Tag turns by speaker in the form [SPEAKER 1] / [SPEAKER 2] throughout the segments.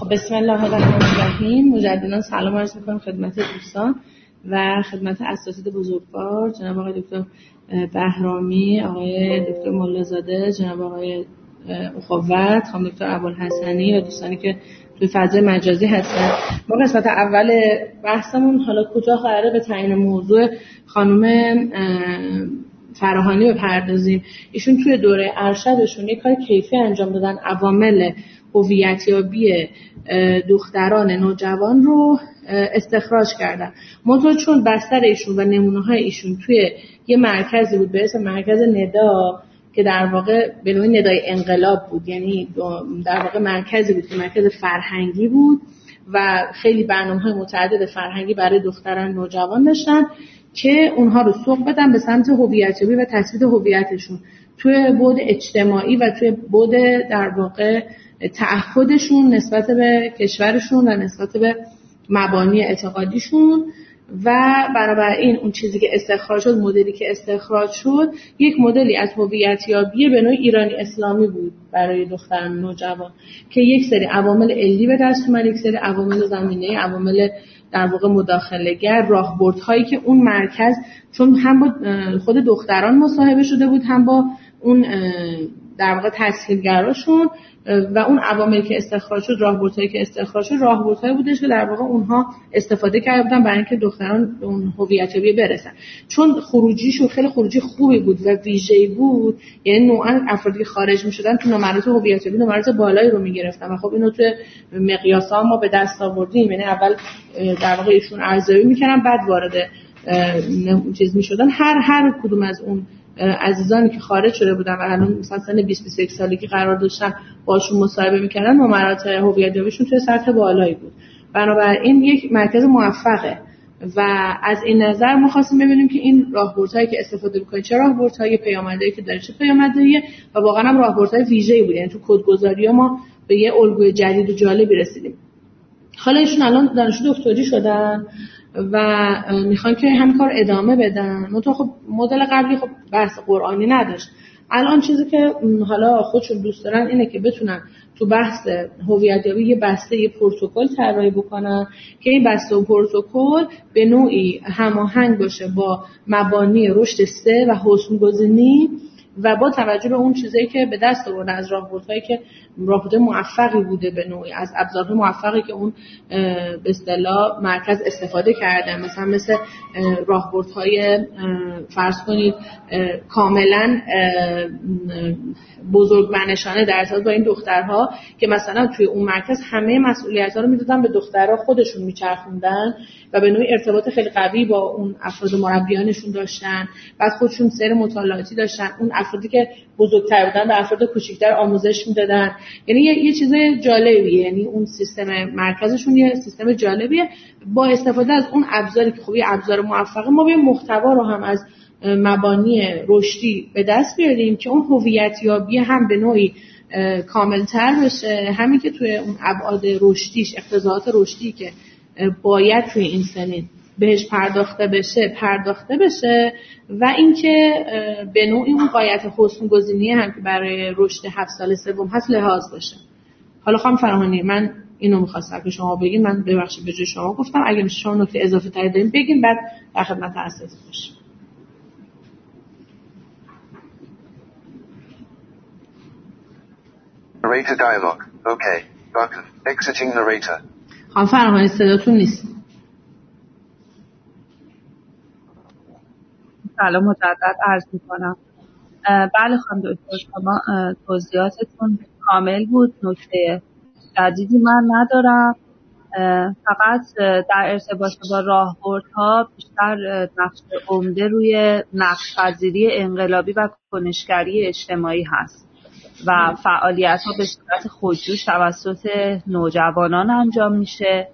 [SPEAKER 1] بسم الله الرحمن الرحیم. مجددا سلام عرض می‌کنم خدمت دوستان و خدمت اساتید بزرگوار، جناب آقای دکتر بهرامی، آقای دکتر ملازاده، جناب آقای اخوت، خانم دکتر ابوالحسنی و دوستانی که توی فضای مجازی هستن. ما قسمت اول بحثمون حالا کوتاه قراره به تعیین موضوع خانم فراهانی بپردازیم. ایشون توی دوره ارشدشون یک کار کیفی انجام دادن، عوامل هویتیابی دختران نوجوان رو استخراج کردن. منتها چون بستر ایشون و نمونه‌های ایشون توی یه مرکزی بود به اسم مرکز ندا که در واقع به نوعی ندای انقلاب بود، یعنی در واقع مرکزی بود که مرکز فرهنگی بود و خیلی برنامه‌های متعدد فرهنگی برای دختران نوجوان داشتن که اونها رو سوق بدن به سمت هویتیابی و تثبیت هویتشون توی بعد اجتماعی و توی بعد در واقع تعهدشون نسبت به کشورشون و نسبت به مبانی اعتقادیشون. و بنابراین اون چیزی که استخراج شد، مدلی که استخراج شد، یک مدلی از هویتیابی به نوعی ایرانی اسلامی بود برای دختران نوجوان که یک سری عوامل علی به دست اومد، یک سری عوامل زمینه‌ای، عوامل در واقع مداخله‌گر، راهبردهایی که اون مرکز چون هم با خود دختران مصاحبه شده بود، هم با اون در واقع تسهیلگراشون و اون عواملی که استخراج شد، راهبردهایی که استخراج شد، راهبردهایی بودش که در واقع اونها استفاده کرده بودن برای اینکه دختران به اون هویتیابی برسن. چون خروجیشون خیلی خروجی خوبی بود و ویژه‌ای بود، یعنی نوعاً افرادی که خارج می‌شدن تو نمرات هویتیابی نمرات بالایی رو می‌گرفتن و خب اینو تو مقیاس‌ها ما به دست آوردیم. یعنی اول در واقع ایشون ارزیابی می‌کردن، بعد وارد چیز می‌شدن. هر کدوم از اون عزیزانی که خارج شده بودن و الان مثلا سن 20-21 سالگی قرار داشتن باشون مصاحبه می‌کردن، نمرات هویتیابیشون توی سطح بالایی بود. بنابراین یک مرکز موفقه و از این نظر ما خواستیم ببینیم که این راهبردهایی که استفاده می‌کنه چه راهبردهای پیامدهایی که داره، چه پیامدهایی و واقعا هم راهبردهای ویژه‌ای بود. یعنی تو کدگذاری‌ها ما به یه الگوی جدید و جالبی رسیدیم. حالا ایشون الان دانشجو دکتری شدن و میخوان که همین کار ادامه بدن. منتها خب مدل قبلی خب بحث قرآنی نداشت. الان چیزی که حالا خودشون دوست دارن اینه که بتونن تو بحث هویتیابی یه بسته یه پروتکل طراحی بکنن که این بسته و پروتکل به نوعی هماهنگ باشه با مبانی رشد 3 و حسن گزینی و با توجه به اون چیزایی که به دست آوردن از راهبردهایی که راهبرد موفقی بوده، به نوعی از ابزارهای موفقی که اون به اصطلاح مرکز استفاده کرده، مثل راهبردهای فرض کنید کاملا بزرگمنشانه در ارتباط با این دخترها که مثلا توی اون مرکز همه مسئولیت‌ها رو میدادن به دخترها، خودشون میچرخوندن و به نوعی ارتباط خیلی قوی با اون افراد مربیانشون داشتن. بعد خودشون سیر مطالعاتی داشتن، اون افرادی که بزرگتر بودن به افراد کوچیک‌تر آموزش میدادن. یعنی یه چیز جالبیه. یعنی اون سیستم مرکزشون یه سیستم جالبیه با استفاده از اون ابزاری که خب یه ابزار موفقه. ما به محتوا رو هم از مبانی رشدی به دست بیاریم که اون هویتیابی هم به نوعی کاملتر بشه، همین که توی اون ابعاد رشدیش، اقتضاعات رشدی که باید توی این سنین بهش پرداخته بشه و اینکه به نوعی اون غایت حسن گزینی هم که برای رشد 7 سال سوم هست لحاظ باشه. حالا خانم فراهانی، من اینو می‌خواستم که شما بگین، من ببخشید به جای شما گفتم، اگه میشه شما نکته اضافه تری دارین بگین، بعد در خدمت اساتید باشیم.
[SPEAKER 2] Narrator dialogue. Okay. Button. Exiting narrator.
[SPEAKER 1] خانم فراهانی صداتون نیست.
[SPEAKER 3] سلام مجدد عرض می‌کنم. بله خانم دکتر، شما توضیحاتتون کامل بود. نکته جدیدی من ندارم. فقط در ارتباط با راهبردها بیشتر نقش عمده روی نقش‌پذیری انقلابی و کنشگری اجتماعی هست و فعالیت‌ها به صورت خودجوش توسط نوجوانان انجام میشه.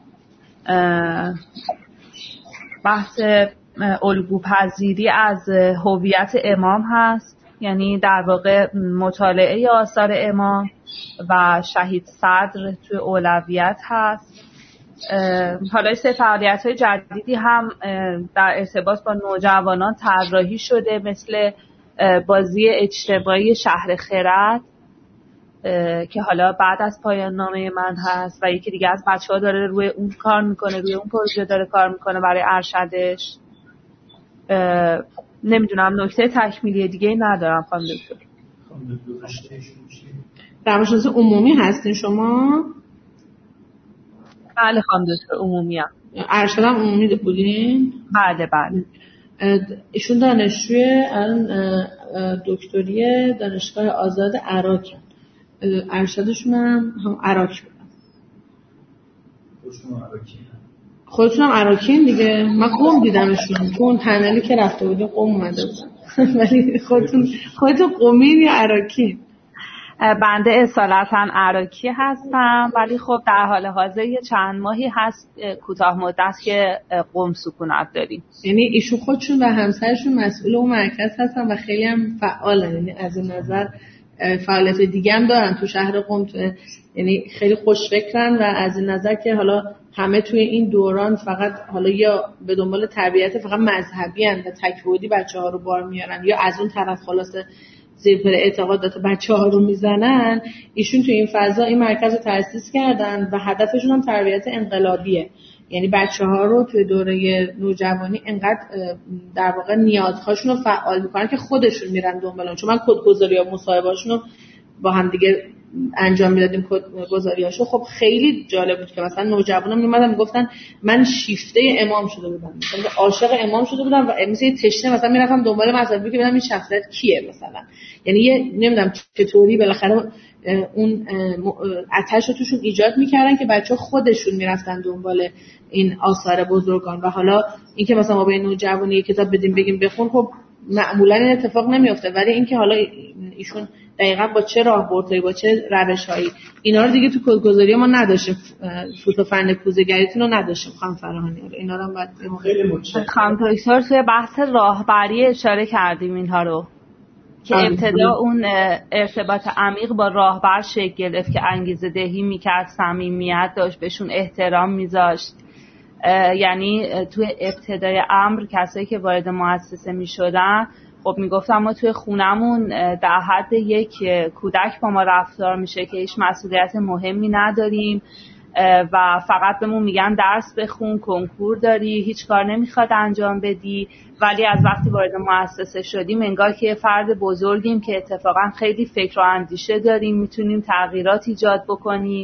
[SPEAKER 3] بحث الگوپذیری از هویت امام هست، یعنی در واقع مطالعه آثار امام و شهید صدر توی اولویت هست. حالا سه فعالیت‌های جدیدی هم در ارتباط با نوجوانان طراحی شده، مثل بازی اجتماعی شهر خرد که حالا بعد از پایان نامه من هست و یکی دیگه از بچه‌ها داره روی اون کار میکنه، روی اون پروژه داره کار میکنه برای ارشدش. نمیدونم نکته تکمیلی دیگه ندارم. خانم دکتر
[SPEAKER 1] روانشناس عمومی هستین شما؟
[SPEAKER 3] بله خانم دکتر عمومی هم.
[SPEAKER 1] ارشد هم عمومی بودین؟
[SPEAKER 3] بله بله.
[SPEAKER 1] ایشون دانشجوی دکتری دانشگاه آزاد عراق، ارشدشون هم عراق بودن. خودتون هم عراقین دیگه؟ من قم دیدمشون تو اون پنلی که رفته بودیم، قم اومده بودن. ولی خودتون قمین یا عراقین؟
[SPEAKER 3] بنده اصالتا عراقی هستم، ولی خب در حال حاضر یه چند ماهی هست کوتاه مدت که قم سکونت داریم.
[SPEAKER 1] یعنی ایشون خودشون و همسرشون مسئول اون مرکز هستن و خیلی هم فعالن، یعنی از این نظر فعالیت دیگه هم دارن تو شهر قم، یعنی خیلی خوشفکرن و از این نظر که حالا همه توی این دوران فقط حالا یا به دنبال تربیت فقط مذهبی ان و تک‌بودی بچه‌ها رو بار میارن، یا از اون طرف خلاصه زیرپل اعتقادات بچه‌ها رو میزنن. ایشون توی این فضا این مرکز رو تأسیس کردن و هدفشون هم تربیت انقلابیه، یعنی بچه‌ها رو توی دوره نوجوانی انقدر در واقع نیازهاشون رو فعال میکنن که خودشون میرن دنبالش. چون من کدگذاری یا مصاحبه‌هاشون رو با هم دیگه انجام میدادیم، کدگذاریاشو خب خیلی جالب بود که مثلا نوجوانان میومدن میگفتن من شیفته امام شده بودم، مثلا عاشق امام شده بودم و مثلا تشنه مثلا میرفتم دنبال مذهبی که ببینم این شخصیت کیه مثلا، یعنی نمیدونم چطوری بالاخره اون آتش رو توشون ایجاد میکردن که بچه‌ها خودشون میرفتن دنبال این آثار بزرگان. و حالا اینکه مثلا ما به نوجوانی یک کتاب بدیم بگیم بخون، خب معمولا این اتفاق نمیفته، ولی اینکه حالا ایشون دقیقاً با چه راهبردهایی با چه روش‌هایی اینا رو دیگه تو کدگذاری ما نداشتیم، فوت و فن کوزه‌گریتون رو نداشتیم. خانم فراهانی اینا رو هم باید
[SPEAKER 3] خیلی متشکرم. خانم دکتر توی بحث راهبری اشاره کردیم اینها رو که ابتدا اون ارتباط عمیق با راهبر شکل گرفت که انگیزه دهی میکرد، صمیمیت داشت، بهشون احترام میذاشت. یعنی توی ابتدای امر کسایی که وارد مؤسسه میشدن خب میگفتم ما توی خونمون در حد یک کودک با ما رفتار میشه که هیچ مسئولیت مهمی نداریم و فقط بهمون میگن درس بخون، کنکور داری، هیچ کار نمیخواد انجام بدی. ولی از وقتی وارد مؤسسه شدیم انگار که فرد بزرگیم که اتفاقا خیلی فکر و اندیشه داریم، میتونیم تغییرات ایجاد بکنیم.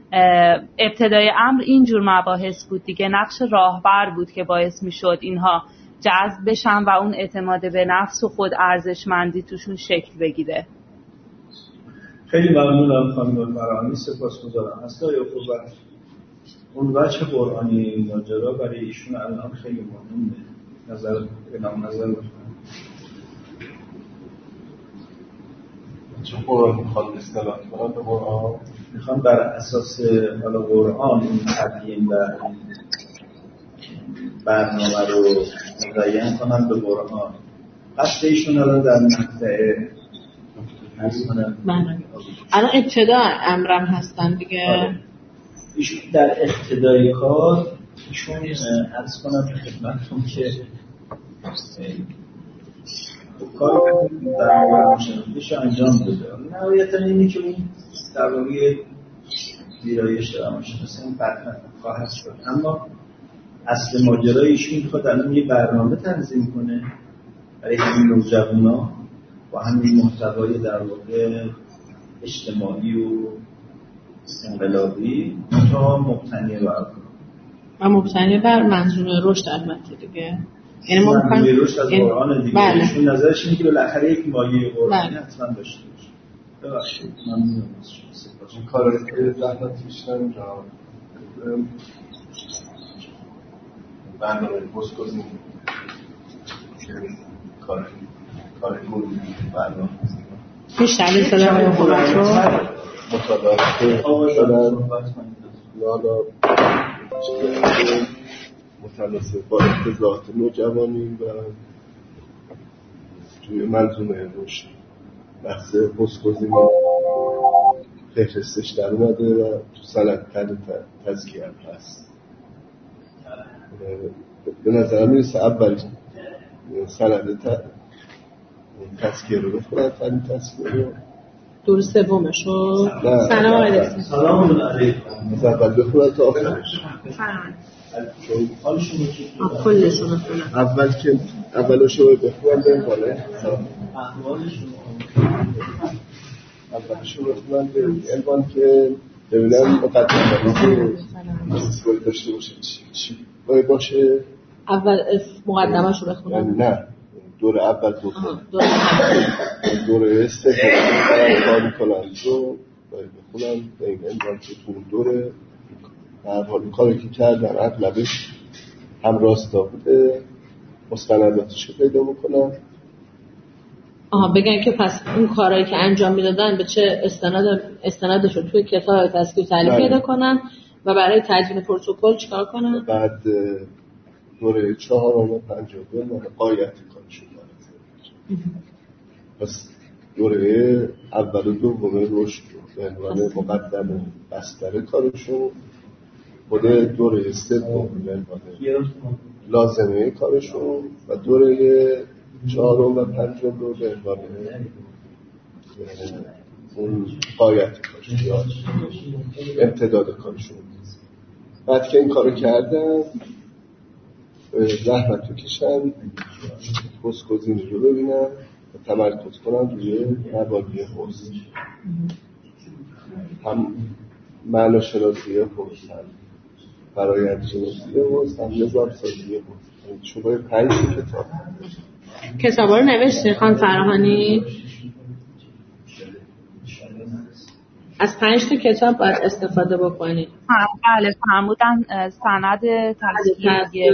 [SPEAKER 3] ابتدای امر اینجور مباحث بود دیگه، نقش راهبر بود که باعث میشد اینها جذب بشن و اون اعتماد به نفس و خود ارزشمندی توشون شکل بگیره.
[SPEAKER 4] خیلی ممنونم خانم فراهانی، سپاسگزارم. اصلا یا خوبت اون وجه قرآنی ماجرا برای ایشون الان خیلی مهمه. نظر بفرمایید.
[SPEAKER 5] چون قرآن میخواد استناد کنم به قرآن،
[SPEAKER 4] میخوام بر اساس حالا قرآن این تبیین و برنامه رو مزین کنم به قرآن. قصد ایشون الان در مقطع
[SPEAKER 1] الان ابتدا امرم هستن دیگه.
[SPEAKER 4] ایشون در ابتدای کار ایشون عرض کنم به خدمتتون که کار در روانشناختیش انجام بده. نهایتا اینه که اون در واقع ویرایش روانشناسی هم برطرف خواهد شد، اما اصل ماجرای ایشون میخواد الان یه برنامه تنظیم کنه برای همین نوجوانا با همین محتوای در واقع اجتماعی و انقلابی تا مبتنی
[SPEAKER 1] بر منظومه رشد البته دیگه. یعنی ما
[SPEAKER 4] منظومه رشد از قرآن دیگه. ایشون نظرش اینه که بالاخره یک مایه قرآنی حتما داشته باشه. ببخشید ممنونم از شما. سپاس.
[SPEAKER 5] این کار رو که زحمت کشیدم جا برنامه بسکوزی کار گروهی برنامه
[SPEAKER 1] پیش تعلیل سلام خودت رو
[SPEAKER 5] مطالعه شدن لالا متناسب با احتضاعات نوجوانی و توی منظومه رشد بحث بسکوزی فهرستش در اومده و تو سند تزکیه هم هست. به نظرم میرسه اول سند تزکیه رو بخونن، سند تزکیه رو
[SPEAKER 1] دور سومشو.
[SPEAKER 5] نه.
[SPEAKER 1] سلام آقای دکتر.
[SPEAKER 4] سلام علیکم.
[SPEAKER 5] از اول بخونم تا آخرش.
[SPEAKER 4] حالشون
[SPEAKER 1] کلشون بخونم.
[SPEAKER 5] اولشو بخونم بریم بالا.
[SPEAKER 4] احوالشون
[SPEAKER 5] اولشو بخونم بریم الان که ببینم مقدمه که باید داشته باشه چی باید باشه.
[SPEAKER 1] اول مقدمه‌شو بخونم.
[SPEAKER 5] نه دور اول دور سه کار میکنن رو باید بخونم بریم الان که تو دوره در حال کاری که کردن اغلبش هم راستا بوده مستنداتشو پیدا میکنن.
[SPEAKER 1] بگن که پس اون کارهایی که انجام میدادن به چه استنادشو توی کتاب تذکیر تعلیف پیدا کنن و برای تدوین پروتکل چیکار کنن.
[SPEAKER 5] بعد دوره 4 و 5 من قایت کارشون دارد. پس دوره اول و دوم رشد رو به عنوان مقدمه بستر کارشون، خود دوره سوم به عنوان لازمه کارشون و دوره 4 و 5 رو به عنوان اون قایت کارشون یا امتداد کارشون. بعد که این کارو کردن زحمت رو کشن حسگزینی رو ببینن و تمرکز کنن روی مبانی حس، هم معنی شناسی حس، هم فرایند شناسی حس، هم نظام سازی حس. شما 5
[SPEAKER 1] کتابا رو نوشته خان فراهانی. از 5 تا کتاب باید استفاده بکنید.
[SPEAKER 3] بله فرمودن سند تذکیه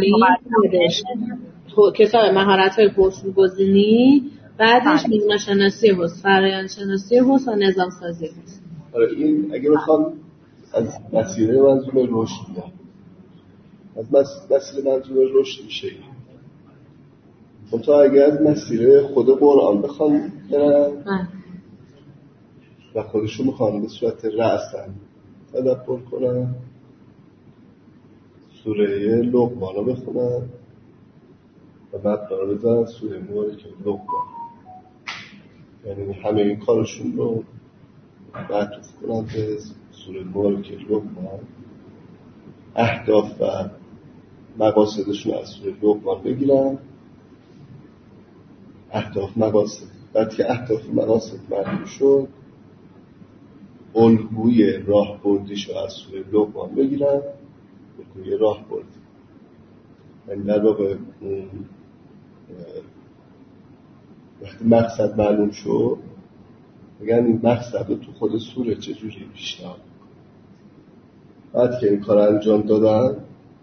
[SPEAKER 1] کتاب مهارت‌های حس‌گزینی، بعدش نمونه شناسی حس، فرآیند شناسی حس و نظام سازی حس.
[SPEAKER 5] آره این اگه بخوام از مسیره منظور رشد میاد، از مسیر منظور رشد میشه این. منتها اگه از مسیره خود قرآن بخوام برن و خودشو میخوان به صورت رأسن تدبر کنن، سوره لقمان رو بخونن و بعد قرار بزنن سوره مبارکه لقمان، یعنی همه این کارشون رو معطوف کنن به سوره مبارکه لقمان، اهداف و مقاصدشون از سوره لقمان بگیرن. اهداف مقاصد، بعد که اهداف مقاصد معلوم شد الگوی راه بردیش رو از سوره لقمان بگیرن. الگوی راه بردی یعنی در واقع وقتی مقصد معلوم شد بگن این مقصد رو تو خود سوره چجوری پیشنهاد میکنه. بعد که این کار انجام دادن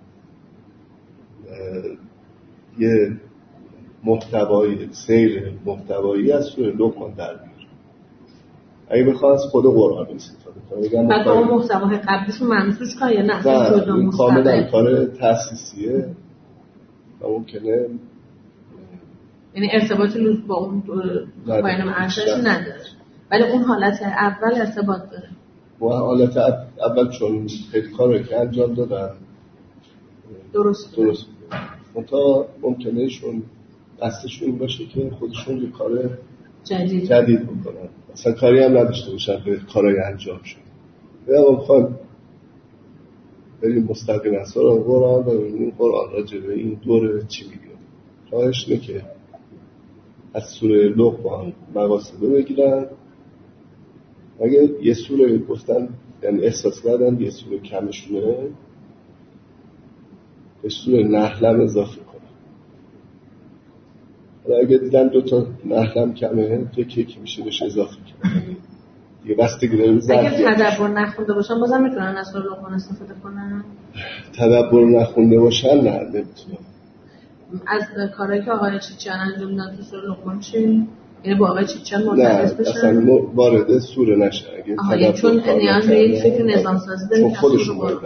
[SPEAKER 5] یه محتوایی سیر محتوایی از سوره لقمان در میاره. اگه بخواد از خود قرآن استفاده کنه بگم
[SPEAKER 1] بعد اون محتوای قبلیشو منسوخ کنه یا نه
[SPEAKER 5] این کاملا کار تأسیسیه و ممکنه
[SPEAKER 1] یعنی ارتباطی با اون پایان ارشدش نداره، ولی اون حالت اول ارتباط داره.
[SPEAKER 5] و حالت اول چون خیلی کاری که انجام دادن درست منتها ممکنه شون قصدشون این باشه که خودشون یه کار جدید بکنن، اصلا کاری هم نداشته باشن به کارهای انجام شد. یا میخوان بریم مستقیم از قرآن و ببینیم قرآن راجع به این دوره چی میگه. راهش اینه که از سوره لقمان مقاصد رو بگیرن. اگه یه سوره گفتن یعنی احساس کردن یه سوره کمشونه به سوره نحل هم اضافه کنن. اگه دیدن 2 تا نحل کمه فکر میشه بهش اضافه کنن. یه بستگی داره به ظرفیت.
[SPEAKER 1] اگه تدبر نخونده باشن بازم میتونن از سوره لقمان استفاده کنن؟
[SPEAKER 5] تدبر نخونده باشن نه نمیتونن.
[SPEAKER 1] از کارهایی که آقای چیچان انجام دادن تو سوره لقمان چی؟ یعنی با آقای چیچان مرتبط بشن؟ نه اصلا
[SPEAKER 5] وارد سوره نشن.
[SPEAKER 1] اگه چون نیاز به یک فکر نظام سازی داره
[SPEAKER 5] چون خودشون باید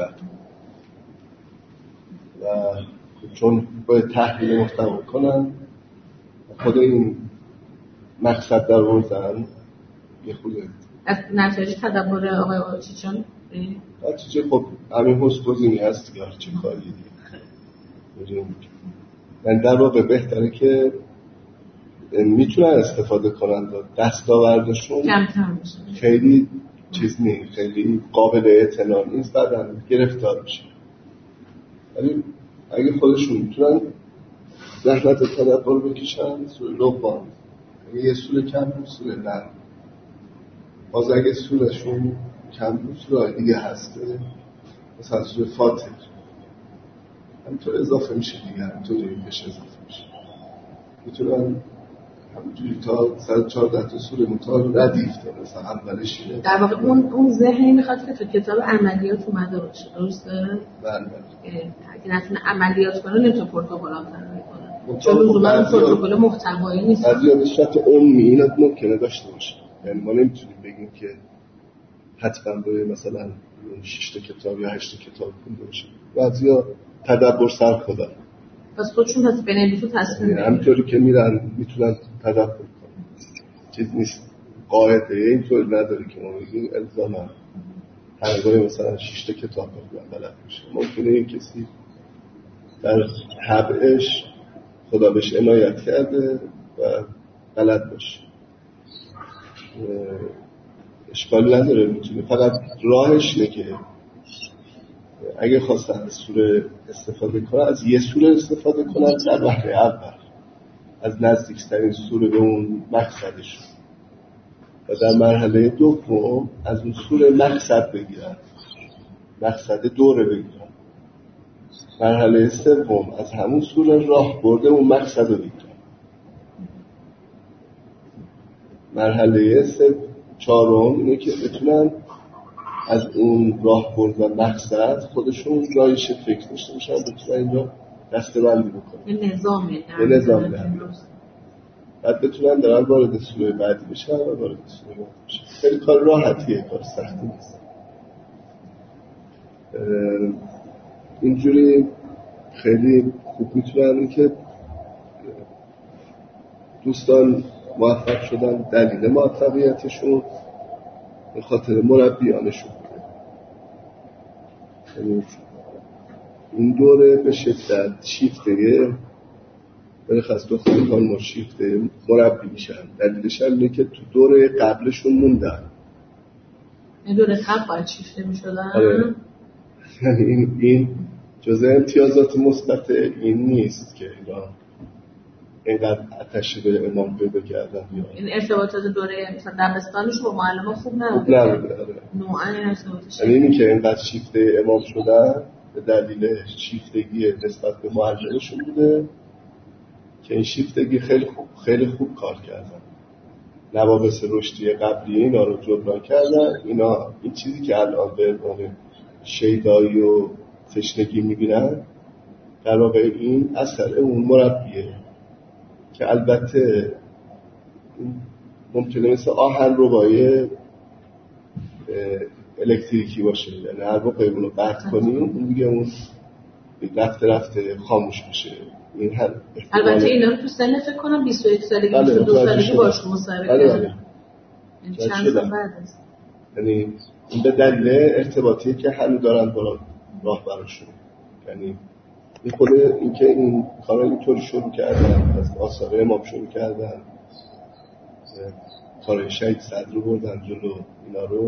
[SPEAKER 5] و چون باید تحلیل محتوا کنن خود این مقصد در بردن یه خوده
[SPEAKER 1] از نتایج تدبر آقای چیچان
[SPEAKER 5] نتیجه خب همین حسگزینی هست دیگه چه کاری دیگه. من در واقع بهتره که میتونن استفاده کنن، دستاوردشون خیلی چیز نیست، خیلی قابل اعتنا نیست، بعدن گرفتار میشه. ولی اگه خودشون میتونن زحمت تدبر بکشن، سوره لقمان اگه یه سوره کم بود سوره نرم، باز اگه سورهشون کم بود سوره دیگه هسته مثلا سوره فاتح همینطور اضافه میشه دیگه، همینطوری بهش اضافه میشه. میتونن همونجوری تا 114 تا سوره مطال ردیف تا مثلا اولش اینه.
[SPEAKER 1] در واقع اون ذهنی میخواد که تو کتاب عملیات اومده باشه، درسته؟
[SPEAKER 5] بله.
[SPEAKER 1] اگه نتونه عملیات کنه نمیتونه پروتکل هم طراحی کنه. چون لزوما اون پروتکل محتوایی نیست.
[SPEAKER 5] بعضیا به صورت عمومی اینا ممکنه داشته باشه. یعنی ما نمیتونیم بگیم که حتما به مثلا 6 تا کتاب یا 8 تا کتاب خونده باشه. بعضیا تدبر سر خودن.
[SPEAKER 1] پس خودشون از بنویسو تصمیم میگیرن.
[SPEAKER 5] همینطوری که میرن میتونن تدبر کنن. چیز نیست. قاعده اینطور نداره که ما بگیم الزاما هر مثلا 6 تا کتاب بخونن بلد میشه. ممکنه این کسی در حبش خدا بهش عنایت کرده و بلد باشه. اشکالی نداره، میتونه. فقط راهش اینه که اگه خواستن از سوره استفاده کنن از یه سوره استفاده کنن در وهله اول، از نزدیکترین سوره به اون مقصدشون، و در مرحله دوم از اون سوره مقصد بگیرن، مقصد دوره بگیرن. مرحله سوم از همون سوره راه برده اون مقصد رو بگیرن. مرحله چهارم اینه که بتونن از اون راه برد و مقصد خودشون جایش فکر داشته باشن، بتونن اینجا دسته‌بندی بکنن.
[SPEAKER 1] یه نظام
[SPEAKER 5] بعد بتونن دارن وارد سوره بعدی بشن و وارد سوره بعدی بشن. خیلی کار راحتیه، کار سختی نیست. اینجوری خیلی خوب میتونن که دوستان موفق شدن. دلیل موفقیتشون به خاطر مربیانشون بوده. یعنی این دوره به شدت شیفته برخواست دختران ما شیفته مربی میشن. دلیلش اینه که تو دوره قبلشون موندن.
[SPEAKER 1] این دوره قبل باید شیفته میشدن.
[SPEAKER 5] آره. این جزء امتیازات مثبت این نیست که اینا اینقدر آتشی به امام پیدا کردن.
[SPEAKER 1] این ارتباطات دوره مثلا دبستانش با معلمان خوب نبود. نوعاً ارتباطش.
[SPEAKER 5] یعنی اینی که اینقدر شیفته امام شدن به دلیل شیفتگی نسبت به معلمشون بوده که این شیفتگی خیلی خوب کار کردن. نواقص رشدی قبلی اینا رو جبران کردن. اینا این چیزی که الان به عنوان شیدایی و تشنگی میبینن در واقع این اثر اون مربیه که البته ممکنه مثل آهن ربایی الکتریکی باشه، یعنی هر موقع اون رو قطع کنیم اون دیگه اون رفته خاموش میشه. این هم
[SPEAKER 1] البته اینا رو تو سن فکر کنم 21 سالگی 22 سالگی باشون مصاحبه کردن. این چند سال بعد است.
[SPEAKER 5] یعنی این به دلیل ارتباطی که هنوز دارن با راهبرشون. یعنی این خود این که این کارا اینطور شروع کردن، از آثار امام شروع کردن، کارای شهید صدر رو بردن جلو، اینا رو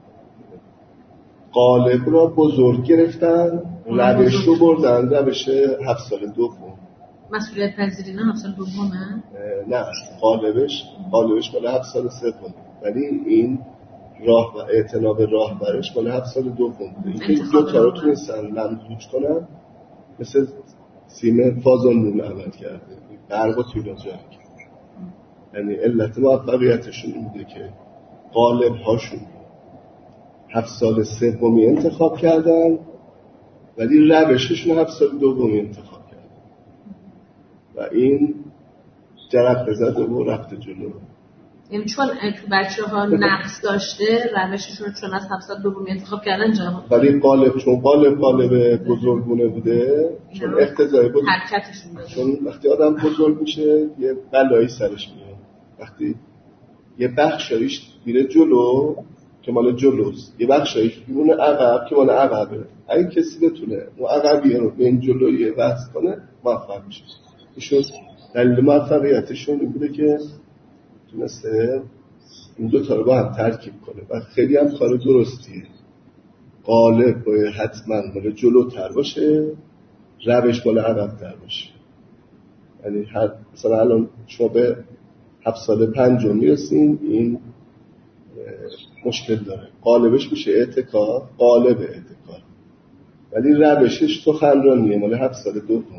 [SPEAKER 5] قالب را بزرگ گرفتن، روش رو بردن روش 7 سال دوم.
[SPEAKER 1] مسئولیت پذیری نه 7 سال دومه؟
[SPEAKER 5] نه، قالبش مال 7 سال سوم، ولی این راه و اعتنا به راهبرش مال 7 سال دوم بوده. این دو تا رو تونستن ممزوج کنن، مثل سیم فازون نون عمل کرده، برق و تویلا جاری کرد. یعنی علت موفقیتشون این بوده که قالب هاشون 7 سال سومی انتخاب کردن ولی روششون 7 سال دومی انتخاب کردن و این جرقه زده و رفته جلو.
[SPEAKER 1] یعنی چون تو بچه‌ها نقص داشته روششون چون از 7 سال دومی انتخاب کردن جواب.
[SPEAKER 5] ولی قالب بزرگونه بوده، چون اقتضایی بود
[SPEAKER 1] حرکتشون داشته.
[SPEAKER 5] چون وقتی آدم بزرگ میشه یه بلایی سرش میاد. وقتی یه بخشایش میره جلو که مال جلوست، یه بخشایش میمونه عقب که مال عقبه. اگه کسی بتونه اون عقبیه رو به این جلویه وصل کنه موفق میشه. ایشون دلیل موفقیتشون این بوده که تونسته این دو تا رو با هم ترکیب کنه و خیلی هم کار درستیه. قالب باید حتما مال جلوتر باشه، روش مال عقب‌تر باشه. یعنی مثلا الان شما به 7 سال 5 میرسین، این مشکل داره. قالبش میشه اعتکاف، قالب اعتکاف، ولی روشش سخنرانیه مال 7 سال دوم.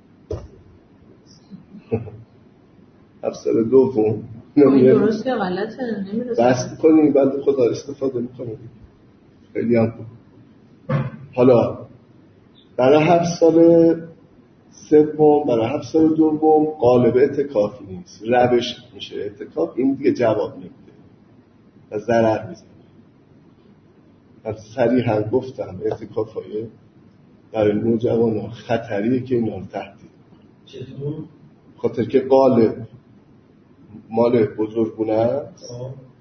[SPEAKER 5] 7 سال دوم
[SPEAKER 1] درسته غلطه نمیرسه.
[SPEAKER 5] بس کنیم بنده خدا استفاده میکنه خیلی هم بود. حالا برای 7 سال سوم، برای 7 سال دوم قالب اعتکاف نیست، روش میشه اعتکاف. این دیگه جواب نمیده و ضرر میزنه. من صریحا گفتم اعتکاف‌های برای نوجوانان خطریه که اینا رو تهدید
[SPEAKER 4] چطور؟
[SPEAKER 5] خاطر که قالب مال بزرگونه است،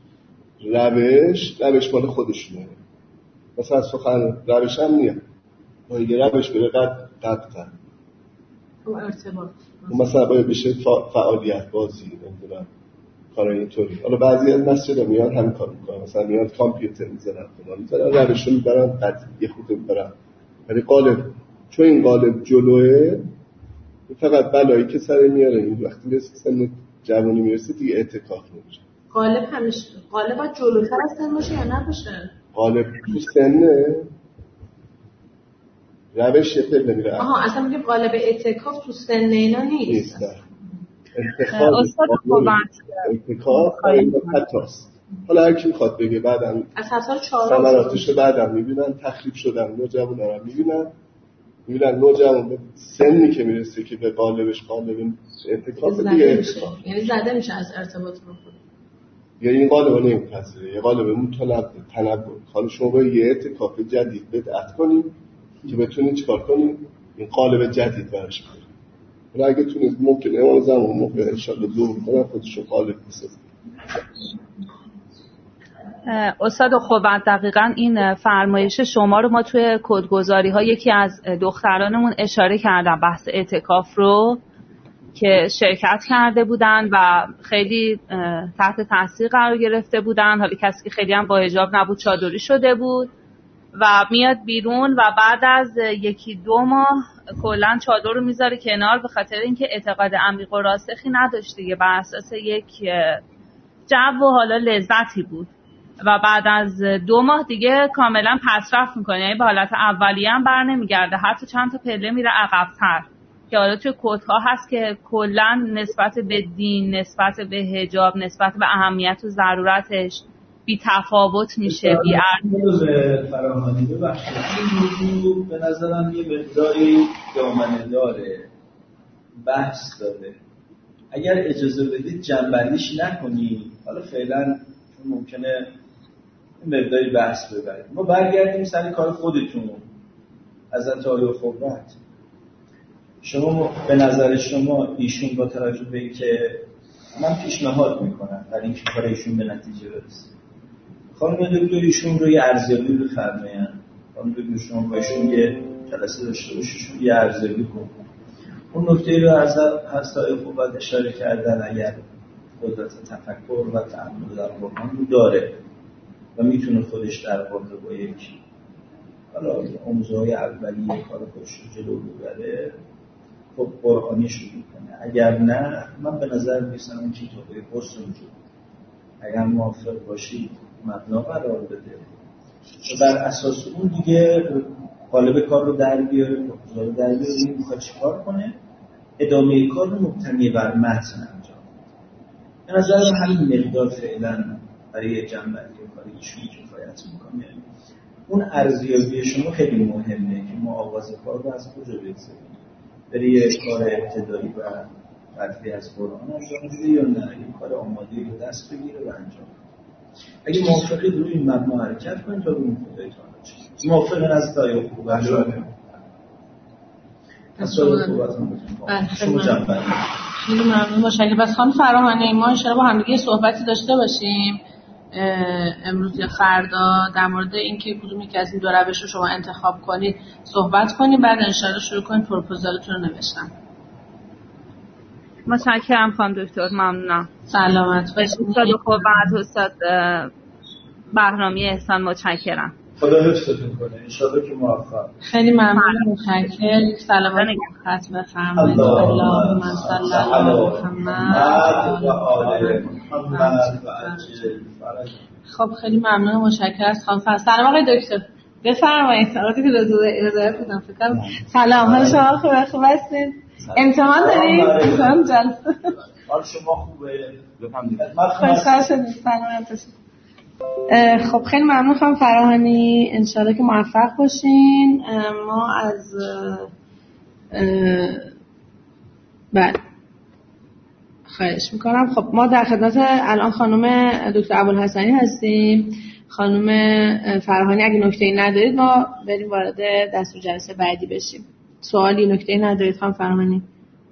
[SPEAKER 5] روش مال خودشونه. مثلا سخن روش هم نیست، باید روش بره قد
[SPEAKER 1] ارتباط
[SPEAKER 5] مثلا باید بشه فعالیت بازی نمیدونم کارای اینطوری. حالا بعضی از مسجد میان همین کار میکنن، مثلا میان کامپیوتر میزنن فلان میزنن، روش رو میبرن قد یه خود میبرن. ولی قالب چون این قالب جلوه، فقط بلایی که سر میاره این وقتی به سن جوانی میرسه دیگه اعتکاف نمیشه.
[SPEAKER 1] قالب همیشه قالب باید جلوتر از سن باشه یا نباشه؟
[SPEAKER 5] قالب تو سنه روش یه پله میره.
[SPEAKER 1] آها اصلا میگه قالب اعتکاف تو سن اینا نیست.
[SPEAKER 5] اعتکاف حتاست. حالا هر کی میخواد بگه بعدم
[SPEAKER 1] از سال 4
[SPEAKER 5] ثمراتش بعدم میبینن، تخریب شدن نوجوانا رو میبینن نوجوان به سنی که میرسه که به قالبش قالب اعتکاف دیگه اعتکاف
[SPEAKER 1] یعنی زده میشه از ارتباط رو.
[SPEAKER 5] یا این قالب نمیپذیره، یه قالب تنبور. حالا شما باید یه اعتکاف جدید بدعت کنیم که بتونید چیکار کنیم؟ این قالب جدید برش کنیم. حالا اگه تونید ممکنه امام زمان موقع انشالله دور کنن خودشون قالب بسازن.
[SPEAKER 3] استاد خب دقیقاً این فرمایش شما رو ما توی کدگذاری ها یکی از دخترانمون اشاره کردن، بحث اعتکاف رو که شرکت کرده بودن و خیلی تحت تاثیر قرار گرفته بودن. حالا کسی که خیلی هم با حجاب نبود، چادری شده بود و میاد بیرون و بعد از 1-2 ماه کلاً چادر رو میذاره کنار به خاطر اینکه اعتقاد عمیق و راسخی نداشت دیگه، بر اساس یک جو و حالا لذتی بود و بعد از 2 ماه دیگه کاملا پسرفت میکنه، یعنی به حالت اولیه هم بر نمیگرده، حتی چند تا پله میره عقب‌تر که حالا توی کدها هست که کلا نسبت به دین، نسبت به حجاب، نسبت به اهمیت و ضرورتش بی تفاوت میشه، بی ارزش.
[SPEAKER 4] فراهانی ببخشید این موضوع به نظرم یه مقداری دامنه داره، بحث داره. اگر اجازه بدید جنبندیش نکنی، حالا فعلا ممکنه مقداری بحث ببرید. ما برگردیم سر کار خودتون. حضرت آقای خبرت، شما به نظر شما ایشون با توجه به اینکه من پیشنهاد میکنم برای اینکه کار ایشون به نتیجه برسه، خانم دکتر ایشون رو یه ارزیابی بفرمایید. خانم دکتر شما با ایشون یه جلسه داشته باشید، یه ارزیابی کنید. اون نکته رو از هستای خوبت اشاره کردن، اگر قدرت تفکر و تأمل در قرآن رو داره و میتونه خودش در واقع با یک حالا آموزه‌های اولیه کار خودش رو جلو ببره، خب قرآنی شروع کنه. اگر نه، من به نظر میرسم این کتابه قرص وجود، اگر موافق باشید مبنا قرار بده و بر اساس اون دیگه قالب کار رو در بیاره، پروپوزال رو در بیاره، این میخواد چیکار کنه، ادامه کار رو مبتنی بر متن انجام. به نظر همین مقدار فعلا برای جنبندی کاری ایشون کفایت میکنه. اون ارزیابی شما خیلی مهمه که ما آغاز کار رو از کجا بگذاریم، برای یه کار ابتدایی و قطعی از قرآن انجام بده یا نه این کار آماده‌ای رو دست بگیره و انجام بده. اگه موافقید روی این مبنا حرکت کنید تا روی این خودتان باشید. موافقین از دایره خوب انجام شما جنبندی.
[SPEAKER 1] خیلی ممنون باشه. اگه بس خانم فراهانی ما انشاءالله با هم دیگه صحبتی داشته باشیم امروز یا فردا در مورد اینکه کدومی که از این دو روش رو شما انتخاب کنید صحبت کنیم، بعد انشاءالله شروع کنید پروپوزالتون رو نوشتن.
[SPEAKER 3] متشکرم خانم دکتر، ممنونم.
[SPEAKER 1] سلامت
[SPEAKER 3] باشید. استاد خوب استاد بهرامی احسان، متشکرم.
[SPEAKER 4] خدا حفظتون کنه، انشالله که موفق.
[SPEAKER 1] خیلی ممنون، متشکرم. سلامت ختم فرمایید. اللهم صل علی محمد و آل محمد و عجل فرج. خب خیلی ممنون، متشکرم از خانم. سلام آقای دکتر، بفرمایید. آقای که رضایت بدم فکر کنم. سلام، حال شما خوب هستید؟ امتحان دارید؟ امتحان جلسه.
[SPEAKER 4] حال شما خوبه؟
[SPEAKER 1] خوشحال شدید. سلامت باشید. خب خیلی ممنون خانم فراهانی، انشالله که موفق باشین. ما از بله خواهش میکنم. خب ما در خدمت الان خانم دکتر ابوالحسنی هستیم. خانم فراهانی اگه نکته‌ای ندارید ما بریم وارد دستور جلسه بعدی بشیم. سوالی نکته‌ای ندارید خانم فراهانی؟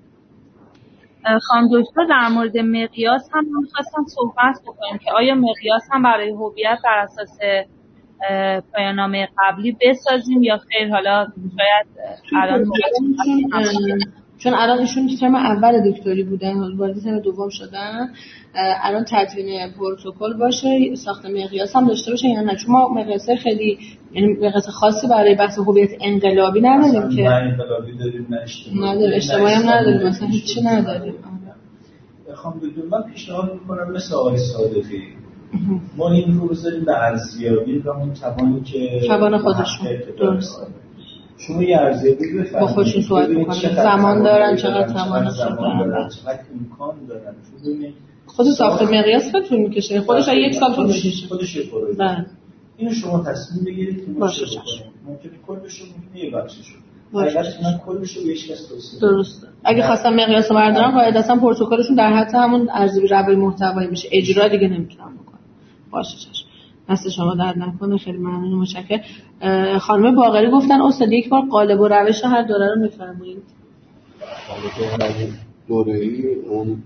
[SPEAKER 3] خانم دکتر در مورد مقیاس هم می‌خواستم صحبت بکنم که آیا مقیاس هم برای هویت بر اساس پایان‌نامه قبلی بسازیم یا خیر؟ حالا شاید الان
[SPEAKER 1] چون الان ایشون ترم اول دکتری بودن، وارد ترم دوم شدن، الان تدوین پروتکل باشه، ساخت مقیاس هم داشته باشه یا نه؟ چون ما مقیاس خیلی، یعنی مقیاس خاصی برای بحث هویت انقلابی نداریم که.
[SPEAKER 4] نه انقلابی داریم، نه
[SPEAKER 1] اشتباهی هم نداریم، مثلا هیچی نداریم.
[SPEAKER 4] بخوام بدون من پیشنهاد میکنم مثل آقای صادقی ما این رو بذاریم به ارزیابی و اون توانی که
[SPEAKER 1] توان خودشون. درست.
[SPEAKER 4] شما یه ارزیابی بفرمایید
[SPEAKER 1] با خودشون صحبت می‌کنن، زمان دارن، چقدر توانشون دارن،
[SPEAKER 4] چقدر امکان دارن.
[SPEAKER 1] خود ساخت مقیاس خیلی طول می‌کشه، خودش 1 سال طول می‌کشه.
[SPEAKER 4] خودش یه پروژه.
[SPEAKER 1] بله.
[SPEAKER 4] اینو شما تصمیم بگیرید که
[SPEAKER 1] باشه.
[SPEAKER 4] ممکنه کلش رو یه بخشش رو. اگر من کلش رو به هیچ کس توصیه.
[SPEAKER 1] درسته. اگه خواستم مقیاس رو بردارم باید اصلا پروتکلشون در حد همون ارزیابی روی محتوایی میشه. اجرا دیگه نمیتونم بکنم. باشه چشم. دست شما درد نکنه، خیلی ممنون، متشکرم. خانم باقری گفتن استاد یک بار قالب و روش هر دوره رو میفرمایید.
[SPEAKER 5] قالب هر دوره‌ای اون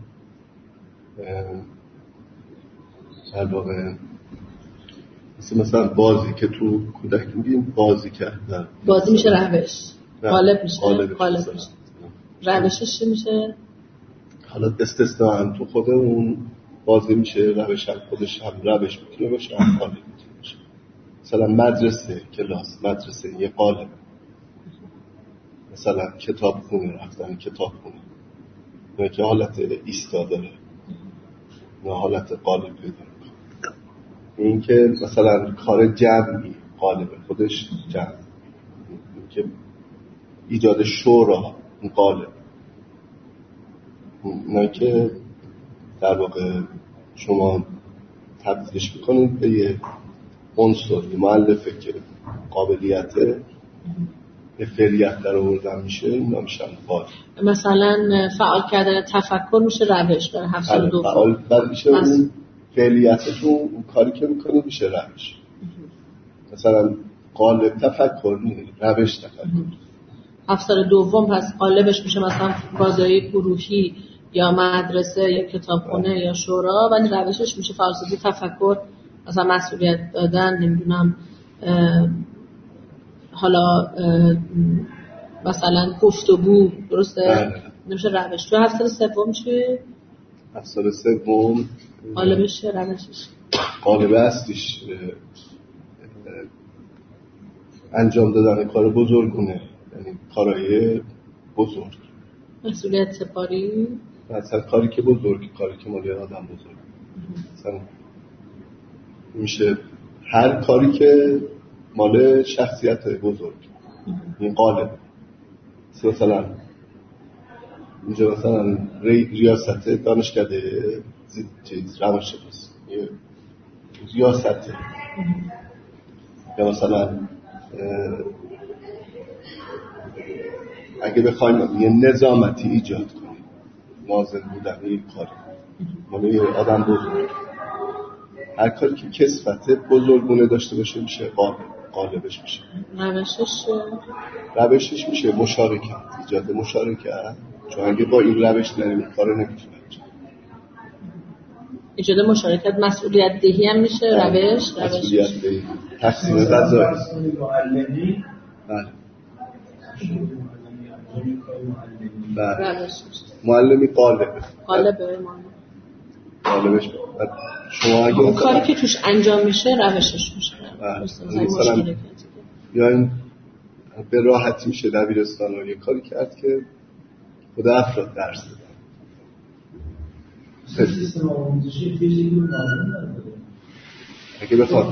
[SPEAKER 5] در واقع مثلا بازی که تو کودک میگیم بازی کردن،
[SPEAKER 1] بازی میشه روش، قالب میشه قالب میشه. روشش چی میشه؟
[SPEAKER 5] حالا استثناء هم تو خود اون بازی میشه، روش هم خودش هم روش میتونه باشه، هم قالب میتونه باشه. مثلا مدرسه، کلاس، مدرسه یه قالب. مثلا کتاب خونه، رفتن کتاب خونه نه که حالت ایستا داره، نه حالت قالب پیدا میکنه. این که مثلا کار جمعی قالبه، خودش جمع. این که ایجاد شورا این قالب. نه که در واقع شما تبدیلش میکنید به یه عنصر، یه مؤلفه که قابلیت به فعلیت در آوردن میشه، این نمیشن قالب.
[SPEAKER 1] مثلا فعال کردن تفکر میشه روش داره 7 سال دوم.
[SPEAKER 5] فعال بعد میشه اون فعلیتتون، اون کاری که میکنه میشه روش. مثلا قالب تفکر نیست، روش تفکر.
[SPEAKER 1] 7 سال دوم پس قالبش میشه مثلا بازاری گروهی یا مدرسه یا کتابخونه یا شورا، ولی روشش میشه فلسفه تفکر، مثلا مسئولیت دادن، نمیدونم حالا مثلا گفتگو، درسته؟ نمیشه روش. تو 7 سال سوم چیه؟
[SPEAKER 5] 7 سال سوم
[SPEAKER 1] قالبش روشش
[SPEAKER 5] قالب اصلیش انجام دادن کار بزرگونه، یعنی کارهای بزرگ،
[SPEAKER 1] مسئولیت سپاری،
[SPEAKER 5] مثلا کاری که بزرگ، کاری که مالی آدم بزرگ. مثلا میشه هر کاری که مال شخصیت بزرگ، این قالب. مثلا اینجا مثلا ریاست دانشکده روانشناسی ریاست، یا مثلا اگه بخوایم یه نظامتی ایجاد کنیم، ناظر بودن این کاری مال یه آدم بزرگ، هر کاری که کسفت بزرگونه داشته باشه میشه قالبش میشه. روشش میشه مشارکت، ایجاد مشارکت، چون اگه با این روش نریم کارو نمیتونه انجام.
[SPEAKER 1] ایجاد مشارکت، مسئولیت دهی هم میشه روش.
[SPEAKER 5] مسئولیت دهی، تقسیم وظایف.
[SPEAKER 4] معلمی
[SPEAKER 5] بله. معلمی قالبه معلمش شما اگه
[SPEAKER 1] اون کاری که توش انجام میشه روشش میشه.
[SPEAKER 5] مثلا یا این به راحتی میشه دبیرستان رو یه کاری کرد که خود افراد درس دادن.
[SPEAKER 4] سیستم آموزشی فیزیکی رو نداره.
[SPEAKER 5] اگه بخواد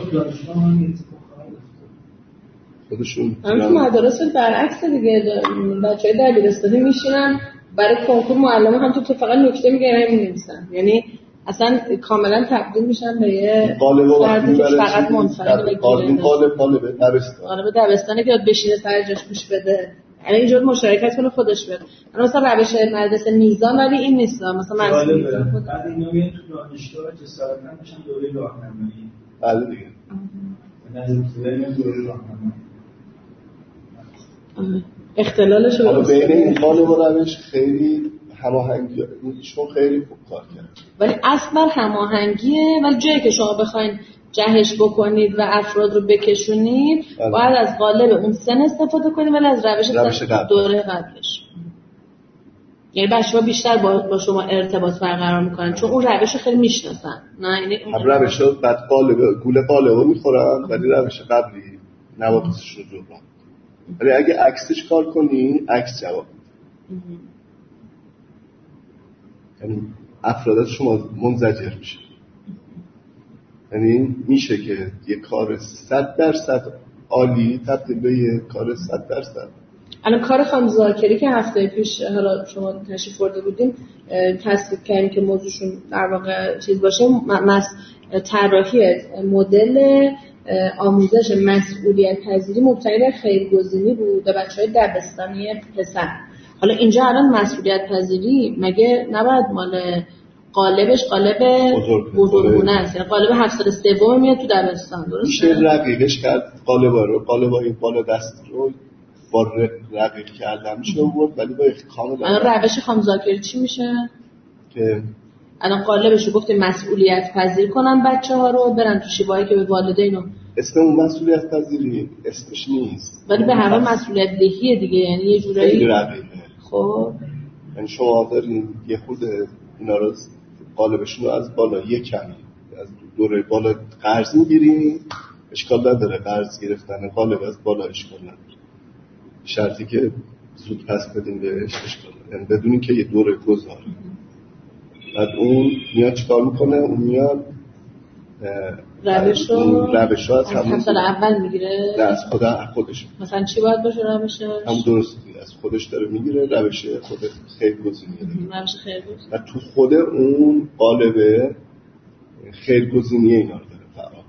[SPEAKER 5] خودشون
[SPEAKER 1] تو مدارس برعکس دیگه، بچه‌های دبیرستانی میشینن برای کنکور معلم هم تو فقط نکته میگن می‌نویسن، یعنی اصلا کاملا تبدیل میشن به یه فرد که فقط منفرد بگیره.
[SPEAKER 5] قالب دبستان.
[SPEAKER 1] آره به دبستانی که یاد بشینه سر جاش گوش بده. یعنی اینجور مشارکت کنه خودش بده. مثلا روش مدرسه میزان ولی این نیست. مثلا
[SPEAKER 4] من بعد اینا میان تو دانشگاه جسارتاً میشن دوره راهنمایی.
[SPEAKER 5] بله دیگه.
[SPEAKER 1] اختلالش رو
[SPEAKER 5] بین این قالب و روش خیلی هماهنگی ایشون خیلی خوب کار کرد،
[SPEAKER 1] ولی اصلا هماهنگیه، ولی جایی که شما بخواین جهش بکنید و افراد رو بکشونید باید از قالب اون سن استفاده کنید ولی از روش دوره قبلش. یعنی بچه‌ها بیشتر با شما ارتباط برقرار میکنن چون اون روش رو خیلی میشناسن. نه یعنی
[SPEAKER 5] اون روش رو بعد گول قالب میخورن ولی روش قبلی نواقصش رو جبران. ولی اگه عکسش کار کنی عکس جواب میده. یعنی افرادات شما منزجر میشه. یعنی میشه که یه کار 100% عالی تبدیل به یه کار 100%.
[SPEAKER 1] الان کار خانم زاکری که هفته پیش حالا شما تشریف برده بودیم تصویب کردیم که موضوعشون در واقع چیز باشه، طراحی مدل آموزش مسئولیت پذیری مبتنی بر خیرگزینی بود به بچهای دبستانی پسر. حالا اینجا الان مسئولیت پذیری مگه نباید مال قالبش قالب بزرگونه است، یعنی قالب 703 میاد تو دبستان، درسته؟
[SPEAKER 5] میشه رقیقش کرد قالبای بالا دست رو با رقیق کردن میشه آورد، ولی با کاملا
[SPEAKER 1] الان روش خانم زاکری چی میشه؟
[SPEAKER 5] که
[SPEAKER 1] الان قالبش رو گفتیم مسئولیت پذیر کنن بچه‌ها رو برن تو شیبایی که به والدینو
[SPEAKER 5] اسم اون مسئولیت پذیری اسمش نیست
[SPEAKER 1] ولی به هر حال مسئولیت دهیه دیگه، یعنی یه جورایی
[SPEAKER 5] رقیقه.
[SPEAKER 1] خب
[SPEAKER 5] یعنی شما دارین یه خود اینا رو قالبشون رو از بالا یه کمی از دوره بالا قرض میگیرین، اشکال نداره قرض گرفتن قالب از بالا اشکال نداره، شرطی که زود پس بدین بهش اشکال نداره، یعنی بدونین که یه دوره گذاره. بعد اون میاد چیکار میکنه؟ اون میاد
[SPEAKER 1] روش رو از همون سال اول میگیره؟
[SPEAKER 5] نه از خودش.
[SPEAKER 1] مثلا چی باید باشه روشش؟
[SPEAKER 5] هم درست از خودش داره میگیره، روش خود خیرگزینی
[SPEAKER 1] روش خیرگزینی
[SPEAKER 5] و تو خود اون قالب خیرگزینی اینا رو داره فعال.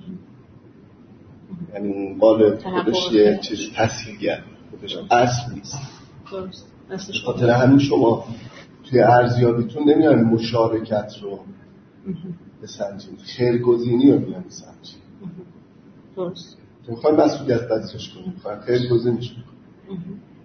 [SPEAKER 5] یعنی اون قالب خودش یه چیز تسهیلگر خودش اصل نیست. درست. خاطر همین شما توی ارزیابیتون نمیان مشارکت رو بسنجید، خیرگزینی رو میان بسنجید.
[SPEAKER 1] درست.
[SPEAKER 5] میخوایم مسئولیت پذیرش کنیم، میخوایم خیرگزینیش کنیم.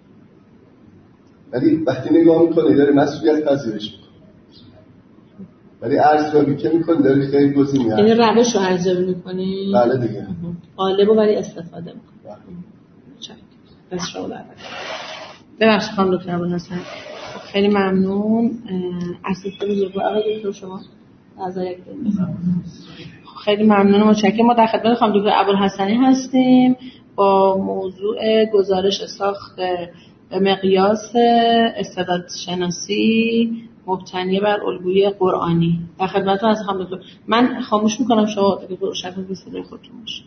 [SPEAKER 5] ولی وقتی نگاه میکنه داره مسئولیت پذیرش میکنه. ولی ارزیابی که میکنه داره خیرگزینی.
[SPEAKER 1] یعنی روش رو ارزیابی میکنی؟
[SPEAKER 5] بله دیگه.
[SPEAKER 1] قالبو ولی استفاده میکنه. چک. بس شما در ببخشید خانم دکتر ابوالحسن. خیلی ممنون. اساتید بزرگوار آقای دکتر شما خیلی ممنون و متشکرم. ما در خدمت خانم دکتر ابوالحسنی هستیم با موضوع گزارش ساخت به مقیاس استعداد شناسی مبتنی بر الگوی قرآنی. در خدمتتون از خانم دکتر. من خاموش میکنم شما دیگه روشن کنید صدای خودتون باشه.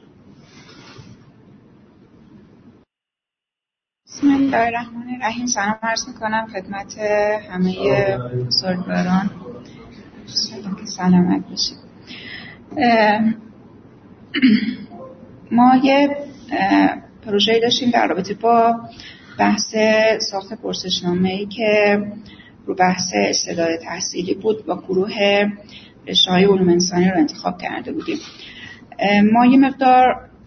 [SPEAKER 6] بسم الله الرحمن الرحیم. سلام عرض میکنم خدمت همه بزرگواران. سلامت باشید. ما یه پروژه‌ای داشتیم در رابطه با بحث ساخت پرسشنامه‌ای که رو بحث استعداد تحصیلی بود با گروه رشته‌های علوم انسانی رو انتخاب کرده بودیم. ما یه مقدار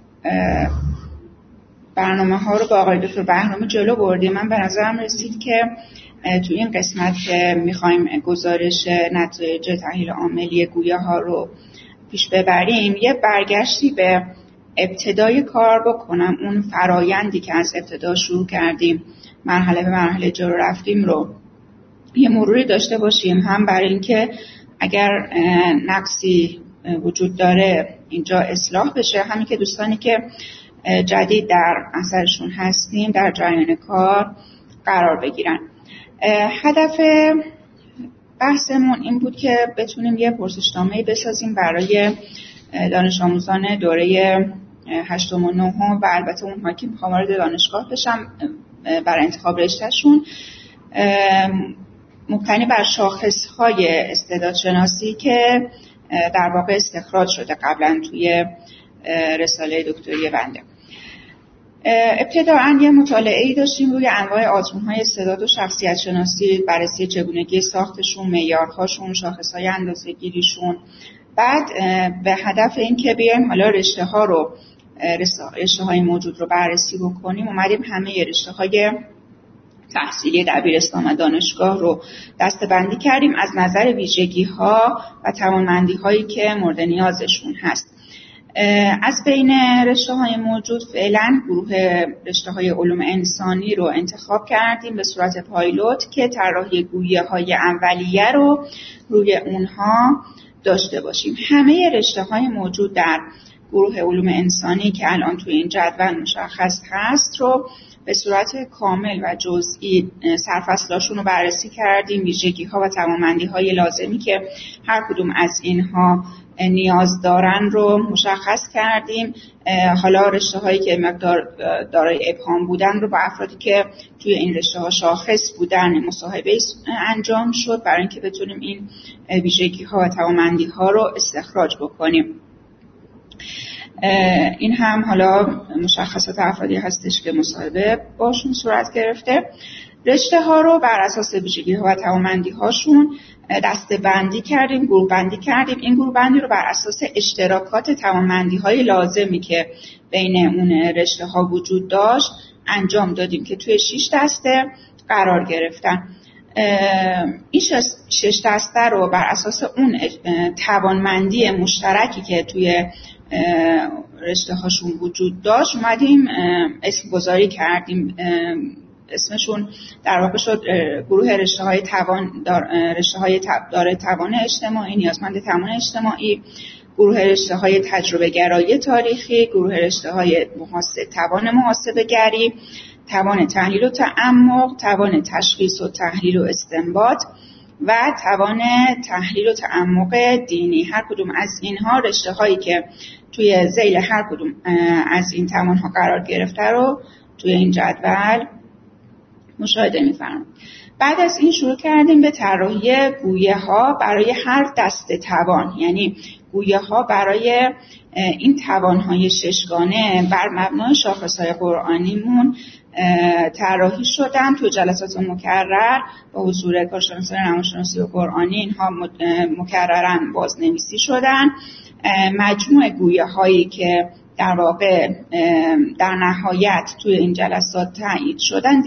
[SPEAKER 6] برنامه‌ها رو با آقای دکتر بهرام جلو بردیم. من به نظرم رسید که تو این قسمت که می‌خوایم گزارش نتایج تحلیل عاملی گویاها رو پیش ببریم یه برگشتی به ابتدای کار بکنم، اون فرایندی که از ابتدا شروع کردیم مرحله به مرحله جلو رفتیم رو یه مروری داشته باشیم، هم برای اینکه اگر نقصی وجود داره اینجا اصلاح بشه، همین که دوستانی که جدید در اثرشون هستیم در جریان کار قرار بگیرن. هدف بحثمون این بود که بتونیم یه پرسشنامه‌ای بسازیم برای دانش آموزان دوره 8 و 9 و البته اونها که میخوام وارد دانشگاه بشن برای انتخاب رشتهشون، مبتنی بر شاخص‌های استعدادشناسی که در واقع استخراج شده قبلا توی رساله دکتری بنده. ابتداً یه مطالعه‌ای داشتیم روی انواع آزمون‌های استعداد و شخصیت شناسی، بررسی چگونگی ساختشون، معیارهاشون، شاخص‌های اندازه‌گیریشون. بعد به هدف این که بیایم حالا رشته‌های موجود رو بررسی بکنیم، اومدیم همه رشته‌های تحصیلی دبیرستان و دانشگاه رو دسته‌بندی کردیم از نظر ویژگی‌ها و توانمندی‌هایی که مورد نیازشون هست. از بین رشته‌های موجود فعلا گروه رشته‌های علوم انسانی رو انتخاب کردیم به صورت پایلوت که طراحی گویه‌های اولیه رو روی اونها داشته باشیم. همه رشته‌های موجود در گروه علوم انسانی که الان توی این جدول مشخص هست رو به صورت کامل و جزئی سرفصلاشون رو بررسی کردیم، ویژگی‌ها و توانمندی‌های لازمی که هر کدوم از اینها نیاز دارن رو مشخص کردیم. حالا رشته‌هایی که مقدار دارای ابهام بودن رو با افرادی که توی این رشته‌ها شاخص بودن مصاحبه انجام شد برای اینکه بتونیم این ویژگی‌ها و توانمندی‌ها رو استخراج بکنیم. این هم حالا مشخصات افرادی هستش که مصاحبه باشون صورت گرفته. رشته ها رو بر اساس ویژگی ها و توانمندی هاشون دسته بندی کردیم، گروه بندی کردیم. این گروه بندی رو بر اساس اشتراکات توانمندی های لازمی که بین اون رشته ها وجود داشت انجام دادیم که توی 6 دسته قرار گرفتن. این 6 دسته رو بر اساس اون توانمندی مشترکی که توی رشته هاشون وجود داشت اومدیم اسم گذاری کردیم. اسمشون در واقع شد گروه رشته‌های دارای توان اجتماعی، نیازمند توان اجتماعی، گروه رشته‌های تجربه گرایی تاریخی، گروه رشته‌های توان محاسبه گری، توان تحلیل و تعمق، توان تشخیص و تحلیل و استنباط و توان تحلیل و تعمق دینی. هر کدوم از اینها رشته‌هایی که توی ذیل هر کدوم از این توان‌ها قرار گرفته رو توی این جدول مشاهده می‌فرمایید. بعد از این شروع کردیم به طراحی گویه‌ها برای هر دسته توان، یعنی گویه‌ها برای این توان‌های ششگانه بر مبنای شاخص‌های قرآنیمون طراحی شدن. تو جلسات مکرر با حضور کارشناسان روانشناسی و قرآنی اینها مکرراً بازنویسی شدن. مجموع گویه‌هایی که در واقع در نهایت توی این جلسات تایید شدن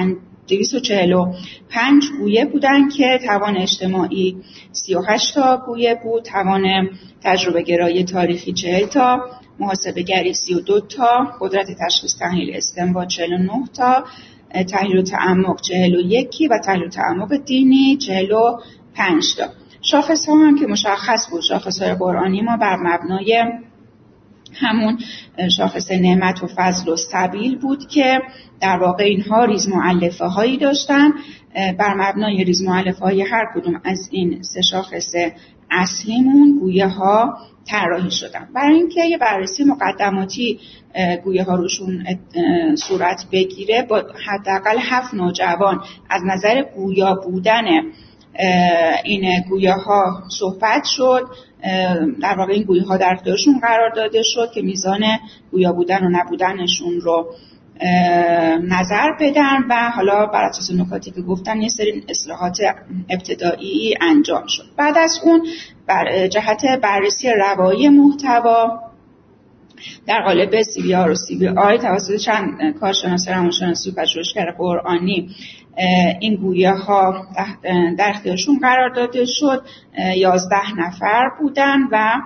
[SPEAKER 6] 245 گویه بودن که توان اجتماعی 38 تا گویه بود، توان تجربه گرایی تاریخی 40 تا، محاسبه گری 32 تا، قدرت تشخیص تحلیل استنباط 49 تا، تحلیل و تعمق 41 و تحلیل و تعمق دینی 45 تا. شاخص ها هم که مشخص بود، شاخص های قرآنی ما بر مبنای همون شاخص نعمت و فضل و سبیل بود که در واقع اینها ریز مؤلفه هایی داشتن. بر مبنای ریز مؤلفه های هر کدوم از این سه شاخص اصلیمون گویه ها طراحی شدن. برای اینکه یه بررسی مقدماتی گویه ها روشون صورت بگیره با حداقل 7 نوجوان از نظر گویا بودن این گویه ها صحبت شد. در واقع این گویه ها در اختیارشون قرار داده شد که میزان گویا بودن و نبودنشون رو نظر بدن و حالا بر اساس نکاتی که گفتن یه سری اصلاحات ابتدایی انجام شد. بعد از اون بر جهت بررسی روایی محتوا در قالب CBR و CBI توسط چند کارشناس روانشناسی و پژوهشگر قرآنی این گویه ها در اختیارشون قرار داده شد. 11 نفر بودن و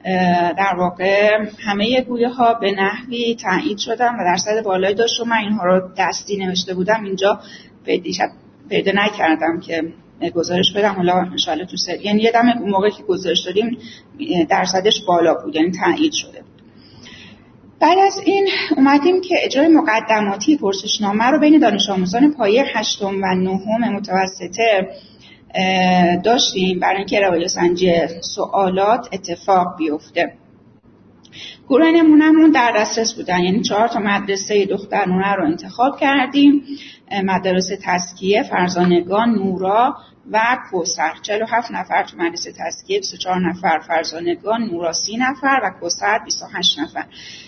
[SPEAKER 6] در واقع همه گویه ها به نحوی تایید شدن و درصد بالایی داشت و من اینها رو دستی نوشته بودم اینجا پیدا نکردم که گزارش بدم. حالا انشاءالله تو سری، یعنی یادم اون موقع که گزارش دادیم درصدش بالا بود، یعنی تایید شده بود. بعد از این اومدیم که اجرای مقدماتی پرسشنامه رو بین دانش آموزان پایه 8 و 9 متوسطه داشتیم برای اینکه روایت سنجی سوالات اتفاق بیفته. گروه نمونه‌مون در دسترس بودن، یعنی 4 تا مدرسه دخترانه رو انتخاب کردیم: مدرسه تزکیه، فرزانگان، نورا و کوثر. 47 نفر تو مدرسه تزکیه، 24 نفر فرزانگان، نورا 30 نفر و کوثر 28 نفر.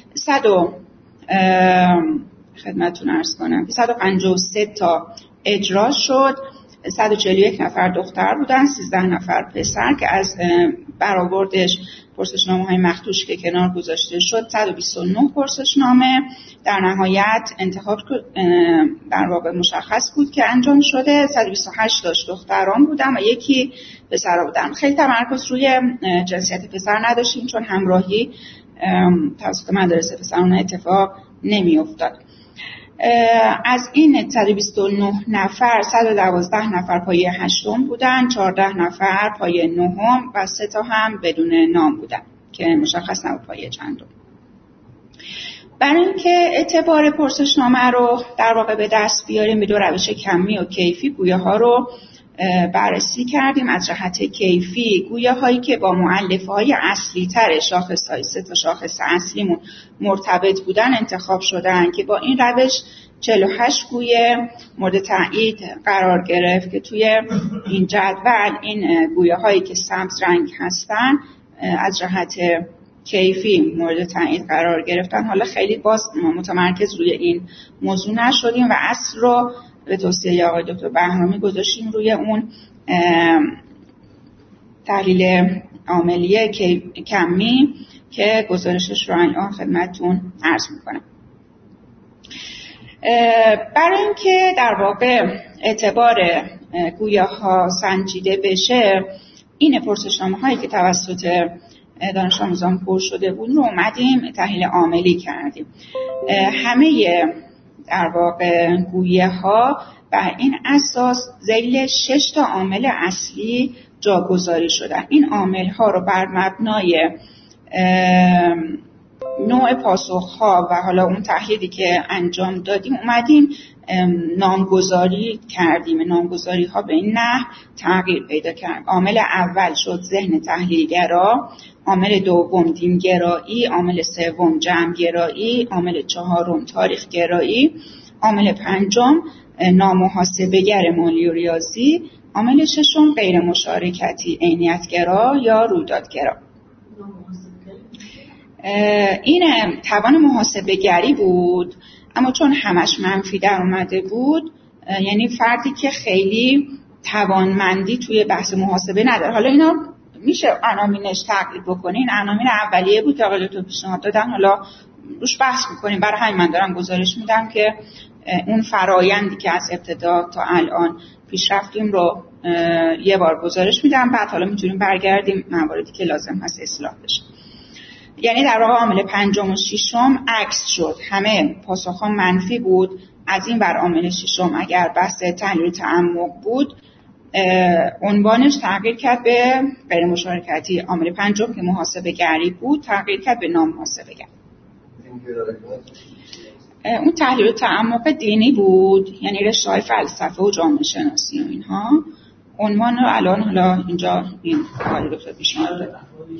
[SPEAKER 6] خدمتتون عرض کنم 153 تا اجرا شد. 141 نفر دختر بودن، 13 نفر پسر که از برآوردش پرسشنامه‌های مخدوش که کنار گذاشته شد 129 پرسشنامه در نهایت انتخاب در واقع مشخص بود که انجام شده. 128 داشت دختران بودن و یکی پسرا بودن. خیلی تمرکز روی جنسیت پسر نداشتیم چون همراهی توسط مدرسه پسرانه اتفاق نمی افتاد. از این 129 نفر 112 نفر پایه 8 بودن، 14 نفر پایه 9 و 3 تا هم بدون نام بودن که مشخص نبود پایه چندم. برای اینکه اعتبار پرسشنامه رو در واقع به دست بیاریم به دو روش کمی و کیفی گویه ها رو بررسی کردیم. از جهت کیفی گویه هایی که با مؤلفه های اصلی تر شاخص های 3 تا شاخص اصلیمون مرتبط بودن انتخاب شدن که با این روش 48 گویه مورد تایید قرار گرفت که توی این جدول این گویه هایی که سبز رنگ هستن از جهت کیفی مورد تایید قرار گرفتن. حالا خیلی باز متمرکز روی این موضوع نشدیم و اصل رو به توصیه آقای دکتر بهرامی گذاشتیم روی اون تحلیل عاملی کمی که گزارشش رو الان خدمتتون عرض میکنم. برای اینکه در واقع اعتبار گویه ها سنجیده بشه، این پرسشنامه هایی که توسط دانش آموزان پر شده بود رو اومدیم تحلیل عاملی کردیم. همه در واقع گویه ها بر این اساس ذیل 6 تا عامل اصلی جاگذاری شدن. این عامل ها رو بر مبنای نوع پاسخ ها و حالا اون تحلیلی که انجام دادیم اومدیم نامگذاری کردیم. نامگذاری ها به این نحو تغییر پیدا کرد. عامل اول شد ذهن تحلیلگرا، عامل دوم دینگرایی، عامل سوم جمعگرایی، عامل چهارم تاریخ گرایی، عامل پنجم نامحاسبه‌گر مالی و ریاضی، عامل ششم غیر مشارکتی عینیت‌گرا یا رویدادگرا. این توان محاسبه‌گری بود، اما چون همش منفی در اومده بود، یعنی فردی که خیلی توانمندی توی بحث محاسبه نداره. حالا اینا میشه عناوینش تغییر بکنین. عناوین اولیه بود که آقای دکتر پیشنهاد دادن، حالا روش بحث میکنیم. برای همین من دارم گزارش میدم که اون فرایندی که از ابتدا تا الان پیش رفتیم رو یه بار گزارش میدم، بعد حالا میتونیم برگردیم مواردی که لازم هست اصلاح بشه. یعنی در واقع عامل پنجم و ششم عکس شد. همه پاسخ‌ها منفی بود. از این بر عامل ششم اگر بحث تحلیل تعمق بود، عنوانش تغییر کرد به غیر مشارکتی. عامل پنجم که محاسبه گری بود تغییر کرد به نامحاسبه گر. اون تحلیل تعمق دینی بود، یعنی رشته‌های فلسفه و جامعه شناسی و اینها. عنوان رو الان حالا اینجا این آقای دکتر پیشنهاد دادن.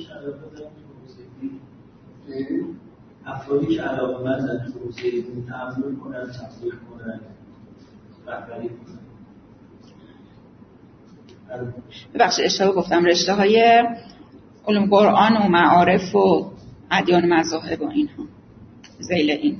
[SPEAKER 4] افرادی که علاقه‌مندن تو حوزه علم تعامل کنن، تحقیق کنن، رهبری کنن.
[SPEAKER 6] ببخشید اشتباه گفتم، رشته‌های علوم قرآن و معارف و ادیان مذاهب و اینها ذیل این.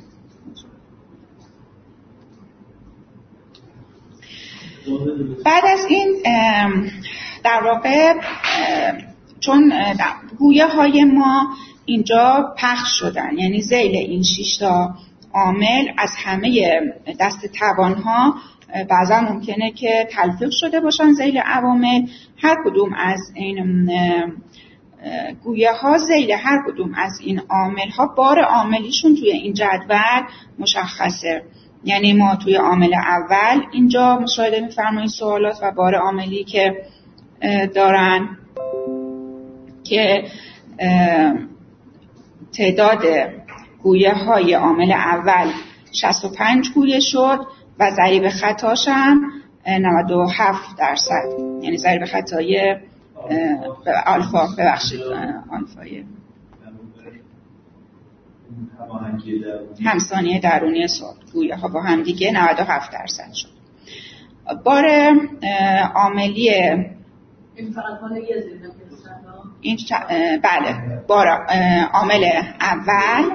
[SPEAKER 6] بعد از این در واقع چون گویه های ما اینجا پخش شدن، یعنی ذیل این 6 تا عامل از همه دست توانها بعضا ممکنه که تلفیق شده باشن ذیل عوامل. هر کدوم از این گویه ها ذیل هر کدوم از این عامل ها بار عاملیشون توی این جدول مشخصه. یعنی ما توی عامل اول اینجا مشاهده می‌فرمایید سوالات و بار عاملی که دارن که تعداد گویه های عامل اول 65 گویه شد و ضریب خطاش هم 97%. یعنی ضریب خطای آلفا آلفای همسانی درونی گویه ها با هم دیگه 97% شد. بار عاملی این بله بار عامل اول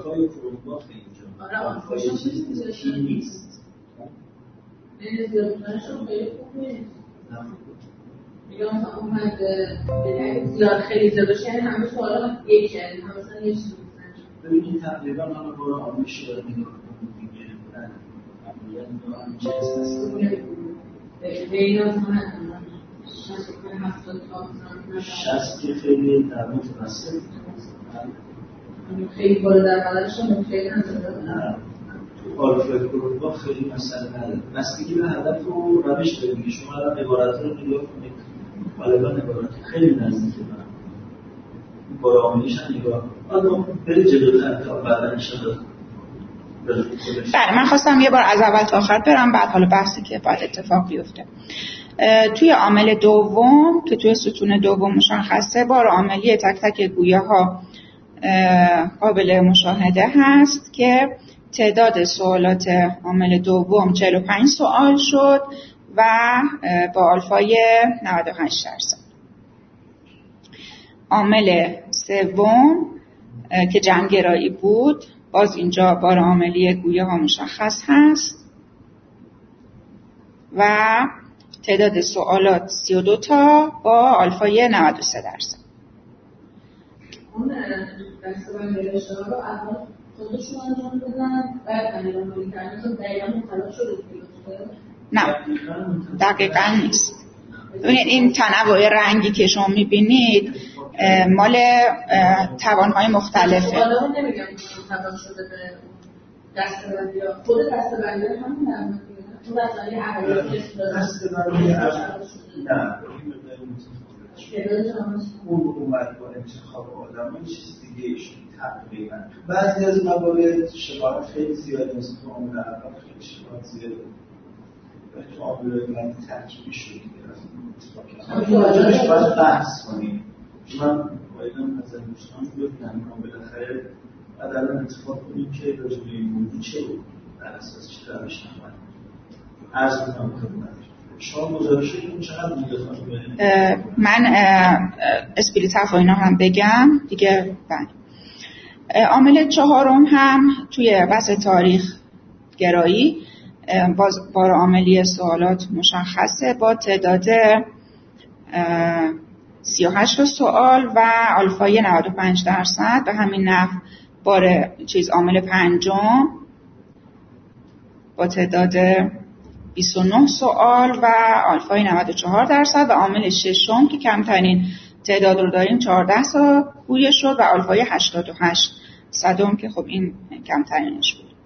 [SPEAKER 1] زیاد خیلی زیاد باشه یعنی همه سوالا یک یعنی مثلا یه چیزی
[SPEAKER 4] ببینید تقریبا من برای عامل شده میگم دیگه معمولا چه اساسی
[SPEAKER 1] بینا
[SPEAKER 4] 60 که خیلی در متوسط
[SPEAKER 1] خیلی بالا در بلدش خیلی
[SPEAKER 4] نه تو آلفا گروه خیلی مسئله نداره. بستگی به هدف و روش دارید. شما الان عبارت رو نگاه کنید. غالبا عبارت خیلی نزدیکه به هم. بار عاملیش هم نگاه. اما برید جلوتر تا بعدا انشاءالله.
[SPEAKER 6] بله من خواستم یه بار از اول تا آخر برم بعد حالا بحثی که باید اتفاق بیفته. توی عامل دوم که توی ستون دوم مشخصه بار عاملی تک تک گویه ها قابل مشاهده هست که تعداد سوالات عامل دوم 45 سوال شد و با آلفای 98%. عامل سوم که جمع‌گرایی بود باز اینجا بار عاملی گویه ها مشخص هست و تعداد سوالات 32 تا با آلفای 93%.
[SPEAKER 1] اون دسته‌بندی اشتغال رو اول خودشون انجام بدن بعد انجام بدن چون دقیقاً مطالعه شده
[SPEAKER 6] نه دقیقاً نیست. این تنوع رنگی که شما می‌بینید مال توان‌های مختلفه.
[SPEAKER 1] حالا نمیگم توان شده به دسته‌بندی خود دسته‌بندی همون نه اون دسته‌بندی اولیه
[SPEAKER 4] نه اون اومد با انتخاب آدم این چیز دیگه ایشون تقریبا بعضی از موارد شباهت خیلی زیاد است تو عامل اول خیلی شباهت زیاد تو عامل من ترکیبی شده راجعش باید بحث کنیم. من بایدم از دوستان ببینم بالاخره بعد الان اتفاق کنیم که راجع به این موضوع چه بود در اساس چه روش نمید عرض میکنم خدمت شما گزارشتون چقدر بوده خانم؟
[SPEAKER 6] من اسپریتاف و اینا هم بگم دیگه. عامل چهارم هم توی بحث تاریخ گرایی باز بار عاملی سوالات مشخصه با تعداد 38 سوال و آلفای 95%. به همین نحو بار عامل پنجم با تعداد 29 سوال و آلفای 94% و عامل ششم که کمترین تعداد رو داریم 14 تا گویه شد و آلفای 88% که خب این کمترینش بود.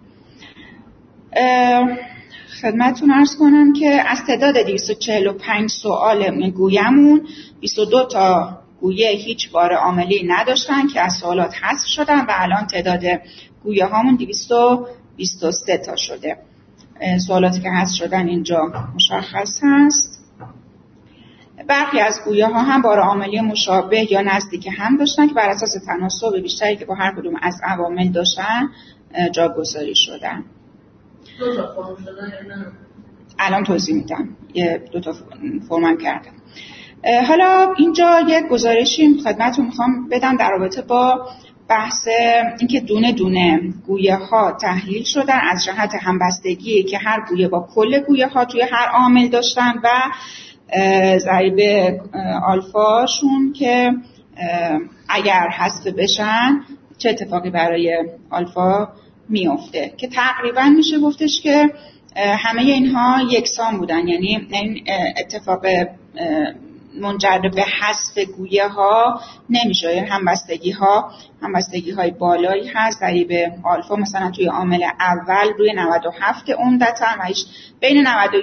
[SPEAKER 6] خدمتتون عرض کنم که از تعداد 245 سوال گویمون 22 تا گویه هیچ بار عاملی نداشتن که از سوالات حذف شدن و الان تعداد گویه هامون 223 تا شده. سوالاتی که حذف شدن اینجا مشخص هست. برخی از گویه ها هم بار عاملی مشابه یا نزدیک هم داشتن که بر اساس تناسب بیشتری که با هر کدوم از عوامل داشتن جاگذاری شدن.
[SPEAKER 1] دو تا فرم شدن
[SPEAKER 6] الان توضیح میدم. دو تا فرم کردم. حالا اینجا یک گزارشی خدمتتون میخوام بدم در رابطه با بحث اینکه دونه دونه گویه ها تحلیل شدن از جهت همبستگی که هر گویه با کل گویه ها توی هر عامل داشتن و ضریب آلفاشون که اگر حذف بشن چه اتفاقی برای آلفا میفته که تقریبا میشه گفتش که همه اینها یکسان بودن. یعنی این اتفاق منجر به حذف گویه ها نمیشه. یعنی همبستگی های بالایی هست ضریب آلفا مثلا توی عامل اول روی 97 عمدتاً و بین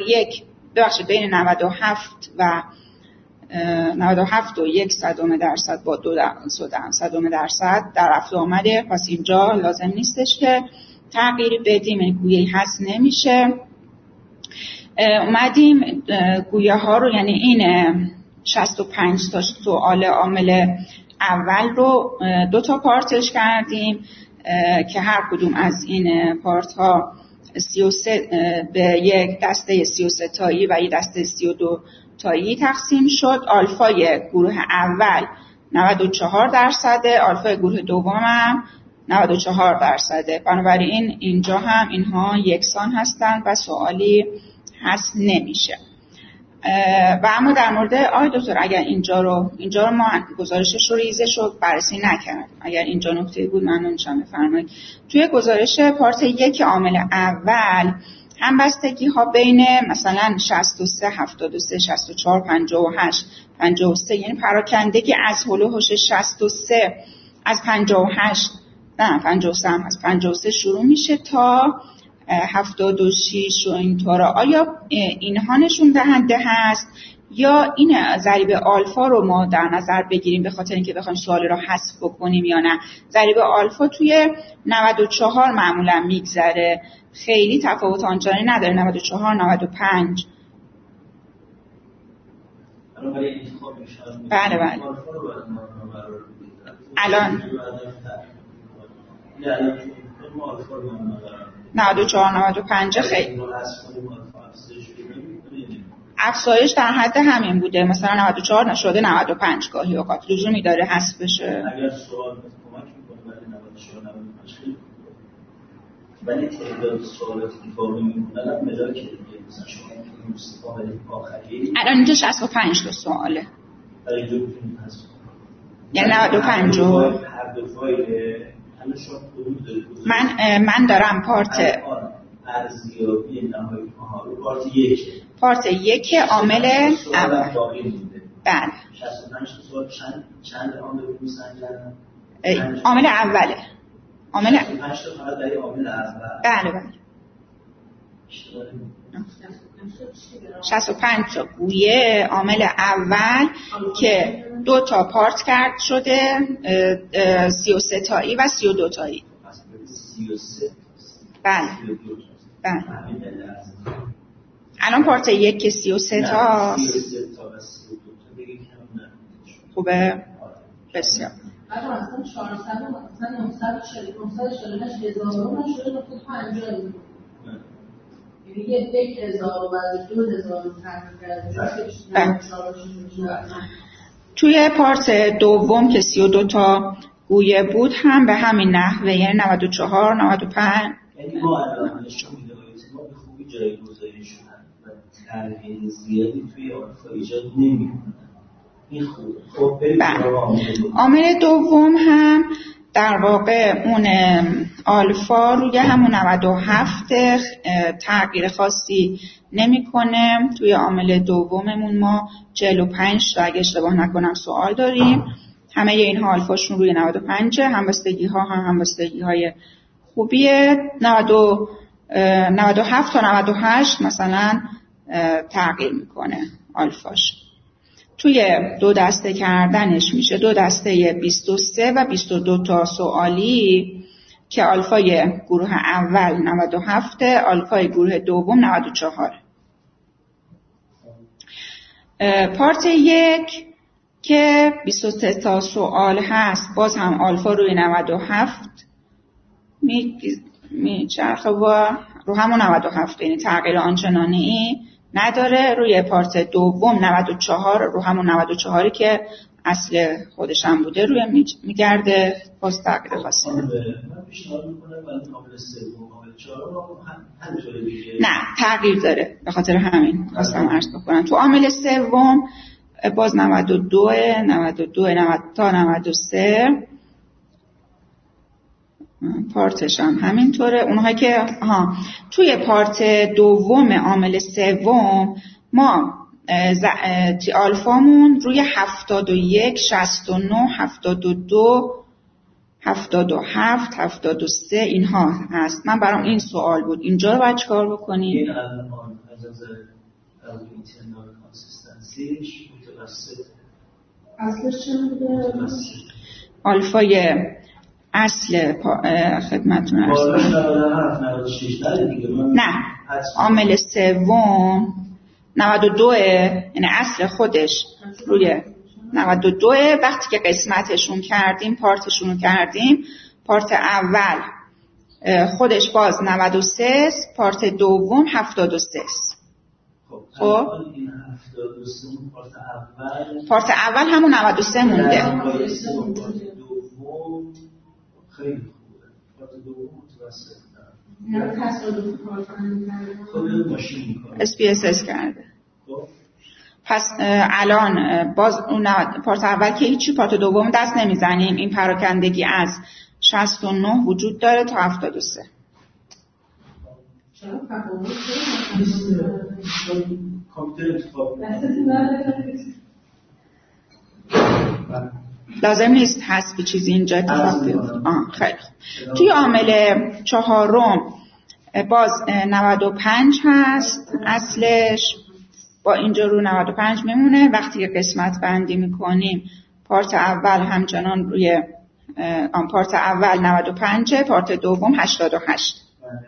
[SPEAKER 6] 97 و 97 و 0.1% با 0.2% در رفت و آمده. پس اینجا لازم نیستش که تغییری بدیم، یعنی گویه‌ای هست نمیشه. اومدیم گویه ها رو، یعنی این 65 تا سوال عامل اول رو 2 تا پارتش کردیم که هر کدوم از این پارت ها 33 به یک دسته 33 تایی و یک دسته 32 تایی تقسیم شد. آلفای گروه اول 94%، آلفای گروه دوم هم 94%. بنابراین اینجا هم اینها یکسان هستند و سوالی هست نمیشه. و اما در مورد دکتر اگر اینجا رو ما گزارشش رو ریزش رو بررسی نکردیم، اگر اینجا نکته بود ممنون میشم بفرمایید. توی گزارش پارت 1 عامل اول همبستگی ها بین مثلا 63 73 64 58 53، یعنی پراکندگی از هلوهوش 63 از 58 نه 53 هم از 53 شروع میشه تا 76 و اینطورا. آیا اینها نشون دهنده هست یا این ضریب آلفا رو ما در نظر بگیریم به خاطر اینکه بخوایم سوال رو حذف بکنیم یا نه؟ ضریب آلفا توی 94 معمولا میگذره، خیلی تفاوت آنچنانی نداره. 94 95 بله الان 94 95 خیلی افزایش در حد همین بوده، مثلا 94 نشده 95 گاهی اوقات لزومی داره حذف بشه.
[SPEAKER 4] اگر سوال کمک می‌کنه ولی 94 95 خیلی ولی تعداد سوالات که فارغ می‌مونن مدار که مثلا شما مستقبل آخری
[SPEAKER 6] الان اینجا 65 تا سواله.
[SPEAKER 4] برای اینجا می‌تونید حذف کنید.
[SPEAKER 6] یعنی 95
[SPEAKER 4] هر دو فایل
[SPEAKER 6] من دارم پارت
[SPEAKER 4] ارزیابی نهایی
[SPEAKER 6] پارت 1 عامل اول. بله
[SPEAKER 4] 65 سوال چند عامل رو میسنجن؟
[SPEAKER 6] عامل اوله. عامل
[SPEAKER 4] 65 تا فقط برای عامل اول.
[SPEAKER 6] بله 65 تا گویه عامل اول که 2 تا پارت کرد شده 33 تایی و 32 تایی.
[SPEAKER 4] 33
[SPEAKER 6] بله بله. الان پارت 1 که 33 تا خوبه بسیار.
[SPEAKER 1] اصلا 400 مثلا 948 هزار شده 50 یعنی 1000 و 2000 تغییر
[SPEAKER 6] توی پارت دوم که 32 تا گویه بود هم به همین نحوه، یعنی 94 95.
[SPEAKER 4] یعنی ما الان نشون میده ما به خوبی جایگزین شدن و تغییر زیادی توی آلفا ایجاد نمی‌کنن. این خوبه. خب بریم
[SPEAKER 6] عامل دوم هم در واقع اون آلفا روی همون 97 تغییر خاصی نمی‌کنه. توی عامل دوممون ما 45 تا اگه اشتباه نکنم سوال داریم. همه اینها آلفاشون روی 95، همبستگی‌ها هم همبستگی‌های خوبیه. 97 تا 98 مثلا تغییر میکنه آلفاش. توی 2 دسته کردنش میشه 2 دسته 23 و 22 تا سوالی که آلفای گروه اول 97، آلفای گروه دوم 94. پارت 1 که 23 تا سوال هست باز هم آلفا روی 97 میچرخه و رو همون 97، یعنی تغییر آنچنانی نداره. روی پارت دوم 94 رو همون 94 که اصل خودش هم بوده روی میگرده، باز تغییر خاصی نه تغییر داره. به خاطر همین خواستم عرض بکنم تو عامل سوم باز 92 تا 93 پارتش هم همینطوره. اونهایی که توی پارت دوم عامل سوم ما آلفامون روی 71 69 72 77 73 اینها هست. من برام این سوال بود اینجا رو باید چیکار بکنیم؟
[SPEAKER 4] این الان از نظر اینترنال کانسیستنسیش متوسط
[SPEAKER 1] اصلش چند بوده؟
[SPEAKER 6] آلفای اصل خدمتتون عرض کنم. نه عامل سوم 92 یعنی اصل خودش روی 92. وقتی که قسمتشون کردیم پارتشون کردیم، پارت اول خودش باز 93 پارت دوم 73. خب
[SPEAKER 4] این 73
[SPEAKER 6] پارت اول همون 93 مونده.
[SPEAKER 4] خیلی خوبه. پارت دوم متوسط
[SPEAKER 6] SPSS کرده. پس الان باز اون پارت اول که هیچی، پارت دوم دست نمیزنیم. این پراکندگی از 69 وجود داره تا 73. لازم نیست حسب چیزی اینجا اتفاق بیفته. خیلی خوب. توی عامل چهارم باز 95 هست اصلش، با اینجا رو 95 میمونه. وقتی که قسمت بندی میکنیم پارت اول همچنان روی پارت اول 95، پارت دوم 88.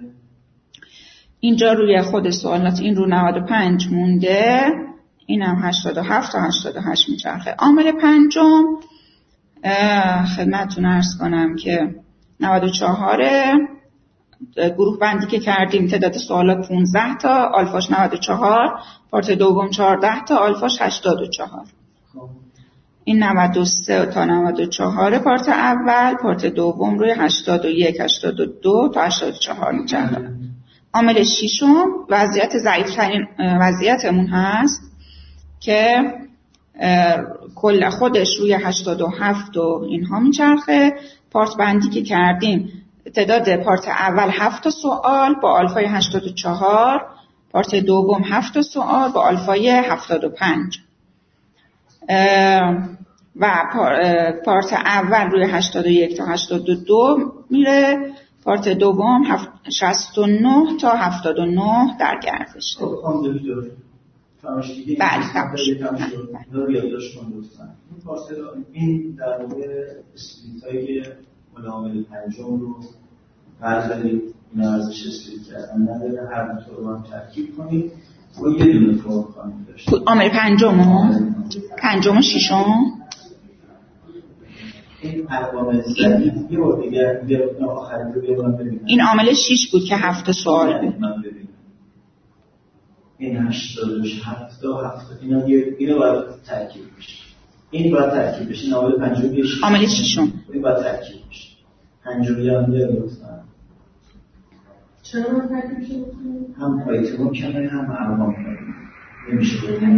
[SPEAKER 6] اینجا روی خود سوالات این رو 95 مونده، این هم 87 تا 88 میچرخه. عامل پنجم خدمتتون عرض کنم که 94 گروه بندی که کردیم تعداد سوالات 15 تا، آلفاش 94، پارت دوم 14 تا، آلفاش 84. این 93 تا 94 پارت اول، پارت دوم روی 81 82 تا 84 میچرخه. عامل ششم وضعیت ضعیف‌ترین وضعیتمون هست که کل خودش روی 87 و اینها میچرخه. پارت بندی که کردیم تعداد پارت اول 7 سوال با آلفای 84، پارت دوم 7 سوال با آلفای 75 و پارت اول روی 81 تا 82 میره، پارت دوم 69 تا 79 در گردش. بله
[SPEAKER 4] این در مورد اسپلیت‌های عامل پنجم رو بردارید، این ارزش اسپلیت کردن نداره، هر دو رو هم ترکیب کنید و یه دونه فرم خواهیم داشت.
[SPEAKER 6] عامل پنجم و ششم
[SPEAKER 4] این عوامل زدید یه بار دیگه آخری رو بیارم ببینم.
[SPEAKER 6] این عامل 6 بود که 7 سوال بود.
[SPEAKER 4] من ببینم این 87 اینا باید ترکیب بشه. این باید ترکیب بشه. این عامل پنجم بشه.
[SPEAKER 6] عامل ششم
[SPEAKER 4] این باید ترکیب بشه. پنجمی هم بیار لطفا.
[SPEAKER 1] چرا باید ترکیب بشه؟
[SPEAKER 4] هم آیتم کمه هم ارقام کمه. نمیشه.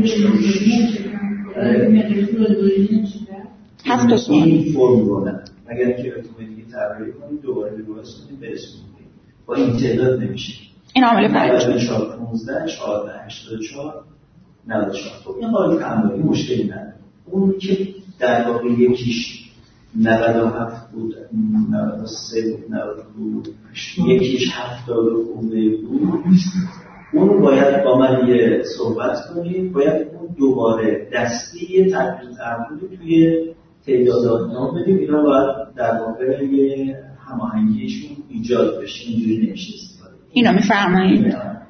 [SPEAKER 6] 7 سوال.
[SPEAKER 4] این فرم رو نه. اگر که ارتباطی طراحی کنید دوباره درست کنید به اسم میدید. با این تعداد نمیشه.
[SPEAKER 6] این عامل پنجم
[SPEAKER 4] 94 15 14 84 94. خب این حالی تعاملی مشکلی نداره. اون که در واقع یکیش 97 بود، 93 بود، 90 بود، یکیش 70 بود. اون باید با من یه صحبت کنید، باید اون دوباره دستی یه تغییر تعاملی توی تعدادات نام بدیم. اینا باید در واقع یه هماهنگیشون ایجاد بشه. اینجوری نمیشه استفاده.
[SPEAKER 6] اینا میفرمایید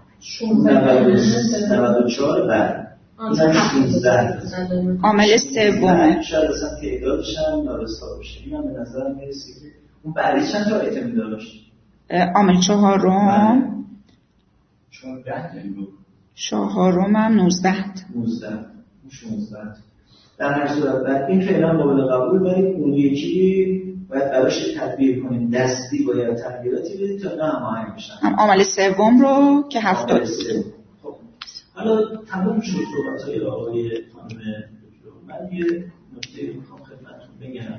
[SPEAKER 4] 94 بعد این 16
[SPEAKER 6] عامل سوم
[SPEAKER 4] شاید اصلا تعدادش هم نارسا باشه. این هم به نظر میرسه که اون بعدی چند تا ایتمی داشت.
[SPEAKER 6] عامل چهارم 19
[SPEAKER 4] در هر صورت بعد این فعلا قابل قبول، ولی اون یکی باید براش تدبیر کنیم، دستی باید تغییراتی بدید تا نه هماهنگ بشن.
[SPEAKER 6] عامل سوم رو که 70.
[SPEAKER 4] خب حالا تمام شد صحبت‌های آقای خانم دکتر. من یه نکته میخوام خدمتتون بگم.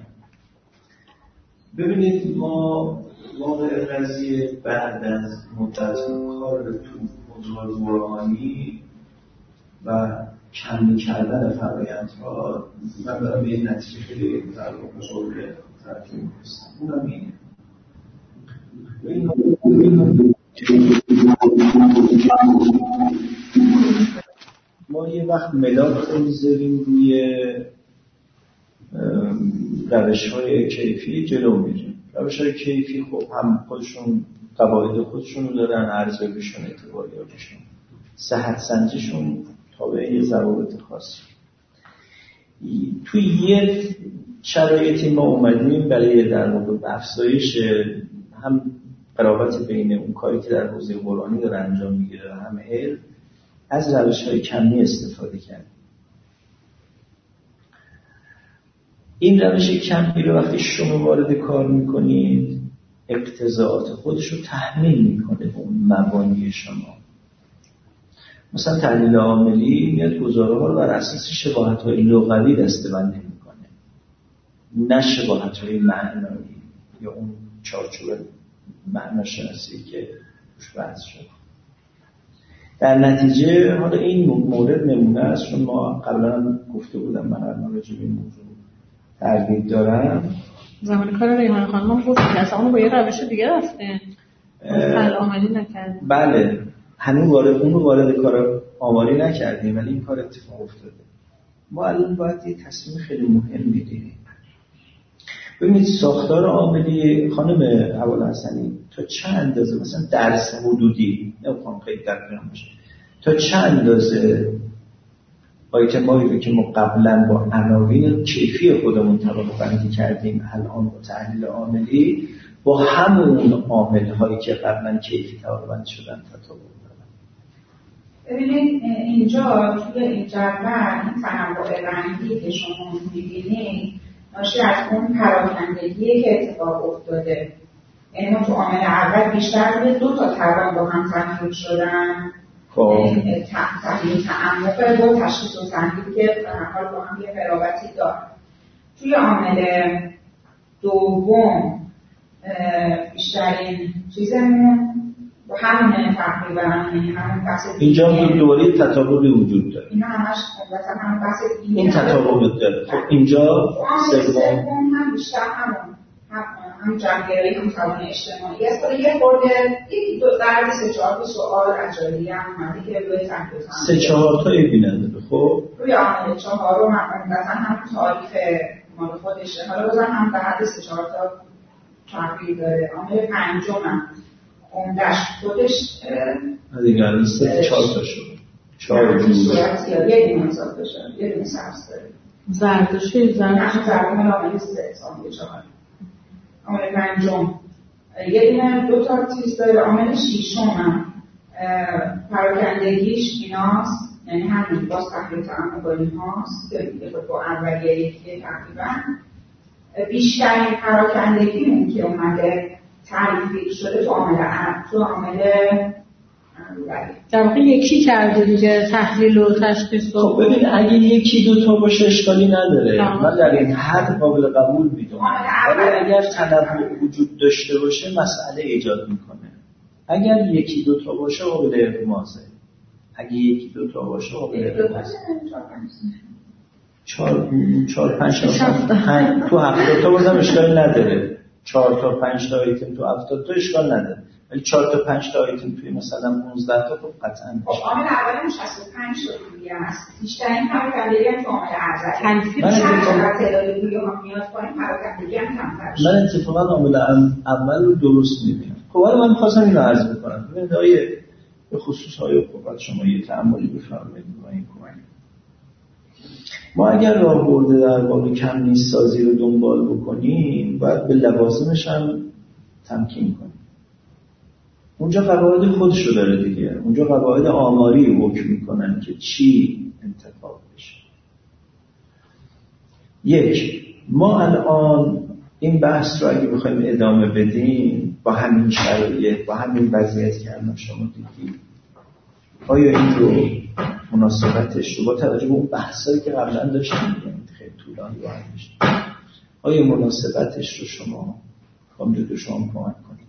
[SPEAKER 4] ببینید ما واقع قضیه بعد از مدت کار تو حوزه روحانی و کمی کردن فرآیندها من دارم به این نتیجه خیلی در واقع بزرگ ترکیب می‌رسم. اونم اینه. ما یه وقت ملاک می‌ذاریم روی روش‌های کیفی جلو میریم. روش‌های کیفی خب هم خودشون قواعد خودشون رو دارن، ارزیابیشون، اعتباریاتشون، صحت سنجیشون تابع یه ضوابط خاصی. توی یه شرایطی ما اومدیم برای در واقع افزایش هم قرابت بین اون کاری که در حوزه قرآنی داره انجام میگیره هم علم از روش‌های کمی استفاده کردیم. این روش کمی رو وقتی شما وارد کار میکنید اقتضاعات خودش رو تحمیل میکنه به اون مبانی شما. مثلا تحلیل عاملی میاد گزاره‌ها رو بر اساس شباهت‌های لغوی دسته‌بندی میکنه، نه شباهت‌های معنایی یا اون چارچوب معناشناسی که روش بحث شد. در نتیجه حالا این مورد نمونه است، چون ما قبلا گفته بودم من راجع به این موضوع تردید دارم.
[SPEAKER 1] زمان کار ریحان خانم گفت که اصلا اونو با یه روش دیگه رفته تحلیل عملی نکرد.
[SPEAKER 4] بله هنوز اونو وارد کار آماری نکردیم ولی این کار اتفاق افتاده. ما الان باید یه تصمیم خیلی مهم بگیریم. ببینید ساختار عاملی خانم ابوالحسنی تا چه اندازه مثلا درس حدودی نمیخوام خیلی دقیق باشه تا چه اندازه آیتمایی رو که ما قبلا با عناوین کیفی خودمون طبقه بندی کردیم الان با تحلیل عاملی با همون عامل‌هایی که قبلا کیفی طبقه بندی شدن تطابق دارن.
[SPEAKER 6] ببینید اینجا توی این جدول این تنوع رنگی که شما می‌بینید ناشی از اون پراکندگی که اتفاق افتاده. یعنی ما تو عامل اول بیشتر روی 2 تا توان با هم تحلیل شدن. تحلیل تعمق دو تشخیص و تحلیل که به هر حال با هم یه قرابتی دارن. توی عامل دوم بیشترین چیزمون با همون تقریبا همون بحث
[SPEAKER 4] اینجا دوباره تطابقی وجود داره.
[SPEAKER 6] اینا همش مثلا همون بحث
[SPEAKER 4] این تطابق داره. خب اینجا
[SPEAKER 6] سوم هم بیشتر هم جنگیری هم توان اجتماعی است. ولی یه خورده یک دو درد 3-4 سوال رجالی هم اومده که روی تحقیق
[SPEAKER 4] 3-4 تا بیننده. خب
[SPEAKER 6] روی عامل 4 رو مثلا هم تعریف مال خودشه. حالا بازم هم به حد 3-4 تا تغییر داره. عامل 5 هم عمدش خودش
[SPEAKER 4] دیگه الان 3-4 تا شد. 4
[SPEAKER 6] صورت یا یه دونه حساب بشه. یه دونه سرس داره.
[SPEAKER 1] زردشوی
[SPEAKER 6] عامل 3 عامل 4 عامل 5 یه دونه 2 تا چیز داره. عامل 6 هم پراکندگیش ایناست، یعنی همین باز تحلیل تعمق اینهاست که با اولیه یکی تقریبا بیشترین پراکندگیمون که اومده تعریفی شده تو عامل
[SPEAKER 1] در واقع یکی کرده دیگه تحلیل و تشخیص.
[SPEAKER 4] خب ببین اگه 1-2 تا باشه اشکالی نداره. من در این حد قابل قبول میدونم. ولی اگر تنوع وجود داشته باشه مسئله ایجاد میکنه. اگر 1-2 تا باشه قابل اغمازه. اگه 1-2 تا باشه قابل اغمازه. 4-5 تو 70 تا بازم اشکالی نداره. 4 تا 5 تا آیتم تو 70 تا اشکال نداره. ولی 4 تا 5 تا آیتم توی مثلا 15 تا خب قطعاً
[SPEAKER 6] خب عامل اول 65 تا دیگه است. بیشترین پراکندگی هم تو عامل اول. من تعداد روی هم میاد پایین پراکندگی هم کمتر شد.
[SPEAKER 4] من اتفاقاً عامل اول رو درست می‌بینم. خب حالا من خواستم اینو عرض بکنم. ببینید آیه به خصوص های قوت شما یه تأملی بفرمایید با این کمک. ما اگر راهبرد در واقع کم نیست سازی رو دنبال بکنیم باید به لوازمش هم تمکین کنیم. اونجا قواعد خودش رو داره دیگه. اونجا قواعد آماری حکم میکنن که چی انتخاب بشه. یک، ما الان این بحث رو اگه بخوایم ادامه بدیم با همین شرایط با همین وضعیت که الان شما دیدید آیا این رو مناسبتش رو با توجه به اون بحثایی که قبلا داشتیم خیلی طولانی با هم داشتیم آیا مناسبتش رو شما خواهید شما کمک کنید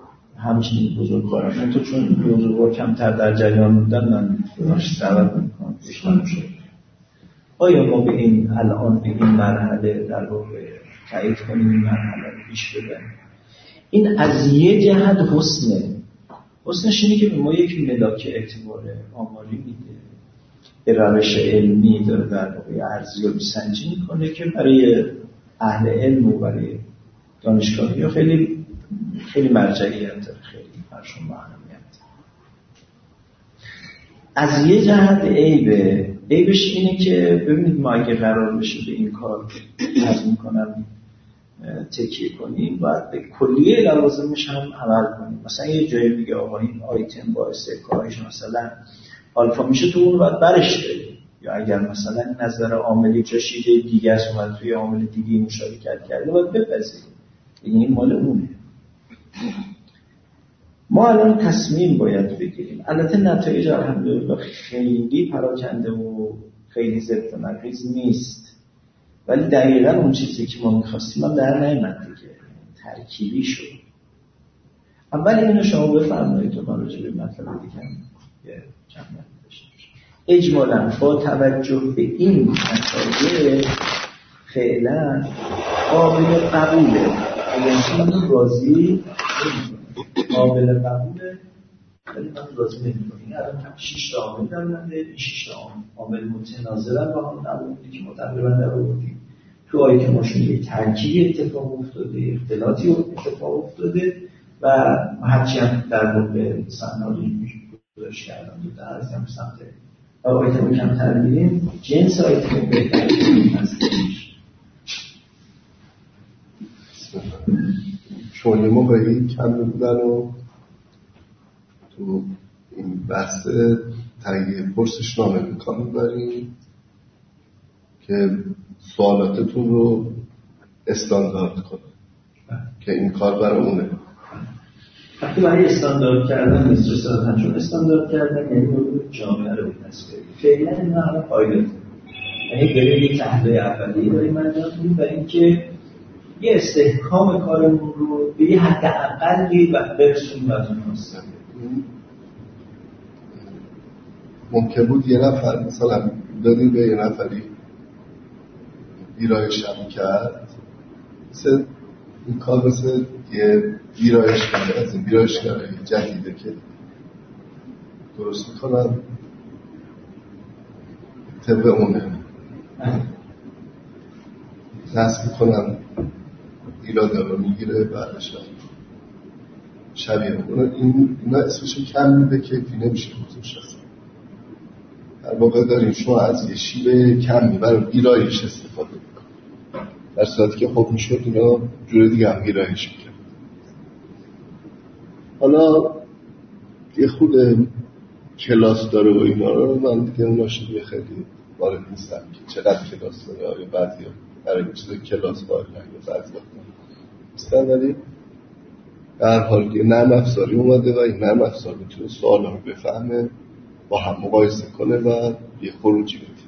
[SPEAKER 4] همچنین بزرگوارم تو چون بزرگوار کمتر در جریان بودن من داشت دعوت میکنم بیشتر شد. آیا ما به این الان به این مرحله در واقع تایید کنیم این مرحله رو پیش ببریم؟ این از یه جهت حسنش اینه که به ما یک ملاک اعتبار آماری میده، به روش علمی داره در واقع ارزیابی سنجی میکنه که برای اهل علم و برای دانشگاهی ها خیلی خیلی مرجعیت داره، خیلی برشون اهمیت. از یه جهت عیبش اینه که ببینید ما اگه قرار بشه به این کار از میکنم تکیه کنیم باید به کلیه لوازمش هم عمل کنیم. مثلا یه جایی میگه آقا این آیتم باعث کاهش مثلا آلفا میشه، تو اون باید برش داریم. یا اگر مثلا نظر عاملی جاشیده دیگه است اومد توی عامل دیگه مشارکت کرده باید بپذیریم، این مال اونه. ما الان تصمیم باید بگیریم. البته نتایج الحمدلله خیلی پراکنده و خیلی ضد و نقیض نیست، ولی دقیقاً اون چیزی که ما می‌خواستیم هم در نیامد دیگه، ترکیبی شد. اول اینو شما بفرمایید تو من راجع به مطلب دیگه یه چند داشته باشیم. اجمالاً با توجه به این نتایج فعلا قابل قبوله، اگر من راضی قابل قبوله، ولی من راضی نمی‌کنم. این الان 6 تا عامل دارنده، 6 تا عامل متناظرن با هم نبودی که ما تقریبا در آوردیم. تو آیتماشون یه ترکیبی اتفاق افتاده، اختلاطی اتفاق افتاده و هرچی هم در واقع سناریویی گذاشت کردن و در از هم سمت آیتم کمتر می‌ریم، جنس آیتم بهتر هستش.
[SPEAKER 5] چون ما باید کم بودن و تو این بحث تهیه پرسشنامه امکان می‌بریم که سوالاتتون رو استاندارد کنه که این کار برامونه.
[SPEAKER 4] وقتی برای استاندارد کردن نیست، چون استاندارد کردن یعنی موضوع جامعه رو بینست بریم. فعلا این همه پایداره، یعنی برای یک تحلیل اولیه داریم انجام میدیم برای اینکه یه استحکام کارمون رو به یه حد اقلی و برسونیم از اون هستم.
[SPEAKER 5] ممکن بود یه نفر مثلا دادیم به یه نفری ویرایش هم کرد، مثل این کار مثل یه ویرایش کرده از این ویرایش کرده جدیده که درست میکنم طبق اونه نصب میکنم ایلاده رو میگیره بعدش شبیه اینا اسمشو کم میده کیفی نمیشه بزرش هست. در واقع داریم شما از یه شیوه کمی برای ویرایش استفاده میکنم، در صورتی که خب میشد اینا جور دیگه هم ویرایش میکنم. حالا یه خود کلاس داره و اینا رو من دیگه اون شیوه خیلی وارد نیستم که چقدر کلاس داره، یا بعضی برای چیز کلاس باید یا بعضی نیستن، ولی در حال که نرم افزاری اومده و این نرم افزار میتونه سوالا رو بفهمه با هم مقایسه کنه و یه خروجی بده.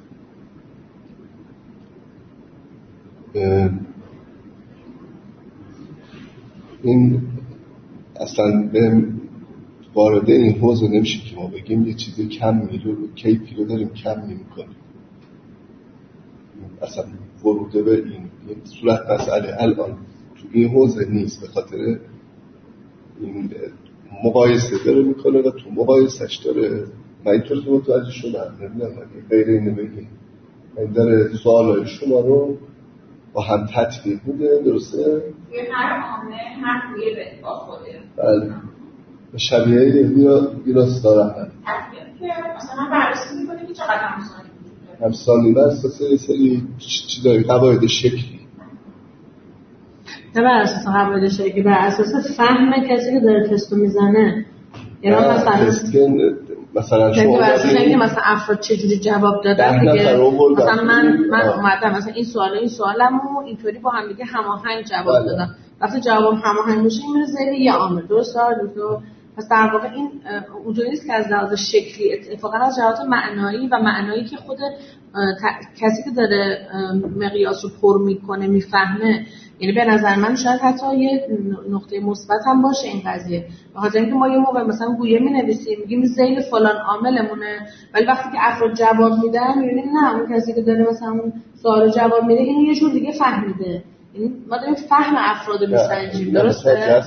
[SPEAKER 5] این اصلا به وارد این حوزه نمیشه که ما بگیم یه چیزی کم میره و کیفی رو داریم کم میکنیم. اصلا وروده به این صورت مسئله الان تو این حوزه نیست، به خاطر این مقایسه داره میکنه و تو مقایسهش داره من اینطور که متوجه شدم نمیدونم اگه غیر اینه بگیم من داره سوالای شما رو با هم تطبیق بوده، درسته؟
[SPEAKER 6] توی هر عامل هر رویه به با خوده
[SPEAKER 5] بله شبیه ویراس دارم
[SPEAKER 6] تطبیق که مثلا بررسی میکنه که چقدر همسانی وجود داره،
[SPEAKER 5] همسانی بر اساس یه سری چیزایی قواعد شکلی،
[SPEAKER 1] نه بر اساس قواعد شکلی، بر اساس فهم کسی که داره تستو میزنه. یعنی
[SPEAKER 5] مثلا شما
[SPEAKER 1] بر اساس اینکه مثلا افراد چجوری جواب دادن دیگه، مثلا من اومدم مثلا این سوالمو اینطوری با هم دیگه هماهنگ جواب دادم، وقتی جوابم هماهنگ میشه میره زیر یه عامل، درسته؟ پس در واقع این اونجوری نیست که از لحاظ شکلی، اتفاقا از جهات معنایی و معنایی که خود کسی که داره مقیاس رو پر میکنه میفهمه، یعنی به نظر من شاید حتی یه نقطه مثبت هم باشه این قضیه. بخاطر اینکه ما یه موقع مثلا گویه می‌نویسیم میگیم ذیل فلان عاملمونه، ولی وقتی که افراد جواب میدن میبینیم نه، اون کسی که داره مثلا اون سوال جواب میده این یه جور دیگه فهمیده. یعنی ما داریم فهم افراد رو میسنجیم. درسته؟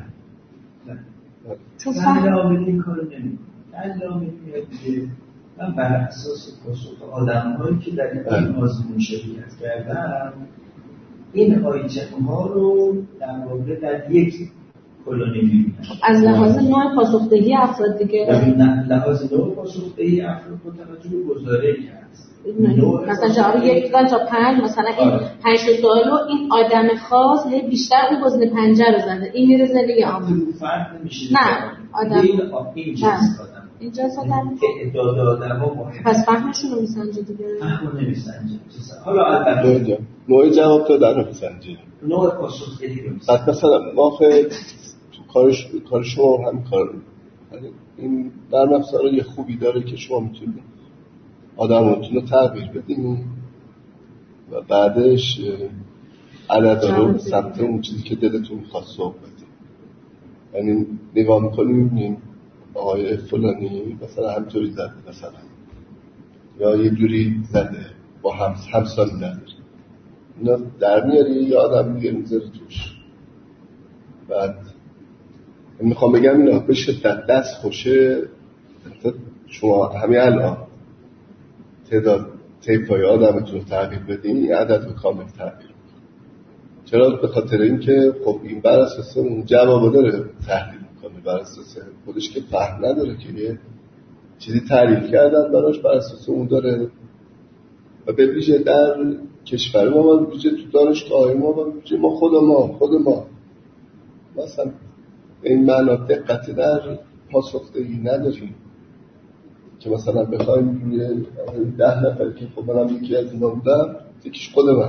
[SPEAKER 4] چون فهم عاملی این کارو نمی‌کنه. عاملی میاد دیگه من بر اساس پاسخ آدم‌هایی که در این آزمون شرکت کردن این آیتم‌ها رو در واقع در یک کلونی می‌بینن.
[SPEAKER 1] از لحاظ نوع پاسخدهی افراد دیگه.
[SPEAKER 4] نه، لحاظ نوع پاسخدهی افراد با توجه به گزاره‌ای که هست.
[SPEAKER 1] مثلا جواب 1 تا 5 مثلا این 5 سوال رو این آدم خاص بیشتر اون گزینه 5 رو زده. این میره زیر یه عامل.
[SPEAKER 4] فرق نمیشه.
[SPEAKER 1] نه، آدم
[SPEAKER 4] این جنس آدم.
[SPEAKER 1] اینجا آدم
[SPEAKER 4] تعداد آدم‌ها مهمه.
[SPEAKER 1] پس فهمشون رو میسنجه دیگه.
[SPEAKER 4] فهمو نمیسنجه. حالا البته
[SPEAKER 5] نوع جواب دادن رو میسنجه.
[SPEAKER 4] نوع پاسخدهی رو میسنجه.
[SPEAKER 5] بعد مثلا ما کار شما هم کار این در افزار یه خوبی داره که شما میتونید آدماتون رو تغییر بدین و بعدش عدد رو ثبت اون چیزی که دلتون میخواد صحبت بدین. یعنی نگاه میکنیم میبینیم آقای فلانی مثلا همطوری زده مثلا یا یه جوری زده با همسانی نداره، اینا در میاری یا آدم دیگه میذاره توش. بعد میخوام بگم اینا به شدت دست خوشه. شما همین الان تعداد تیپای آدمتون رو تغییر بدین این عدد رو کامل تغییر میکنه. چرا؟ به خاطر اینکه خب این بر اساس اون جواب داره تحلیل میکنه، بر اساس خودش که فهم نداره که یه چیزی تعریف کردن براش، بر اساس اون داره. و به ویژه در کشور ما و به ویژه تو دانشگاه ما و به ویژه ما خود ما مثلا این معنا دقت در پاسخدهی نداریم که مثلا بخوایم 10 نفر که خب منم یکی از اینا بودم یکیش خود من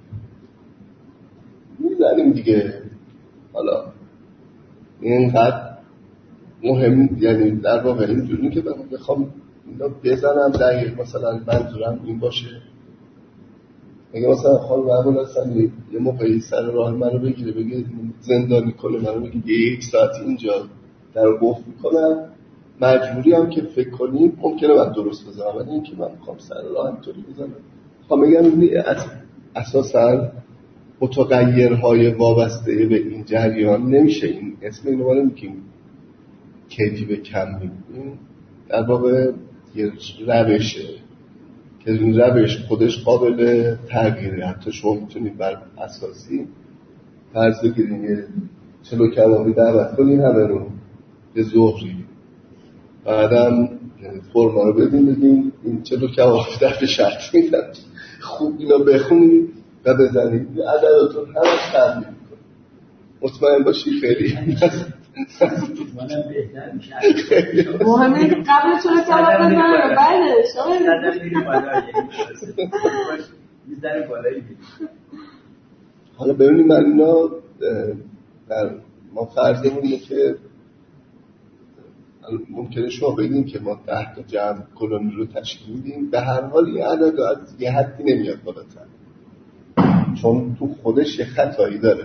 [SPEAKER 5] میزنیم دیگه. حالا اینقدر مهم، یعنی در واقع اینجوری که بخوام اینا بزنم دقیق مثلا منظورم این باشه. اگه مثلا خانم معمول هستن یه موقعی سر راه منو بگیره بگه زندانی کنه منو بگه 1 ساعت اینجا در رو قفل میکنم، مجبوری هم که فکر کنیم ممکنه من درست بزنم، ولی این که من میخوام سر راه همطوری بزنم. میخوام بگم اساساً متغیرهای وابسته به این جریان نمیشه این اسم اینو ما نمیگیم کیفی به کم میگیم، در واقع یه روشه که این روش خودش قابل تغییره. حتی شما میتونید بر اساسی فرض بگیرین یه چلو کبابی دعوت کنین همه رو به ظهری، بعدم فرما رو بگیم این چلو کبابی در شرط میدن خوب اینا بخونید و بزنید عدداتون همه تغییر میکنه. مطمئن باشی خیلی
[SPEAKER 4] منم بهتر میشه.
[SPEAKER 1] مهمه که قبل چلو کباب بزنم بعدش
[SPEAKER 4] قدم میره بالا میزنه بالایی.
[SPEAKER 5] حالا ببینید من اینا ما فرضمون اینه که ممکنه شما بگید که ما 10 تا جمع کلونی رو تشکیل میدیم، به هر حال این عدد از یه حدی نمیاد بالاتر چون تو خودش یه خطایی داره.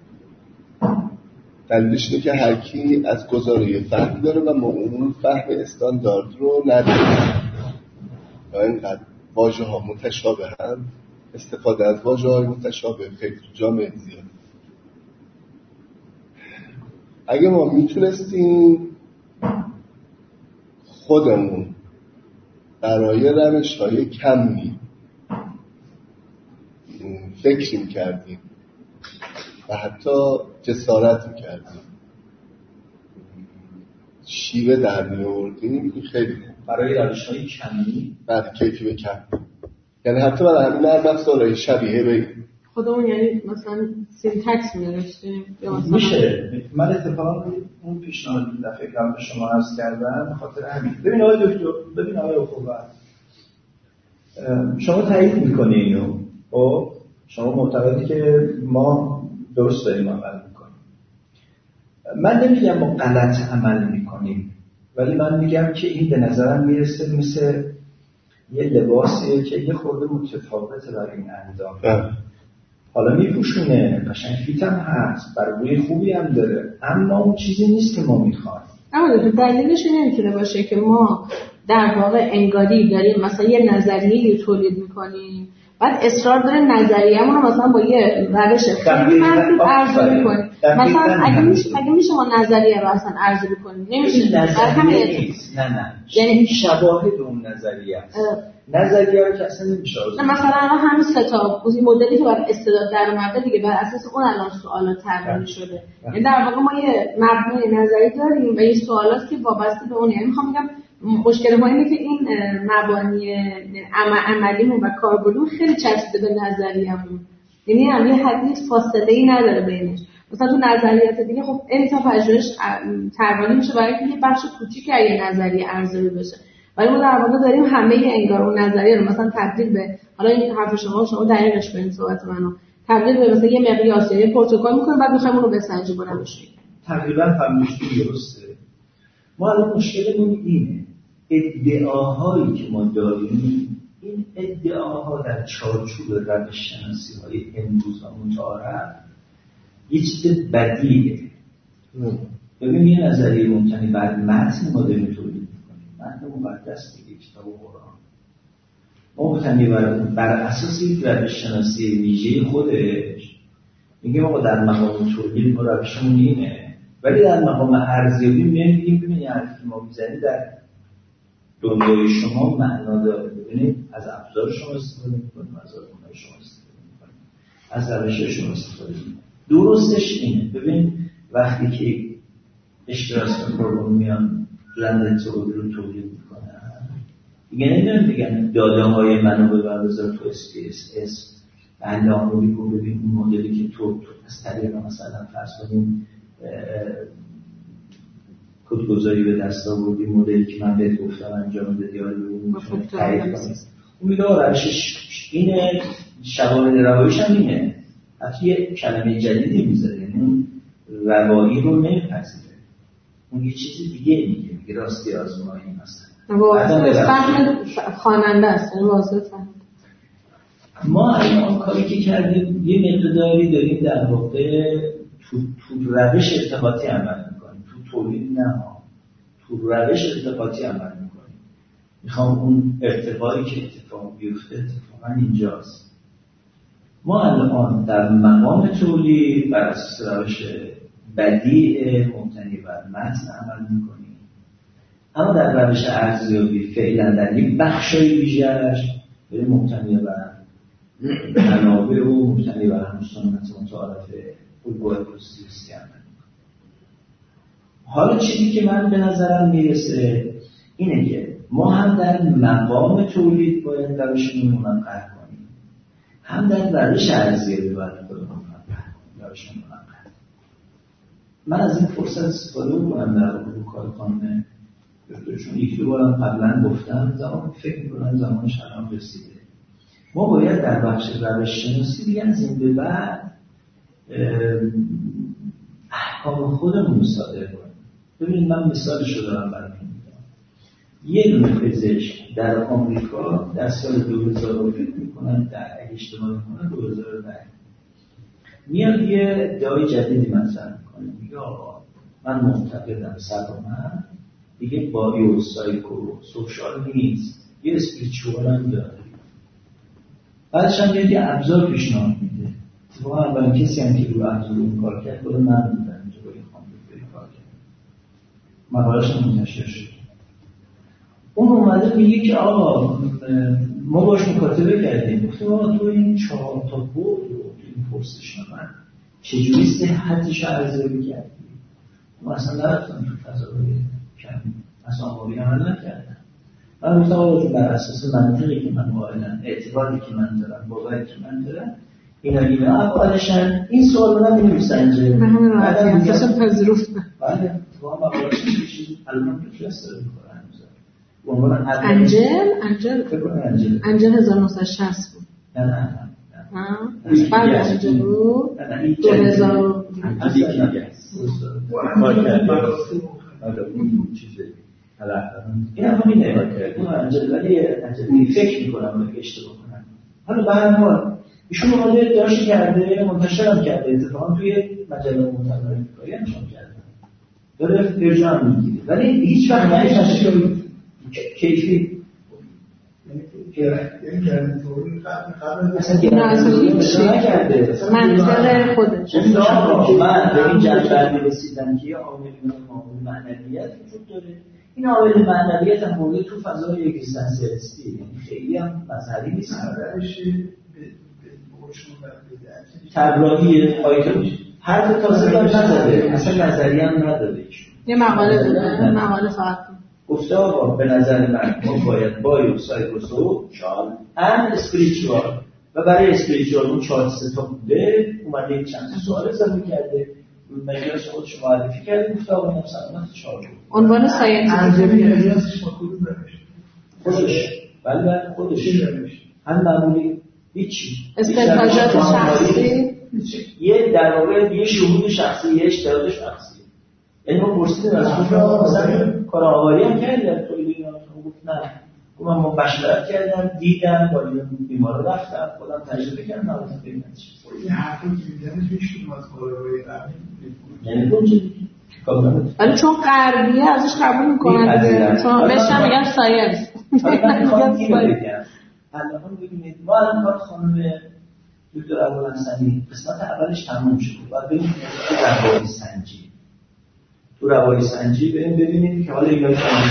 [SPEAKER 5] دلیلش اینه که هر کی از گزاره فهمی داره و ما اون فهم استاندارد رو نداریم و اینقدر واژه ها متشابه هم استفاده از واژه های متشابه خیلی تو جامعه زیاد. اگه ما میتونستیم خودمون برای روش های کمی فکر می‌کردیم و حتی جسارت می‌کردیم شیوه در می‌آوردیم، این خیلی
[SPEAKER 4] برای روش‌های کمی
[SPEAKER 5] بعد کیفی به کم، یعنی حتی برای همین نرم افزارهای شبیه به
[SPEAKER 1] خودمون یعنی مثلا سینتکس می‌نوشتیم یا مثلا
[SPEAKER 4] میشه. من اتفاقا اون پیشنهاد دفعه قبل به شما عرض کردم به خاطر همین. ببین آقای دکتر، ببین آقای اخوات، شما تایید می‌کنی اینو، خب شما معتقدی که ما درست داریم عمل می‌کنیم. من نمیگم ما غلط عمل میکنیم، ولی من میگم که این به نظرم میرسه مثل یه لباسیه که یه خورده متفاوته برای این اندام. حالا میپوشونه، قشنگ فیت هم هست، برای خوبی هم داره، اما اون چیزی نیست که ما میخوایم.
[SPEAKER 1] اما دلیلش نمیتونه باشه که ما در واقع انگاری داریم مثلا یه نظریه تولید میکنیم، بعد اصرار داره نظریه‌مون رو مثلا با یه روش خیلی محدود ارزیابی کنیم. مثلا اگه میشه ما نظریه رو اصلا ارزیابی کنیم، نمیشه.
[SPEAKER 4] نظریه نیست. نه یعنی شواهد اون نظریه است. نظریه رو که اصلا نمیشه.
[SPEAKER 1] مثلا الان همین سه تا مدلی که برای استعداد در اومده دیگه بر اساس اون الان سوالات طراحی شده. یعنی در واقع ما یه مبنای نظری داریم و یه سوالات که وابسته به اون. یعنی میخوام بگم مشکل ما اینه که این مبانی عملیمون و کاربردمون خیلی چسبیده به نظریه‌مون. یعنی هم یه حدی فاصله‌ای نداره بینش. مثلا تو نظریات دیگه خب این تا پژوهش طراحی میشه برای اینکه یه بخش کوچیکی از یه نظریه ارزیابی بشه. ولی ما در واقع داریم همه انگار اون نظریه رو مثلا تبدیل به، حالا این حرف شما دقیقش به این صحبت منو تبدیل به مثلا یه مقیاس یا یه پروتکل می‌کنیم، بعد می‌خوایم اون رو بسنجیم بنویسیم.
[SPEAKER 4] تقریبا فهمیدید درسته. ما الان مشکلمون اینه، ادعاهایی که ما داریم، این ادعاها در چارچوب روش‌شناسی‌های امروز و متعارف یه چیز بدیه. ببین یه نظریه مبتنی بر متن ما داریم تولید می‌کنیم، متن مقدس دیگه، کتاب قرآن. ما مبتنی بر اساس یک روش‌شناسی ویژه خودش میگه ما در مقام تولید ما روشمون اینه، ولی در مقام ارزیابی نمیگیم ببینید حرفی ما میزنید در دنیای شما معنا داره. ببینید از ابزار شما استفاده میکنیم، از آدمای شما استفاده میکنیم، از روش شما استفاده میکنیم. درستش اینه. ببین وقتی که اشتراک پروگرام میان لندن رو تولید میکنن، دیگه نمیدونم بگن داده های منو ببر تو SPSS اندام رو بگو ببین اون مدلی که تو از طریق مثلا فرض کنیم کدگذاری به دست آوردی، مدلی که من بهت گفتم انجام بدی، یا اون تایید کنی. اون میگه روشش اینه، شواهد روایش هم اینه. حتی یه کلمه جدیدی میذاره، یعنی اون روایی رو نمیپذیره، اون یه چیزی دیگه میگه راستی آزمایی مثلا
[SPEAKER 1] فهم خواننده است.
[SPEAKER 4] ما الان کاری که کردیم یه مقداری داریم در واقع تو روش ارتباطی عمل میکنیم، تو تولید نه، تو روش ارتباطی عمل میکنیم. میخوام اون ارتباطی که اتفاق بیفته اتفاقا اینجاست. ما الان در مقام تولید بر اساس روش بدیع مبتنی بر متن عمل میکنیم، اما در روش ارزیابی فعلا در یک بخشای ویژه‌اش به مبتنی بر منابع و مبتنی بر همون سنت متعارف الگوهای پوزیتیویستی عمل میکنیم. حالا چیزی که من به نظرم میرسه اینه که ما هم در مقام تولید باید روشمون منقر کنیم، هم در روش ارزیابی باید روشمون منقر. من از این فرصت استفاده کنم در واقع کارخانه، چون یکی دو بارم قبلا گفتم، زمان فکر میکنم زمانش الان رسیده. ما باید در بخش روش شناسی دیگه از این به بعد احکام خودمون رو صادر کنیم. ببینید من مثالش رو دارم براتون میگم. یه دونه پزشک در آمریکا در سال 2000 فکر میکنن، در اگه اشتباه میکنن 2010 میاد یه ادعای جدیدی مطرح میکنه، میگه آقا من معتقدم سلامت دیگه بایو سایکو سوشال نیست، یه اسپریچوال هم داره. بعدش هم یه ابزار پیشنهاد میده. اتفاقا اولین کسی هم که رو ابزار اون کار کرد خود من بودم، اینجا با این خانم کار کرد، مقاله‌اش هم منتشر شد. اون اومده میگه که آقا ما باش مکاتبه کردیم، گفتم آقا تو این 4 تا بود رو این پرسشنامه چجوری صحتش رو ارزیابی کردی؟ ما اصلا نرفتم تو فضای کم اصلا آماری عمل نکردم. من گفتم آقا بر اساس منطقی که من قائلم، اعتباری که من دارم، باوری که من دارم، اینا اولشن این سوال رو نمی‌سنجه.
[SPEAKER 1] بعدم اصلا پذیرفتم.
[SPEAKER 4] بله تو هم اولش چیزی الان پروفسور می‌کنه
[SPEAKER 1] انجل 1960 بود.
[SPEAKER 4] نه
[SPEAKER 1] بعد از جلو 2000
[SPEAKER 4] این چیزه این همینه اون انجل ولی فکر میکنم که اشتباه کنم. حالا به هر حال ایشون اومده داشت کرده منتشرم کرده اتفاقا توی مجله معتبر امریکایی انجام کرده داره ارجاع میگیره ولی هیچ وقت نمیشه کیفی یعنی کرده طوری اصلا کرده
[SPEAKER 1] منطقه خودش
[SPEAKER 4] من به این جلبردی رسیدم که یه عامل معنویت وجود داره. این عامل معنویت هم موجود تو فضای اگزیستانسیالیستی خیلی هم مذهبی نیست. طراحی آیدئولوژی هر دو تازه دار نزده اصلا نظریه هم نداره.
[SPEAKER 1] یه مقاله بوده مقاله فقط
[SPEAKER 4] گفته آقا به نظر من ما باید بایو سایکوسوشال اند اسپریچوال و برای اسپریچوال اون 4 تا بوده اومده چند سوال اضافه کرده مجلس خودش معرفی کرده گفته آقا این سلامت 4 بود
[SPEAKER 1] عنوان ساینتیفیک
[SPEAKER 4] خودش بله خودش هم معمولی هیچی
[SPEAKER 1] استنتاجات شخصی
[SPEAKER 4] یه در واقع یه شهود شخصی یه اشتراک شخصی یعنی ما پرسیدیم از خودم مثلا کار آواری هم کردم تو اینا گفت نه من مباشرت کردم دیدم با بیمارا رفتم خودم تجربه کردم البته ببینید این حرفی که میزنه توش از کارهای قبلی یعنی اونجوری
[SPEAKER 1] ولی چون غربیه ازش قبول میکنن دیگه چون بهش میگن ساینس
[SPEAKER 4] من میخوام اینو بگم الان ببینید ما الان کار خانم دکتر ابوالحسنی قسمت اولش تموم شد بعد بریم تو روایی سنجی تو روایی سنجی بریم ببینید که حالا اینا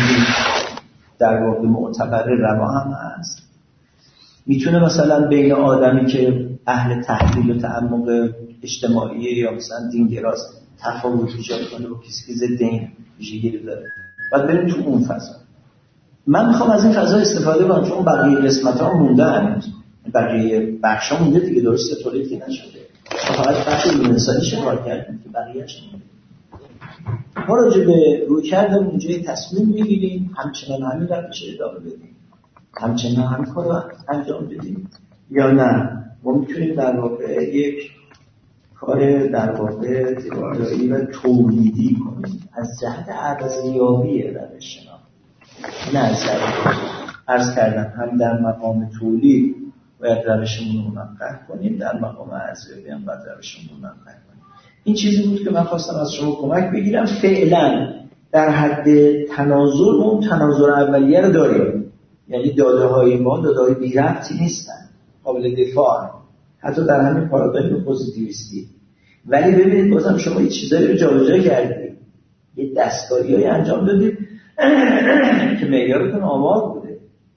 [SPEAKER 4] در واقع معتبر روا هم هست میتونه مثلا بین آدمی که اهل تحلیل و تعمق اجتماعی یا مثلا دینگراست تفاوت ایجاد کنه با کسی که ضد این ویژگی داره بعد بریم تو اون فضا. من میخوام از این فضا استفاده کنم چون بقیه قسمت‌ها موندن بقیه بخشا مونده دیگه درسته تولید نشده فقط بخش انسانی شکار کردیم که بقیه‌اش مونده. ما راجع به رویکرد اونجا تصمیم میگیریم همچنان همین روش ادامه بدیم همچنان همین کار رو انجام بدیم یا نه ما میتونیم در واقع یک کار در واقع تئوری و تولیدی کنیم از جهت ارزیابی روش شناخت نه از عرض کردم هم در مقام تولید باید روشمون رو منقح کنیم در مقام ارزیابی هم باید روشمون رو منقح کنیم. این چیزی بود که من خواستم از شما کمک بگیرم. فعلا در حد تناظر اون تناظر اولیه رو داریم یعنی داده های ما داده های بی ربطی نیستن قابل دفاع حتی در همین پارادایم پوزیتیویستی ولی ببینید بازم شما یه چیزایی رو جابجا کردید یه دستکاری‌های انجام دادید که معیارتون آمار بوده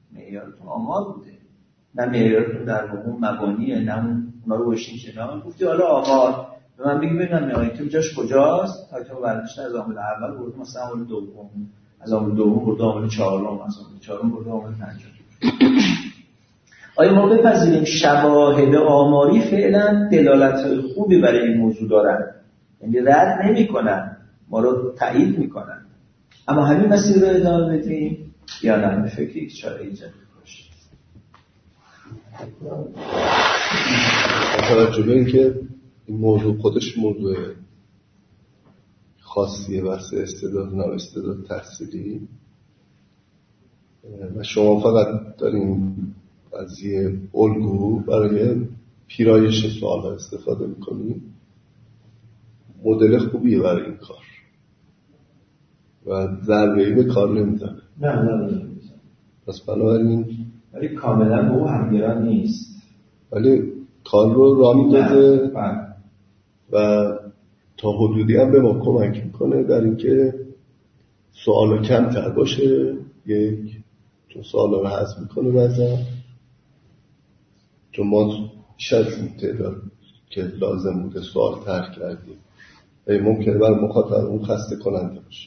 [SPEAKER 4] نه معیارتون در واقع مبانیه نه اونا رو باشین کنار گفتی حالا آمار به من بگی ببینم آیتم جاش کجاست آیتم برداشته از عامل اول برده مثلا عامل دوم از عامل دوم برده عامل چهارم از عامل چهارم برده عامل پنجم. آیا ما بپذیریم شواهد آماری فعلا دلالت‌های خوبی برای این موضوع دارن یعنی رد نمی‌کنن ما رو تایید می‌کنن اما همین مسیر رو ادامه بدیم یا نه فکر یک چاره ایجاد باشه
[SPEAKER 5] توجه به اینکه این موضوع خودش موضوع خاصیه بحث استعداد نه استعداد تحصیلی و شما فقط دارین از یه الگو برای پیرایش سوال استفاده میکنید مدل خوبیه برای این کار و ضربه‌ای به کار نمیزنه
[SPEAKER 4] نه
[SPEAKER 5] پس بنابراین
[SPEAKER 4] ولی کاملا به اون همگران نیست
[SPEAKER 5] ولی کار رو راه میداده و تا حدودی هم به ما کمک میکنه در اینکه سوالا کمتر باشه یک چون سوالا رو حذف میکنه بعضا چون ما بیش از این تعداد که لازم بوده سوال طرح کردیم و ممکنه برای مخاطب اون خسته کننده باشه.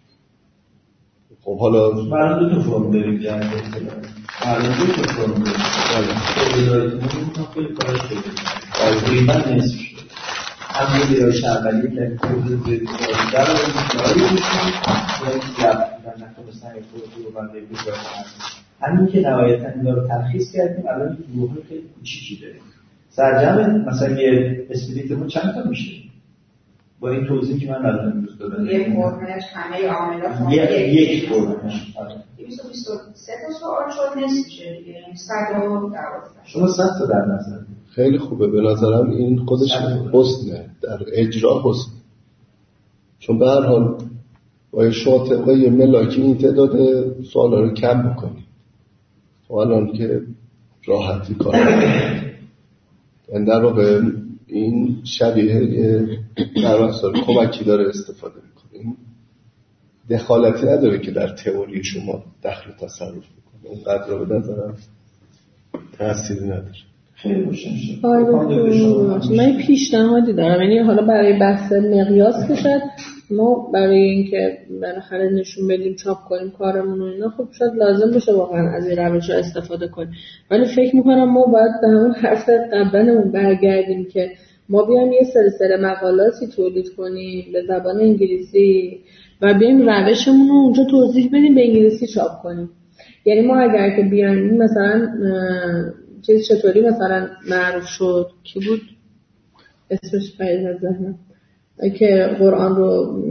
[SPEAKER 5] خب حالا
[SPEAKER 4] برای دو تا فرم داریم جنگ برای دو تا فرم داریم خیلی کارش بگیم تقریبا نصف شد هم یه بیرایش اولیه که حدود در رو می‌کنیم و نتونستن یک فرصی رو برای بیرایش همین که نهایتاً اینا رو تلخیص کردیم الان گروه خیلی کوچیکی داریم سرجم مثلا یه اسپریتمون چند تا میشه با این توضیحی که من الان امروز دادم؟
[SPEAKER 6] یک فرمش همه عاملات
[SPEAKER 4] یک فرمش
[SPEAKER 6] 223 تا سوال شد نصف میشه دیگه، 112.
[SPEAKER 4] شما 100 تا در نظر.
[SPEAKER 5] خیلی خوبه به نظرم این خودش حسنه، در اجرا حسن، چون به هر حال با شما طبقه یه ملاکی این تعداد سوالا رو کم بکنید و الان که راحتی کار کنید. در واقع این شبیه در مسائل کمکی داره استفاده میکنه، دخالتی نداره که در تئوری شما دخل تصرف بکنه، اونقدر رو به نظرم تأثیری نداره.
[SPEAKER 4] خیلی روشن شد.
[SPEAKER 1] من پیشنهادی دارم، یعنی حالا برای بحث مقیاس که شد ما برای اینکه بالاخره نشون بدیم چاپ کنیم کارمون و اینا، خب شاید لازم باشه واقعا از این روش‌ها استفاده کنیم، ولی فکر میکنم ما باید به همون حرف قبلمون برگردیم که ما بیایم یه سلسله مقالاتی تولید کنیم به زبان انگلیسی و بیایم روشمون رو اونجا توضیح بدیم به انگلیسی چاپ کنیم. یعنی ما اگر که بیایم مثلا چیز چطوری مثلا معروف شد کی بود اسمش پرید از ذهنم که قرآن رو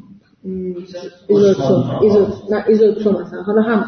[SPEAKER 1] ایزوتو مثلا، حالا هم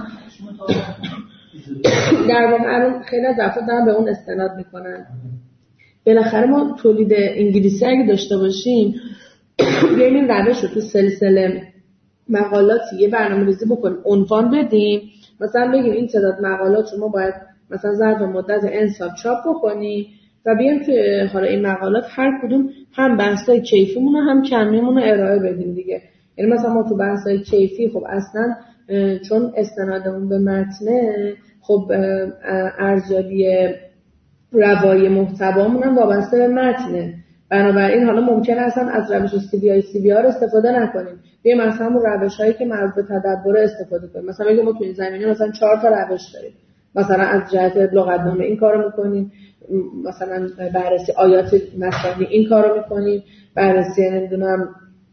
[SPEAKER 1] در واقع خیلی از افراد دارن به اون استناد میکنن. بالاخره ما تولید انگلیسی اگه داشته باشیم بیایم این روش رو تو سلسله مقالاتی یه برنامه‌ریزی بکنیم، عنوان بدیم، مثلا بگیم این تعداد مقالات رو ما باید مثلا ظرف مدت ان سال چاپ بکنیم و بیایم که حالا این مقالات هر کدوم هم بحثای کیفیمون هم کمیمون رو ارائه بدیم دیگه. یعنی مثلا ما تو بحثای کیفی خب اصلا چون استنادمون به متنه، خب ارزیابی روایی محتوامون هم وابسته به متنه، بنابراین حالا ممکنه اصلا از روش CBR استفاده نکنیم، بیایم مثلا همون روش‌هایی که مربوط به تدبر استفاده کنیم. مثلا بگیم ما تو این زمینه مثلا 4 تا روش داریم، مثلا از جهت لغتنامه این کارو میکنیم، مثلا بررسی آیات مثلا این کارو میکنیم، بررسی نمیدونم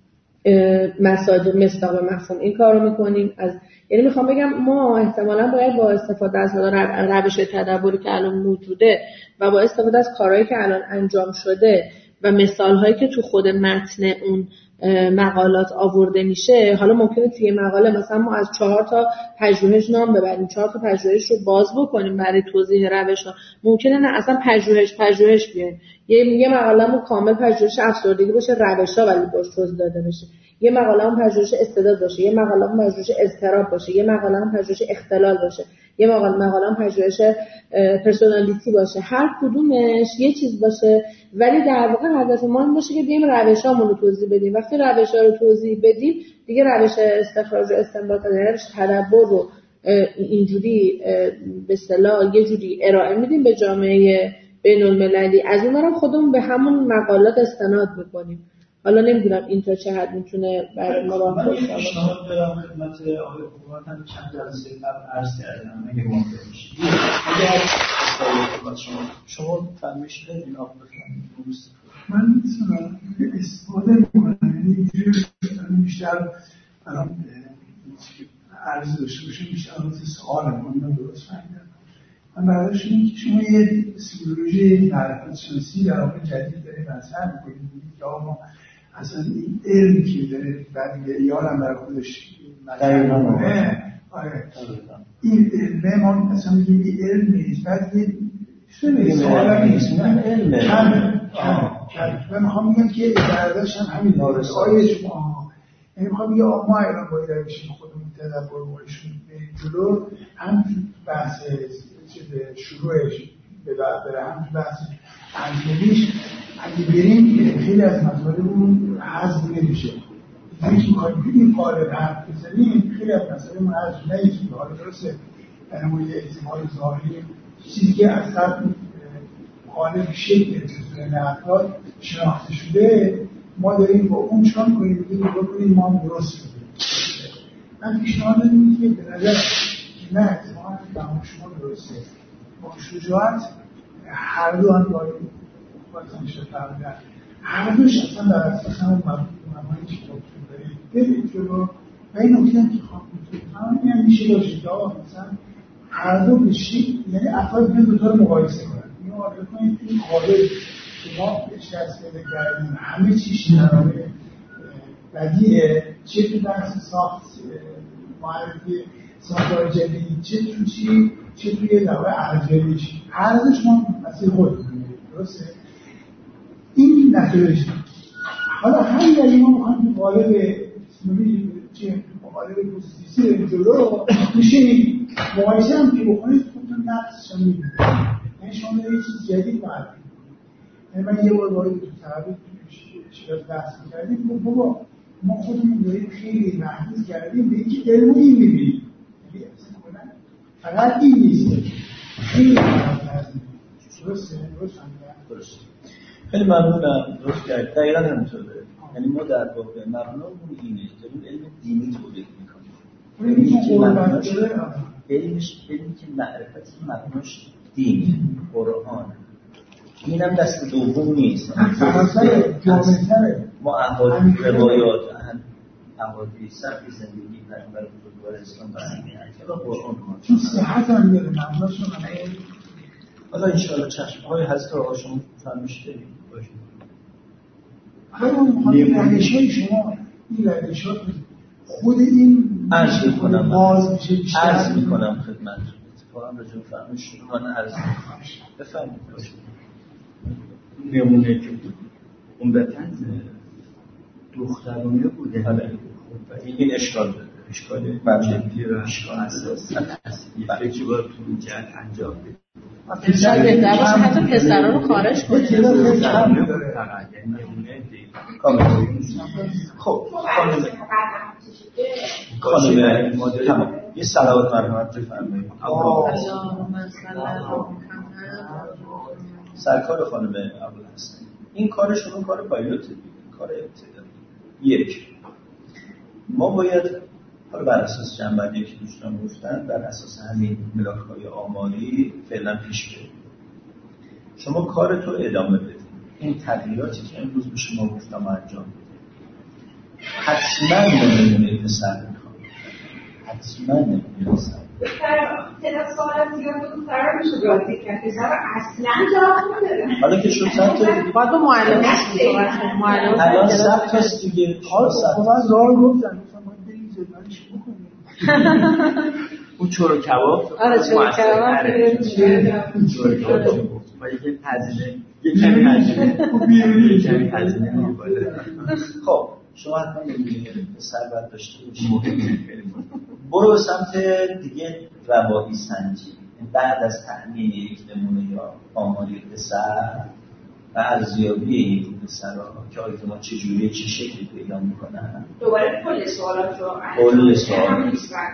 [SPEAKER 1] مساجد مصداق مفهوم این کارو میکنیم. یعنی میخوام بگم ما احتمالاً باید با استفاده از روش تدبری که الان موجوده و با استفاده از کارهایی که الان انجام شده و مثالهایی که تو خود متن اون مقالات آورده میشه، حالا ممکنه توی مقاله مثلا ما از 4 تا پژوهش نام ببریم، 4 تا پژوهش رو باز بکنیم برای توضیح روش‌ها، ممکنه نه اصلا پژوهش بیاریم، یه مقاله‌مون کامل پژوهش افسردگی باشه روش‌ها ولی باش توضیح داده بشه، یه مقاله‌مون پژوهش استعداد باشه، یه مقاله‌مون پژوهش اضطراب باشه، یه مقاله‌مون پژوهش اختلال باشه، یه مقاله‌مون پژوهش پرسونالیتی باشه، هر کدومش یه چیز باشه، ولی در واقع هدف ما این باشه که بیایم روش‌هامون رو توضیح بدیم. وقتی روش‌ها رو توضیح بدیم دیگه روش استخراج و استنباط روش تدبر رو اینجوری به اصطلاح یه جوری ارائه میدیم به جامعه بین‌المللی، از اونم خودمون به همون مقالات استناد میکنیم. حالا نمیدونم این تا چه حد میتونه برای ما راه باشه.
[SPEAKER 4] من پیشنهاد دارم خدمت آقای حکومت هم چند جلسه قبل عرض کردم اگه موافق باشید. اگر شما فرمایش دارید آقا بفرمایید.
[SPEAKER 7] من مثلا استفاده میکنم، یعنی اینجوری بیشتر برام عرض داشته باشه، بیشتر سوال کنم درست فهمیدم. من برداشت اینه که شما یه سیولوژی معرفت شناسی در واقع جدید دارید مطرح میکنید که ما اصلا این علمی که داره بعد یارم برای خودش این علمه ما اصلا میگیم این علم نیست، بعد یه سوال نیست، نه علمه من میخوام میگم که برداشت هم همین آیه شما، یعنی میخوام میگم ما ایران باید روشیم خودمون تدبر بایشون جلو، هم بحث شروعش بره، هم بحث انجامیش اگه بریم خیلی از مطالبمون حذف نمیشه. یکی میکنیم این قالب حرف بزنیم خیلی از مسائلمون حذف نمیشه. حالا درسته در مورد احتمال ظاهری چیزی که اصلا قالب شکل تصویر افراد شناخته شده، ما داریم با اون چون کنیم بکنیم ما هم درست کنیم. من پیشنهاد اینه که به نظر نه اتفاقا فهم شما درسته، با شجاعت هر دو هم داریم باید میشه فرمودن، هر دوش اصلا در اساس همون مبنایی که دکتر داریم برید جلو و این نکته هم که خواهم میشه باشه که آقا مثلا هر دو بشید، یعنی افراد بیان دوتا رو مقایسه کنن، معادله کنید این قالب که ما بهش دست پیدا کردیم همه چیش شرایط بدیه، چه تو بحث ساخت معرفی ساختار جدید، چه تو چی، چه توی دعوه ارزیابیش ارزش ما مسیر خود درسته؟ این نتایج. حالا همین دلیل ما میخوایم تو قالب چه قالب پوزیتیوی بریم جلو میشه مقایسه هم که بکنید خودتون نقصش هم میبینید، یعنی شما یه چیز جدید معرفی. یعنی من یه بار وارد تو تحویل شیراز بحث کردیم، بابا ما خودمون داریم خیلی محدود کردیم به اینکه علم این میبینیم، فقط این نیست، خیلی محدود. درسته؟
[SPEAKER 4] خیلی ممنونم. درست کرد. دقیقاً همینطوره. یعنی ما در واقع مبنامون اینه، داریم علم دینی تولید میکنیم. علمی که معرفت مبناش دینه، قرآن. اینم دست دوم نیست. ما روایات احادیث سبک زندگی پیامبر بزرگوار اسلام و قرآن
[SPEAKER 7] چون صحت هم داره مبناشون
[SPEAKER 4] حالا انشاءالله چشم‌های حضرت آقا شما فرمایش داریم باشید.
[SPEAKER 7] این روش‌های شما، این روش‌ها خود این
[SPEAKER 4] عرض می‌کنم
[SPEAKER 7] باز میشه بیشتر.
[SPEAKER 4] عرض می‌کنم خدمتتون. اتفاقا راجع به فرمایش من عرض می‌کنم. بفرمایید باشید.
[SPEAKER 8] نمونه که بود عمدتاً دخترانه بوده.
[SPEAKER 4] بله. این اشکال داره. اشکال
[SPEAKER 8] جدی و اساسی فکری باید تو این جهت انجام بده.
[SPEAKER 1] شاید بهتر باشه حتی پسرها رو خارج کنه.
[SPEAKER 4] خب خانم تمام یه صلوات مرحمت بفرمایید. سرکار خانم ابوالحسن، این کار شما کار پایلوت دیگه، کار ابتدایی. یک، ما باید حالا بر اساس جنبندی که دوستان گفتن، بر اساس همین ملاک‌های آماری فعلا پیش بریم. شما کارتو ادامه بدید. این تغییراتی که امروز به شما گفتم انجام بدید. حتما نمونه پسر میخوام. حتما نمونه پسر.
[SPEAKER 6] تعداد سوالات زیاد بود قرار میشه راضی کرد. پسر اصلا جواب نداره.
[SPEAKER 4] حالا که شد صد تا دیگه.
[SPEAKER 1] باید با معلمش صحبت کنیم. معلم
[SPEAKER 4] الان 100 تاست دیگه.
[SPEAKER 7] من راه گفتم
[SPEAKER 8] اون چورو کباب
[SPEAKER 1] آره چورو کباب
[SPEAKER 8] با یک هزینه یک کمی هزینه می‌باله.
[SPEAKER 4] خب شما حتما نمی‌بینید سر بعد داشته باشید. برو به سمت دیگه روایی سنجی. بعد از تأمین یک نمونه یا آماری پسر و ارزیابی این پسرها که آیتما چجوری چه شکلی پیدا میکنن.
[SPEAKER 6] دوباره کل سوالات رو
[SPEAKER 4] کل سوالات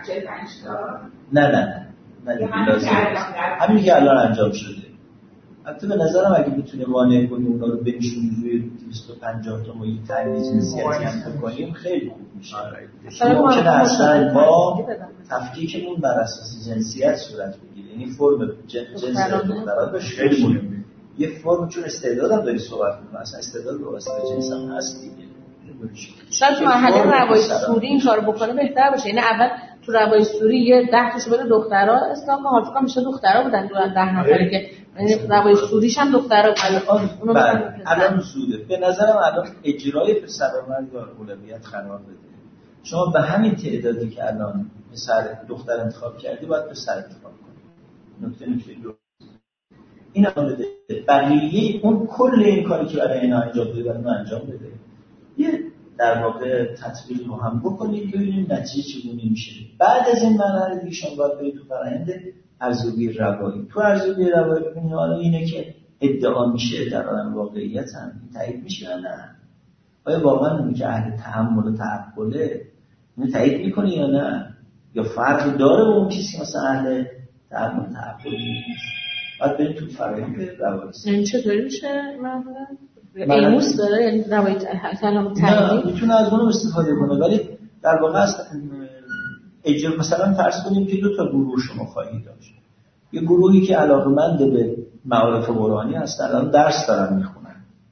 [SPEAKER 4] نه همین که الان انجام شده. البته به نظرم اگه بتونه مانع کنیم اونا رو بنشونیم روی 250 تا ما یک تحلیل جنسیتی هم بکنیم خیلی خوب میشه. ممکنه اصلا با تفکیکمون بر اساس جنسیت صورت بگیره، یعنی فرم جنس دخترها باشه. خیلی مهمه. یه فرم چون استعدادم داری صحبت می‌کنی، اصلا استعداد رو واسه جنس هم هست دیگه.
[SPEAKER 1] شاید مرحله روایی سوری این کارو بکنه بهتر باشه. یعنی اول تو روایی سوری یه 10 تاشو بده دخترها اسلام که حالفا میشه دخترها بودن دو 10 نفره که یعنی روایی سوریش هم دخترها بودن.
[SPEAKER 4] الان زوده. به نظرم الان اجرای پسران رو اولویت قرار بده. شما به همین تعدادی که الان پسر دختر انتخاب کردی باید پسر انتخاب کنی. نکته این آمده بقیه اون کل این کاری که برای اینا انجام بده برای اینا انجام بده. یه در واقع تطبیق رو هم بکنید ببینید نتیجه چگونه میشه. بعد از این مرحله دیگه شما باید برید تو فرآیند ارزیابی روایی. تو ارزیابی روایی ببینید حالا اینه که ادعا میشه در عالم واقعیت هم تایید میشه یا نه. آیا واقعا اون که اهل تحمل و تعقله اینو تایید میکنه یا نه؟ یا فرق داره با اون کسی مثلا اهل تحمل و تعقل نیست؟ بعد برید تو فرآیند روایی.
[SPEAKER 1] این چطوری میشه مرحله؟ ایموس داره یعنی روایی کلام تایید
[SPEAKER 4] میتونه از اون استفاده کنه، ولی در واقع اجرا مثلا فرض کنیم که دو تا گروه شما خواهید داشت. یه گروهی که علاقه‌مند به معارف قرآنی هستن، الان درس دارن میخونن.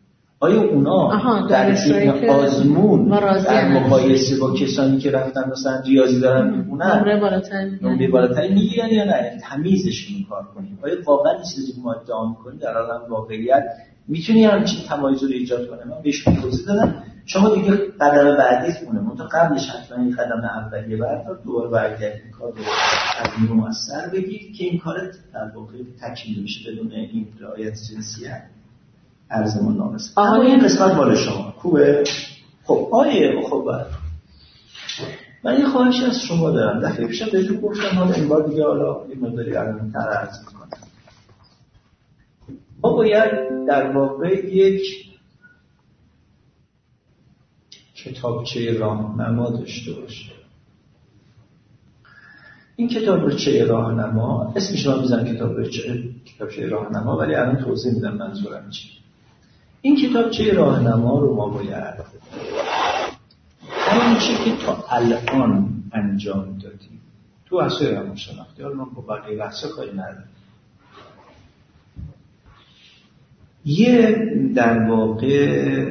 [SPEAKER 4] آیا اونا در این آزمون در مقایسه با کسانی که رفتن مثلا ریاضی دارن نمره بالاتری میگیرن یا نه؟ تمیزشون کار کنیم. آیا واقعا این چیزی که ما ادعا می‌کنیم در عالم واقعیت میتونی همچین تمایز رو ایجاد کنه؟ من بهشون توضیح دادم. شما دیگه قدم بعدیتونه، منتها قبلش حتما این قدم اولیه بردار، دوباره برگردید کار رو از این مؤثر بگید که این کارت در واقع تکمیل بشه بدون این رعایت جنسیت ارزمان نامرسه. این قسمت مال شما خوبه؟ خب خب من یه خواهشی از شما دارم. دفعه پیشم بهتون گفتم، حالا این بار دیگه حالا این مقداری علم‌تر عرض می‌کنم. ما باید در واقع یک کتابچه راهنما داشته باشیم. این کتابچه راهنما اسمش رو میذارم کتابچه راهنما، ولی الان توضیح میدم منظورم چیه. این کتابچه راهنما رو ما باید همون چیزی که تا الان انجام دادیم تو بحث‌های روانشناختی، حالا من با بقیه بحث‌ها کاری ندارم، یه در واقع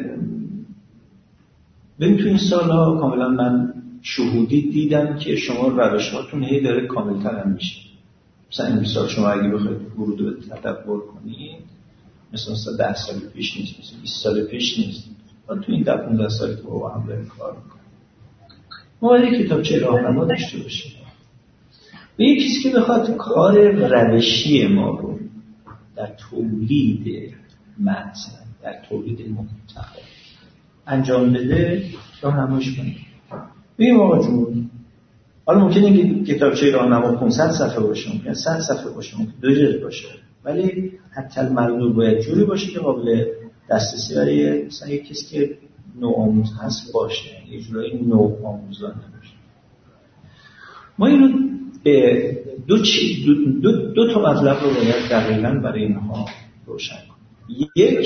[SPEAKER 4] ببین تو این سال‌ها کاملا من شهودی دیدم که شما روش‌هاتون هی داره کامل‌تر هم میشه. مثلا این سال شما اگه بخواید ورود رو تدبر کنید، مثلا 10 سال پیش نیست، مثلا 20 سال پیش نیست، و تو این 10-15 سالی که با هم داریم کار میکنیم. ما باید یک کتابچه راهنما داشته باشیم و یک چیزی که بخواد کار روشی ما رو در تولید متن، در تولید محتوا انجام بده، راهنماییش کنیم. ببین آقا جون، حالا ممکنه این کتابچه راهنما 500 صفحه باشه، ممکنه 100 صفحه باشه، ممکنه 2 جلد باشه، ولی حتی المردود باید جوری باشه که قابل دسترسی برای مثلا یک کسی که نوآموز هست باشه، یه جورایی نوآموزانه باشه. ما اینو به دو تا مطلب رو باید دقیقاً برای اینها روشن کنیم. یک،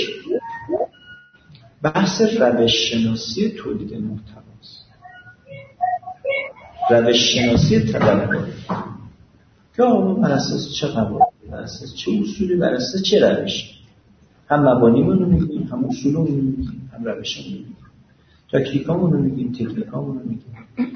[SPEAKER 4] بحث روش شناسی تولید محتواست، روش شناسی تدبر، که آقا بر اساس چه قواعد، بر اساس چه اصولی، بر اساس چه روشی، هم مبانیمون رو میگیم، هم اصولمون رو میگیم، هم روشمون رو میگیم، تاکتیکامون رو میگیم، تکنیکامون رو میگیم.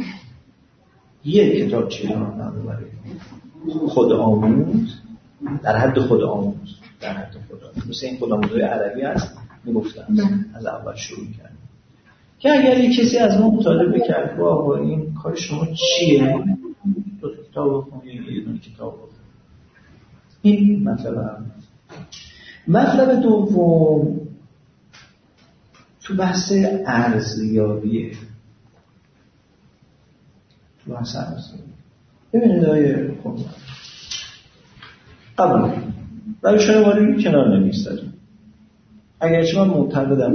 [SPEAKER 4] یک کتابچه راهنما برای خود آموز، در حد خود آموز، مثل این خودآموزهای عربی هست، میگفتم از اول شروع کردم که اگر یک کسی از ما مطالبه کرد با آقا این کار شما چیه، 2 تا کتاب بخونید، یه دونه کتاب بخونید. این مطلب دوم تو بحث ارزیابیه. ببینید آیه خب قبول برای شما ولی کنار نمیستدیم. اگر شما معتقدم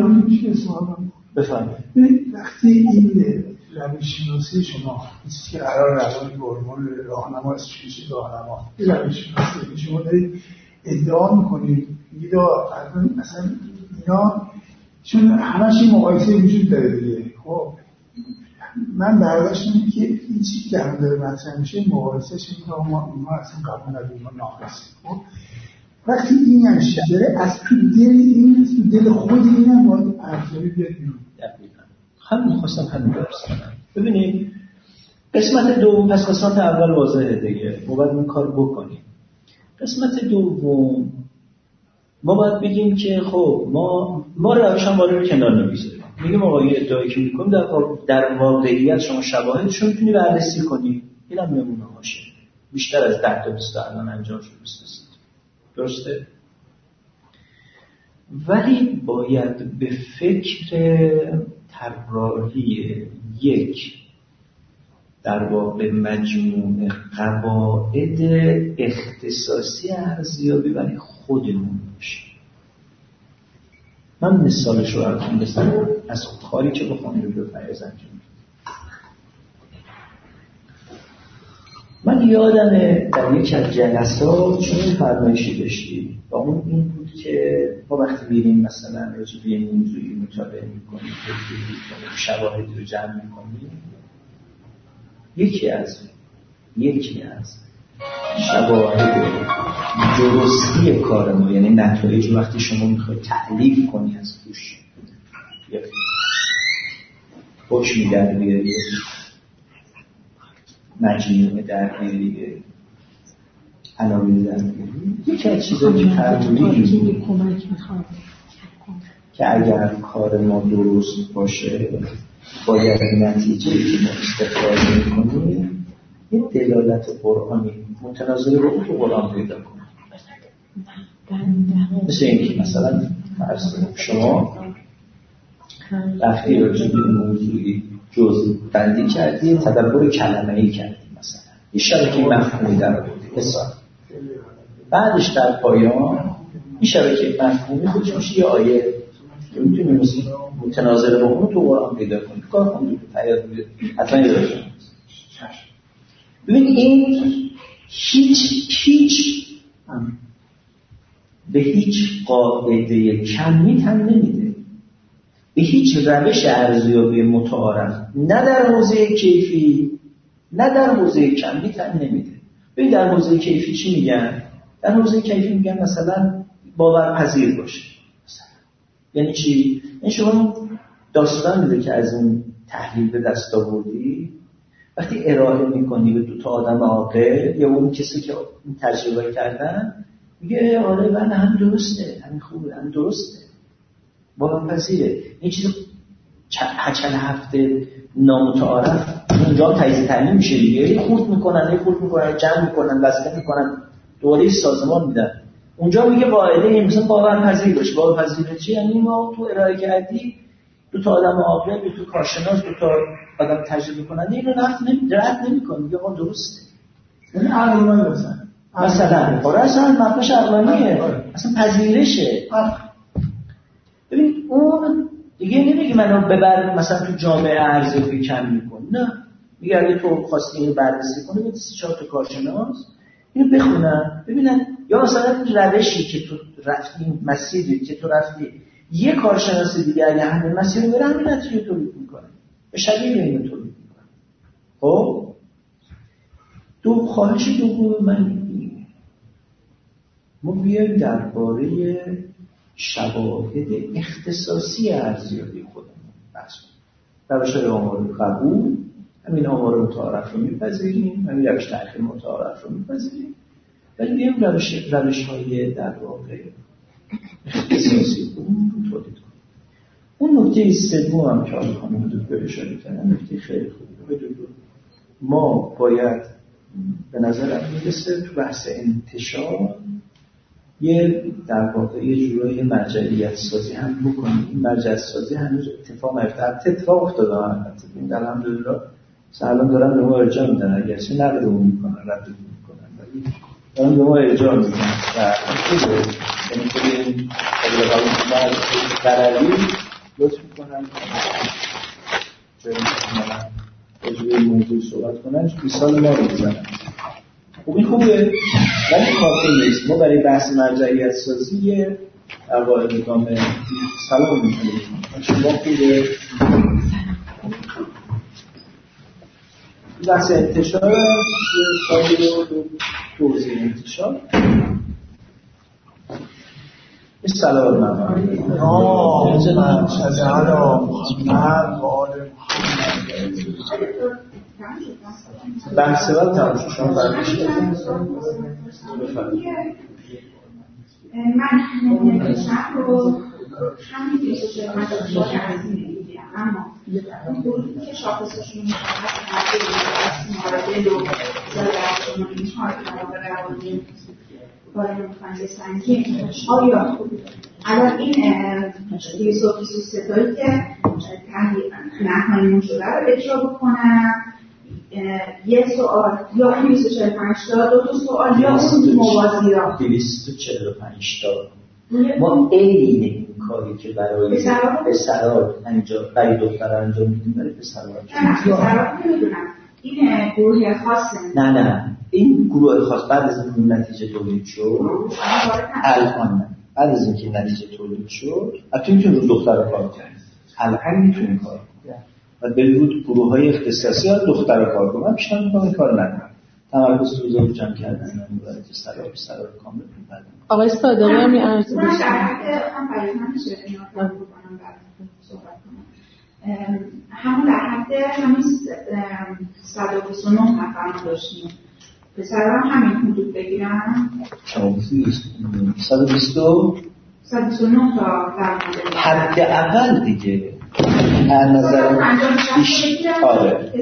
[SPEAKER 7] بفرمایید وقتی این روش‌شناسی شما چیزی که قرار روانی به عنوان راهنما استراتژی راهنما روش‌شناسی شما دارید ادعا میکنید، میگید مثلا اینا چون همش این مقایسه وجود داره دیگه. خب من برداشتم که این چیزی که هم داره مطرح میشه مقایسهش این که ما اصلا قبول نداریم، ما ناقصیم. خب وقتی این هم داره از تو دل خود این هم باید ارزیابی بیاد بیرون.
[SPEAKER 4] هم میخواستم همین درست کنم. ببینید قسمت دوم، پس قسمت اول واضحه دیگه، ما باید این کار بکنیم. قسمت دوم ما باید بگیم که خب ما روش هم باید رو کنار نمیذاریم، میگیم آقا یه ادعایی که میکنیم در واقعیت شما شواهدش رو میتونی بررسی کنی. اینم نمونه هاشه، بیشتر از 10 تا 20 تا الان انجام شده است، درسته؟ ولی باید به فکر طراحی یک در واقع مجموعه قواعد اختصاصی ارزیابی برای خودمون باشه. من مثالش رو براتون بزنم از کاری که بخوام رو بپردازم انجام. من یادم در یک از جلسات چون فرمایشی داشتیم و اون این بود که ما وقتی بیریم مثلا راجع به این موضوعی مطالعه می‌کنیم، شواهدی رو جمع می‌کنیم، یکی از شواهد درستی کار ما، یعنی نتایج وقتی شما میخوای تعلیف کنی از توش یا حکمی در بیاری، مجموعه در بیاری، عناوین در بیاری، یکی از چیزایی که فرمودی
[SPEAKER 1] کمک میخواد
[SPEAKER 4] که اگر کار ما درست باشه باید نتیجه که ما استخراج میکنیم یه دلالت قرآنی متناظر با اون تو قرآن پیدا کنیم. مثل اینکه مثلا فرض شما رفتی راجع به موضوعی جزئی بندی کردی، تدبر کلمه‌ای کردی، مثلا یه شبکه مفهومی در آوردی حساب، بعدش در پایان این شبکه مفهومی خودش میشه یه آیه که میتونی مثل متناظر با اون تو قرآن پیدا کنی. کار کنید پیدا کنید حتما یه داشته. ببین این هیچ به هیچ قاعده کمی هم نمیده، به هیچ روش ارزیابی متعارف، نه در حوزه کیفی نه در حوزه کمی هم نمیده. ببین در حوزه کیفی چی میگن؟ در حوزه کیفی میگن مثلا باورپذیر باشه. یعنی چی؟ این شما داستان میده که از این تحلیل به دست آوردی وقتی ارائه میکنی به 2 آدم عاقل یا اون کسی که تجربه کردن، میگه آره من هم درسته، همین خوبه، هم درسته، باورپذیره. این چیز چند هفته نامتعارف اونجا تجزیه تحلیل میشه دیگه، خورد میکنن جمع میکنن، وصله میکنن، دوره سازمان میدن. اونجا میگه قاعده این مثلا باورپذیر باشه. باورپذیر چی؟ یعنی ما تو ارائه کردی 2 آدم عاقل، 2 کارشناس، 2 آدم تجربه کننده اینو رد نمی‌کنه، میگه ما درسته.
[SPEAKER 7] یعنی عقلانی
[SPEAKER 4] مثلا اصلا مبناش عقلانیه، اصلا پذیرشه. ببین اون دیگه نمیگه منو ببر مثلا تو جامعه ارزیابی کم می‌کن، نه، میگه اگه تو خواستی اینو بررسی کنی به 3-4 تا کارشناس اینو بخونن ببینن، یا مثلا روشی که تو رفتی، مسیری که تو رفتی، یه کارشناس دیگه اگه همین مسیر رو بره همین نتیجه تولید میکنه، به شبیه اینو تولید میکنه. خب خواهش دوم من ما بیایم درباره شواهد اختصاصی ارزیابی خودمون بحث کنیم. روش‌های آمار قبول، همین آمار متعارف رو میپذیریم، همین روش تحقیق متعارف رو میپذیریم، ولی بیایم روش‌های در واقع اختصاصی خودمون رو تولید کنیم. اون نکته سوم هم که آقای خانم دکتر اشاره کردن نکته خیلی خوبه. ما باید به نظرم میرسه تو بحث انتشار یه در واقع یه جورای مرجعیت سازی هم بکنیم. این مرجعیت سازی هنوز اتفاق افتاده البته این الحمدلله الان دارن به ما ارجاع میدن، اگر چه نقد اون میکنن رد میکنن ولی دارن به ما ارجاع میدن و یعنی خود این قراری لطف میکنن راجع به موضوع صحبت کنن 20 سال ما رو بزنن. خب این خوبه ولی کافی نیست. ما برای بحث مرجعیت سازی یه قواعد نظام سلام میکنیم. شما خوبه بحث انتشار سالی رو توضیح انتشار سلام محمد بحث وقت تمام شد. شما برمیش
[SPEAKER 6] من شب رو همین دیشه من با کردیم میگم، اما اون گروهی که شاخصشون مورد رو زرگرشون این چهار برابر روانی باید مفنده سنگی آیا الان این دیوسوفیسوس ستایی که نهایمون شده رو اجرا بکنم یه سوال یا این 245 تا 2 سوال یا اون موازی را
[SPEAKER 4] 245 تا ما این این کاری که برای پسرها انجام برای دخترها انجام میدیم برای پسرها
[SPEAKER 6] نمیدونم این گروه خاصه
[SPEAKER 4] نه این گروه خاص بعد از این نتیجه تولید شد الان بعد از اینکه نتیجه تولید شد حتی میتونیم رو دخترها کار کنیم الان میتونیم کار کنیم و به گروه های اختصاصی ها دخترها کار کنیم. من پیشنهاد میکنم این کار نکنم تمرکز روزا رو جمع کردن و سرار کامل می‌بردن.
[SPEAKER 1] آقای صادقی هم این عرض
[SPEAKER 6] من در حد هم برای من میشه اینا رو بکنم بعد صحبت کنم. همون در حد همین 129 نفر داشتیم. پسرم همین حدود بگیرم. 129 تا
[SPEAKER 4] حد اول دیگه از نظر آره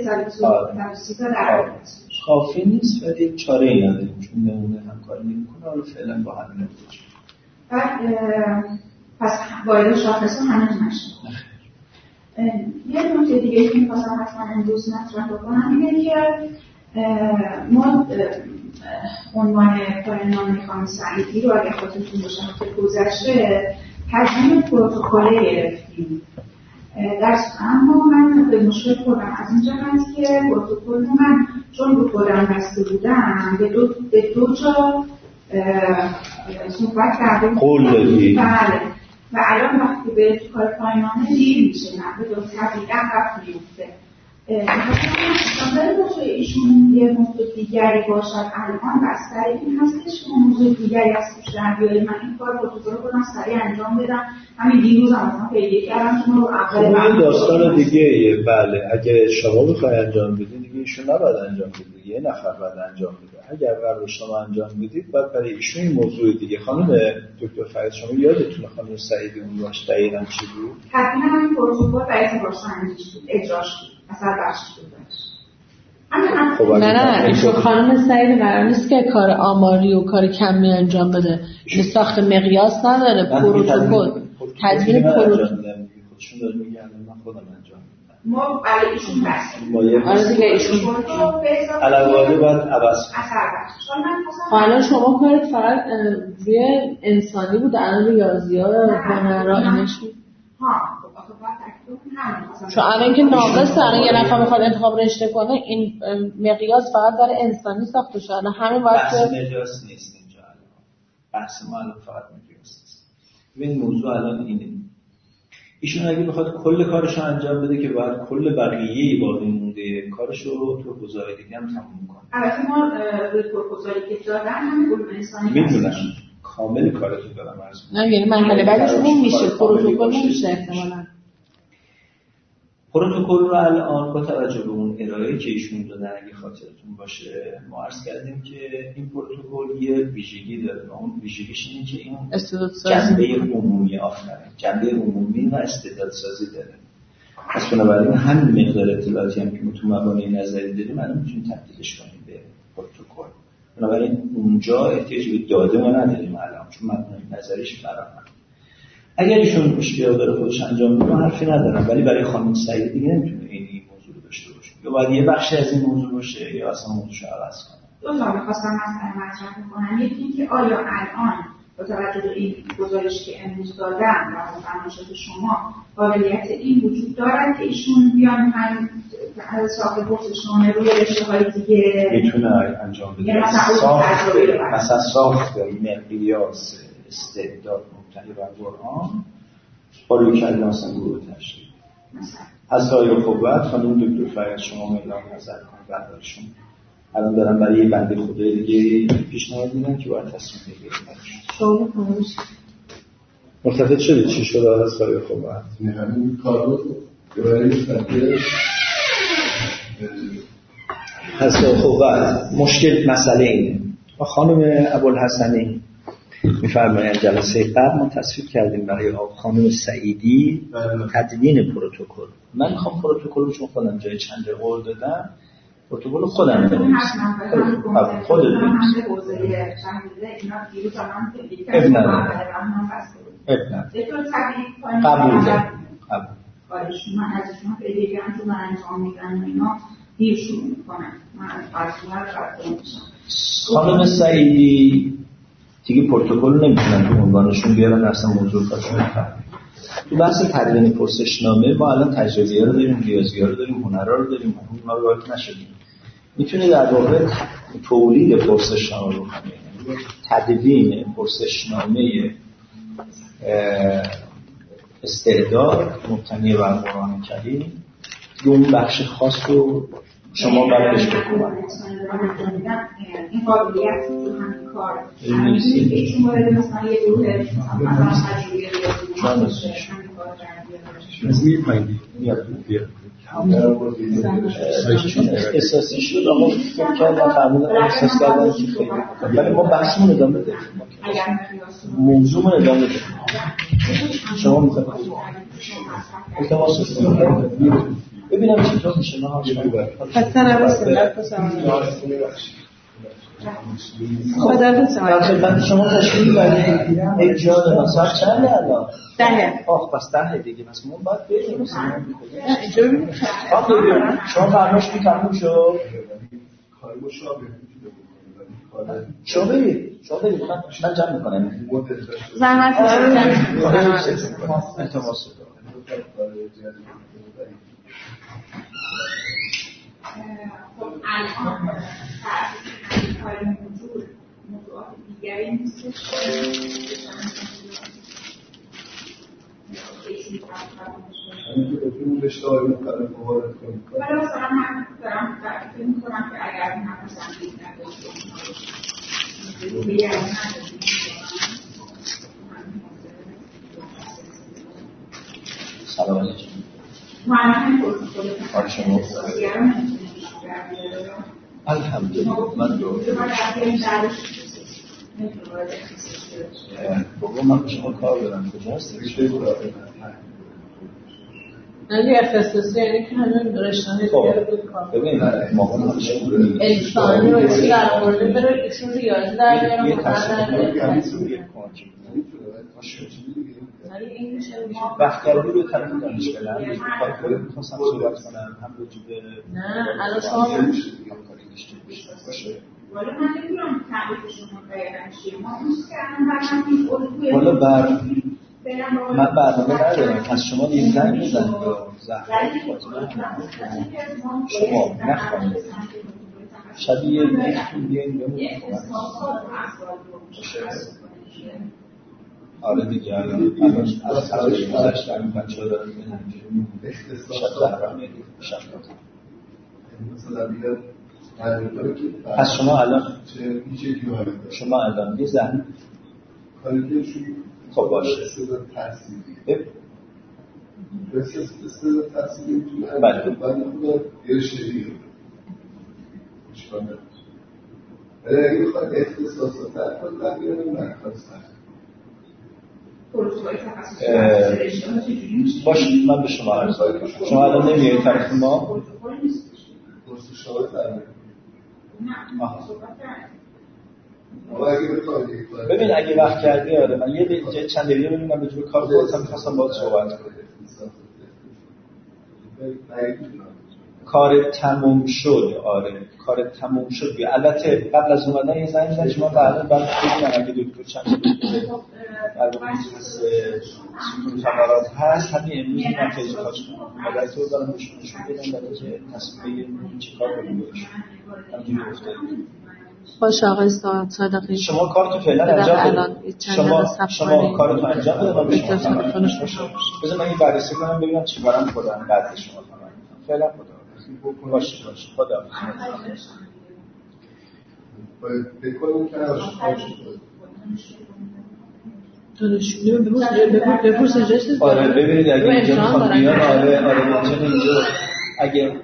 [SPEAKER 4] کافی نیست ولی چاره ای نداریم چون نمونه همکاری نمی‌کنه. حالا فعلا با همین نمیشه.
[SPEAKER 6] بعد پس وارد شاخص هنوز نشد. یه نکته دیگه که می‌خواستم حتما امروز مطرح بکنم اینه که ما عنوان پایان خانم سعیدی رو اگه خاطرتون باشه هفته گذشته ترجمه پروتکل گرفتیم. اما من به مشکل خوردم از این جهت که پروتکل من چون رو خودم بسته بودم به دو جا صحبت کردم
[SPEAKER 4] قول دادی.
[SPEAKER 6] بله و الان وقتی به کار پایانه دیر میشه نه به دو تبدیل عقب میفته. داره باشه ایشون یه موضوع دیگری باشد الان بستر این هستش که موضوع دیگری هستش در بیایی من این کار پروتکل رو کنم سریع انجام بدم. همین دیروز هم مثلا پیدا کردم که رو اول
[SPEAKER 4] داستان دیگه. بله اگه شما بخوای انجام بدید دیگه ایشون نباید انجام بده، یه نفر باید انجام بده. اگر قرار شما انجام بدید باید برای ایشون این موضوع دیگه. خانم دکتر فرید شما یادتونه خانم سعیدی اون باش دقیقاً چی بود؟
[SPEAKER 6] حتما همین پروتکل برای اعتبارشناسیش بود، اجراش بود، مثلا بخشش بود.
[SPEAKER 1] نه ایشون خانم سعید قرار نیست که کار آماری و کار کمی انجام بده. این ساخت مقیاس نداره. پروتکل تدوین پروتکل
[SPEAKER 4] خودشون داره میگن من خودم انجام میدم.
[SPEAKER 6] ما برای ایشون بستیم.
[SPEAKER 1] آره دیگه ایشون
[SPEAKER 4] علاوه بر عوض
[SPEAKER 1] حالا شما کارت فقط روی انسانی بود الان ریاضی‌ها هنرها اینش بود. چون الان که ناقص الان یه نفر میخواد انتخاب رشته کنه این مقیاس فقط برای انسانی ساخته شده. الان همین
[SPEAKER 4] بحث مقیاس نیست اینجا. الان بحث ما الان فقط مقیاس نیست. ببین موضوع الان اینه. ایشون اگه بخواد کل کارشو انجام بده که باید کل بقیه باقی مونده کارشو تو حوزه‌های دیگه هم تموم کنه.
[SPEAKER 6] البته ما به پروپوزالی که دادن هم علوم انسانی
[SPEAKER 4] میدونم کامل کارتون دارم عرض می‌کنم.
[SPEAKER 1] نه یعنی مرحله بعدش اون میشه پروتکل نمیشه احتمالاً.
[SPEAKER 4] پروتکل رو الان با توجه به اون ارائه‌ای که ایشون دادن اگه خاطرتون باشه ما عرض کردیم که این پروتکل یه ویژگی داره و اون ویژگیش اینه که این جنبه عمومی جنبه عمومی و استعدادسازی داره. پس بنابراین همین مقدار اطلاعاتی هم که ما تو مبانی نظری داریم الان میتونیم تبدیلش کنیم به پروتکل. بنابراین اونجا احتیاج به داده ما نداریم الان چون مبانی نظریش فراهمه. اگر ایشون مشکل داره خودش انجام بده حرفی ندارم ولی برای خانم سعید دیگه نمیتونه این موضوع رو داشته باشه. یا باید یه بخشی از این موضوع باشه یا اصلا موضوعش رو عوض کنه.
[SPEAKER 6] دو تا می‌خواستم مطرح کنم. یکی این که آیا الان با توجه به این گزارش که امروز دادن و فرمایشات شما قابلیت این وجود دارد که ایشون بیان هم ساخت پرسشنامه روی رشته‌های دیگه
[SPEAKER 4] میتونه انجام بده. مثلا ساخت مقیاس استعداد مبتنی بر قرآن با روی کردن مثلا گروه تشریح از رای قوت خانم دکتر فرید شما اعلام نظر کنید بردارشون الان دارم برای یه بنده خدای دیگه پیشنهاد میدم که باید تصمیم بگیرید.
[SPEAKER 1] شما کنوش
[SPEAKER 4] متفق شدید چی شده از رای قوت؟
[SPEAKER 5] همین کار رو برای فکر
[SPEAKER 4] از رای قوت مشکل مسئله اینه. خانم ابوالحسنی می‌فرمایند جلسه قبل ما تصویب کردیم برای خانم سعیدی تدوین پروتکل. من می‌خوام پروتکل رو چون خودم جای چند قول دادم پروتکل خودم بنویسم. خودت بنویس. قبول دارم.
[SPEAKER 6] من از شما پیدا کردم تو من انجام میدن و اینا دیر شروع میکنم. من از فرسوها میشم.
[SPEAKER 4] خانم سعیدی دیگه پروتکل نمیتونن تو عنوانشون بیارن اصلا موضوع خودشون بفهمن. تو بحث تدوین پرسشنامه ما الان تجربی‌ها رو داریم، ریاضی‌ها رو داریم، هنرها رو داریم، ما رو وارد نشدیم. میتونه در واقع تولید پرسشنامه رو کنه. تدوین پرسشنامه استعداد مبتنی بر قرآن کریم اون بخش خاص رو
[SPEAKER 9] شما باید بهش بکنید
[SPEAKER 6] این قابلیت تو همین کار این مورد مثلا یه گروه مثلا تجربه
[SPEAKER 9] ریاضی میاد چون اختصاصی شد آقا فکر کردم فرمودن احساس کردن که خیلی ولی ما بحثمون ادامه داریم موضوعمون ادامه داریم شما میتونید التماس ببینم چطور میشه ما
[SPEAKER 1] پس
[SPEAKER 9] خدمت شما تشکیل بدید یک جا مثلا چند الان
[SPEAKER 1] 10
[SPEAKER 9] پس 10 دیگه پس ما باید بریم شما فرمایشتون تموم شد شما برید من جمع میکنم
[SPEAKER 1] زحمت
[SPEAKER 9] التماس
[SPEAKER 6] الان کار موضوعات دیگری نیستش
[SPEAKER 5] اون رشته های مختلف مهارت کنید.
[SPEAKER 6] ولی مثلا من دارم فکر می‌کنم که اگر این هم پسندید نداشته
[SPEAKER 9] سلام علیکم. الحمدلله من بابا من به شما کار دارم کجاست؟
[SPEAKER 1] ولی اختصاصی یعنی که همین رشته‌های دیگه رو بکار
[SPEAKER 9] ببین ما هم
[SPEAKER 1] انسانی رو ایسی در مورد بره ایشون ریاضی در بیارم
[SPEAKER 9] وقتگردی رو طرف دانشگاه هم میخواستم صحبت کنم هم وجود
[SPEAKER 1] نه الان شما
[SPEAKER 6] ولی من نمیدونم تعریف شما دقیقاً چیه ما دوست کردم
[SPEAKER 9] والا من برنامه ندارم از شما یه زنگ میزنید زهرا شما نخواهید شبیه یکتون بیایید بمونید آره دیگه الان خرابش گذاشتن این بچه ها دارن شب زهرا میدید شب پس شما الان یه زن خب باشه بله
[SPEAKER 5] اگه بخواید اختصاصات در کنید من بیارم
[SPEAKER 9] باشه من به شما عرض کنم شما الان نمیایید طرف ما ببین اگه وقت کردی آره من یه چند دقیقه ببینم به جور کار خودم می‌خواستم باهات صحبت کنم کار تموم شد آره کار تموم شد بیا البته قبل از اومدن یه زنگ زدن شما بعد ببینم اگه دکتر چند دقیقه برنامه هست سکون خبرات هست همین امروز من خیلی خواهش کنم مدرک رو دارم بهشون بدم برای که تصمیم بگیریم چی کار کنیم بهش همینجوری گفته
[SPEAKER 1] باشه آقای صادقی
[SPEAKER 9] شما کارتو فعلا انجام بدید شما کارتو انجام بدید من به شما بذار من این بررسی کنم ببینم چی کارم خودم بعد شما کنم فعلا خدا باشه خدا
[SPEAKER 5] بکنم که
[SPEAKER 9] آره ببینید اگه اینجا میخوام بیان آره ممکنه اینجا اگه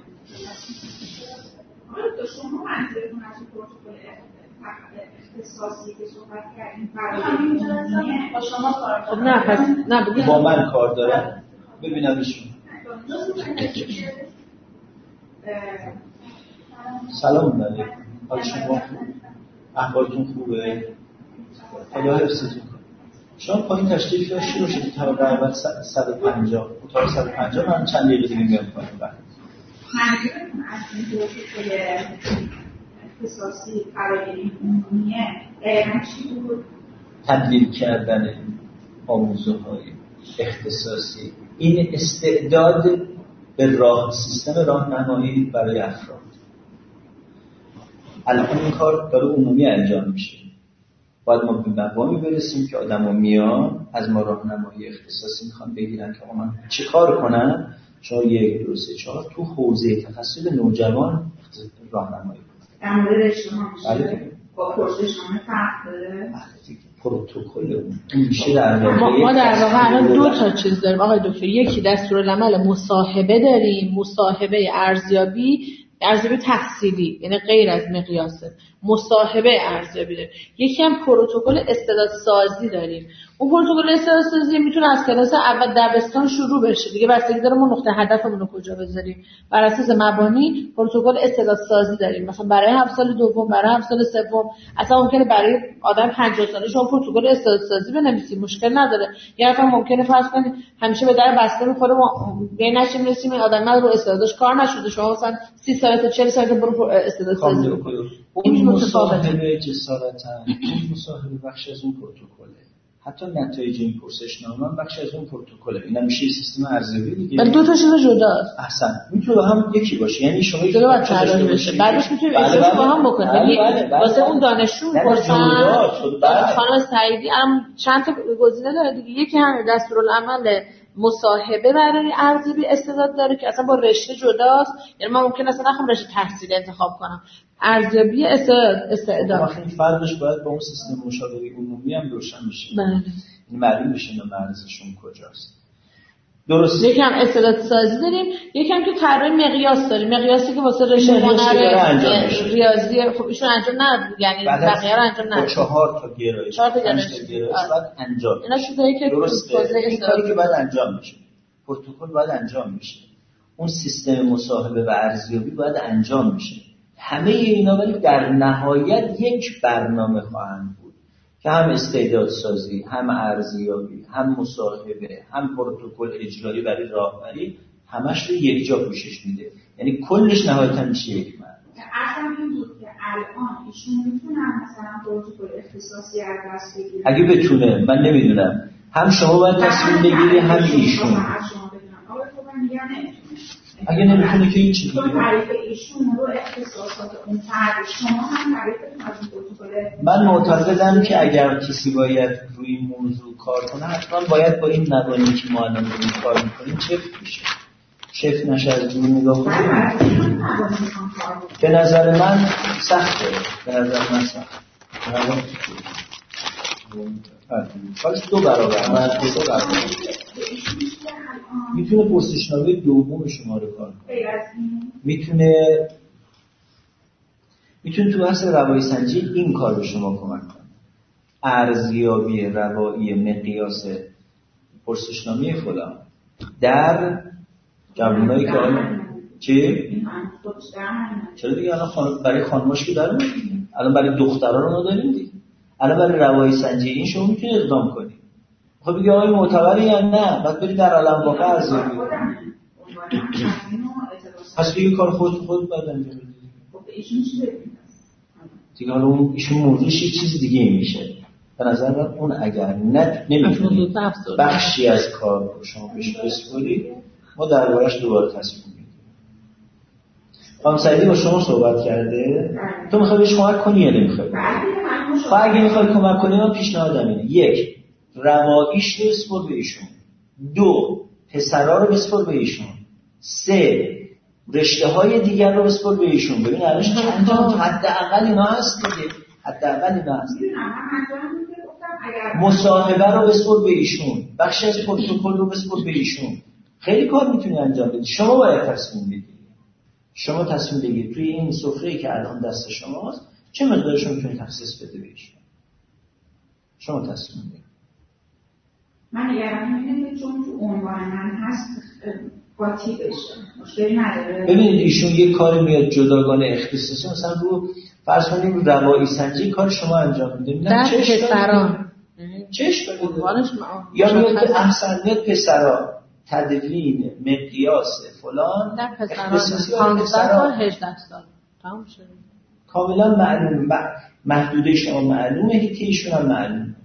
[SPEAKER 1] خب نه پس نه
[SPEAKER 9] با من کار دارم ببینمشون سلام علیکم حال شما احوالتون خوبه خدا حفظتون کنه شما پایین تشریف یا شروع شدید تقریبا 150 اتاق 150 من چند دقیقه دیگه میام پایین بعد
[SPEAKER 6] منظورتون از این دوره اختصاصی قراردادی عمومیه دقیقاً چی بود؟
[SPEAKER 9] تبدیل کردن آموزه‌های اختصاصی این استعداد به سیستم راهنمایی برای افراد الان این کار داره عمومی انجام میشه باید ما به مقامی برسیم که آدم‌ها میان از ما راهنمایی اختصاصی میخوان بگیرن که من چه کار کنم شما 1 2 3 4 تو حوزه تخصص نوجوان راهنمایی کنید.
[SPEAKER 6] در مورد رشته ها
[SPEAKER 9] بله
[SPEAKER 6] با پرسشنامه فرق داره؟
[SPEAKER 9] پروتکل اون میشه در واقع
[SPEAKER 1] ما در واقع الان 2 تا چیز داریم آقای دکتر. یکی دستورالعمل مصاحبه داریم، مصاحبه ارزیابی تحصیلی، یعنی غیر از مقیاسه، مصاحبه ارزیابی داریم. یکی هم پروتکل استعدادسازی داریم. اون پروتکل استعدادسازی میتونه از کلاس اول دبستان شروع بشه دیگه، بستگی داره ما نقطه هدفمون رو کجا بذاریم. بر اساس مبانی پروتکل استعدادسازی داریم، مثلا برای 7 سال دوم، برای 7 سال سوم. اصلا ممکنه برای آدم 50 ساله شما پروتکل استعدادسازی بنویسید، مشکل نداره. یا مثلا ممکنه فرض کنید همیشه به در بسته میخوره ما نشیم رسیم این آدم رو استعدادش کار نشده، شما مثلا 30 سال تا 40 سال برو استعدادسازی بکنید.
[SPEAKER 9] این مصاحبه جسارتا، این مصاحبه بخش از اون پروتکله. حتی نتایج این پرسشنامه هم بخش از اون پروتکله. اینا میشه سیستم ارزیابی دیگه.
[SPEAKER 1] ولی 2 تا چیز جداست.
[SPEAKER 9] احسن. میتونه هم یکی باشه. یعنی شما یک
[SPEAKER 1] تا طراحی بشه. بعدش میتونید اجرا با هم بکنید. ولی واسه اون دانشجو پرسن خانم سعیدی هم چند تا گزینه داره دیگه. یکی هم دستورالعمل مصاحبه برای ارزیابی استعداد داره که اصلا با رشته جداست. یعنی من ممکن است نخوام رشته تحصیلی انتخاب کنم. ارزیابی استعداد.
[SPEAKER 9] واقعا فرقش باید با اون سیستم مشاوره عمومی هم روشن بشه.
[SPEAKER 1] بله.
[SPEAKER 9] این معلوم بشه اینا مرزشون کجاست. درست.
[SPEAKER 1] یکم استعدادسازی داریم، یکم که طراحی مقیاس داریم. مقیاسی که واسه رشته هنر ریاضی خب ایشون انجام نداد، یعنی بقیه رو انجام نداد.
[SPEAKER 9] 4 تا گرایش 5 تا گرایش بعد انجام.
[SPEAKER 1] اینا چیزایی که
[SPEAKER 9] درسته. این کاری که بعد انجام میشه. پروتکل بعد انجام میشه. اون سیستم مصاحبه و ارزیابی بعد انجام میشه. همه اینا ولی در نهایت یک برنامه خواهند بود که هم استعدادسازی، هم ارزیابی، هم مصاحبه، هم پروتکل اجرایی برای راهبری، همش رو یک جا پوشش میده. یعنی کلش نهایتا میشه یک مرد.
[SPEAKER 6] اصلا این بود که الان ایشون میتونن مثلا پروتکل اختصاصی از دست بگیرن.
[SPEAKER 9] اگه بتونه، من نمیدونم. هم شما باید تصمیم بگیری هم ایشون. اگه نمیتونه که این چی دیگه
[SPEAKER 6] تعریف ایشون رو اختصاصات اون فرد شما هم تعریفتون از این پروتکل.
[SPEAKER 9] من معتقدم که اگر کسی باید روی این موضوع کار کنه حتما باید با این مبانی که ما الان روی کار میکنیم چفت بشه. چفت نشه از دور نگاه کنیم. به نظر من سخته. به نظر من سخته. کارش 2 برابر. میتونه پرسشنامه دوم شما رو کار کنه. میتونه تو بحث روایی سنجی این کار به شما کمک کنه. ارزیابی روایی مقیاس پرسشنامه فلان در جوانایی که چی؟ چرا دیگه الان برای خانماش که داریم، الان برای دختران رو داریم دیگه. الان برای روایی سنجی این شما میتونید اقدام کنید. خب دیگه آقای معتبری یا نه بعد برید در عالم واقع ارزیابی کنید. پس دیگه کار خود باید انجام بدید.
[SPEAKER 6] خب ایشون چی ببینید
[SPEAKER 9] دیگه حالا اون ایشون موضوعش یه چیز دیگه میشه. به نظر من اون اگر نمیتونید بخشی از کار رو شما پیش بسپارید ما دربارش دوباره تصمیم میگیریم. خانم سعیدی با شما صحبت کرده. تو میخوای بهش کمک کنی یا نمیخوای؟ خب اگه میخوای کمک کنی من پیشنهادم اینه: 1 رواییش رو بسپار به ایشون، 2 پسرا رو بسپار به ایشون، 3 رشته های دیگر رو بسپار به ایشون. ببین الان چند تا حداقل اینا هست دیگه. حداقل اینا هست. مصاحبه رو بسپار به ایشون، بخشی از پروتکل رو بسپار به ایشون. خیلی کار میتونی انجام بدی. شما باید تصمیم بگیری. شما تصمیم بگیرید توی این سفره‌ای که الان دست شماست چه مقدارش میتونی تخصیص بده به ایشون. شما تصمیم بگیرید.
[SPEAKER 6] من نگران اینه چون تو عنوان من هست قاطی بشه. مشکلی نداره.
[SPEAKER 9] ببینید ایشون یه کاری میاد جداگانه اختصاصی مثلا رو فرض کنیم روایی سنجی کار شما انجام میده.
[SPEAKER 1] در پسران
[SPEAKER 9] چش عنوانش یا میاد احسنیت پسرا تدوین مقیاس فلان
[SPEAKER 1] در پسران 15 تا 18 سال تمام شد.
[SPEAKER 9] کاملا معلوم محدوده شما معلومه که ایشون هم معلومه.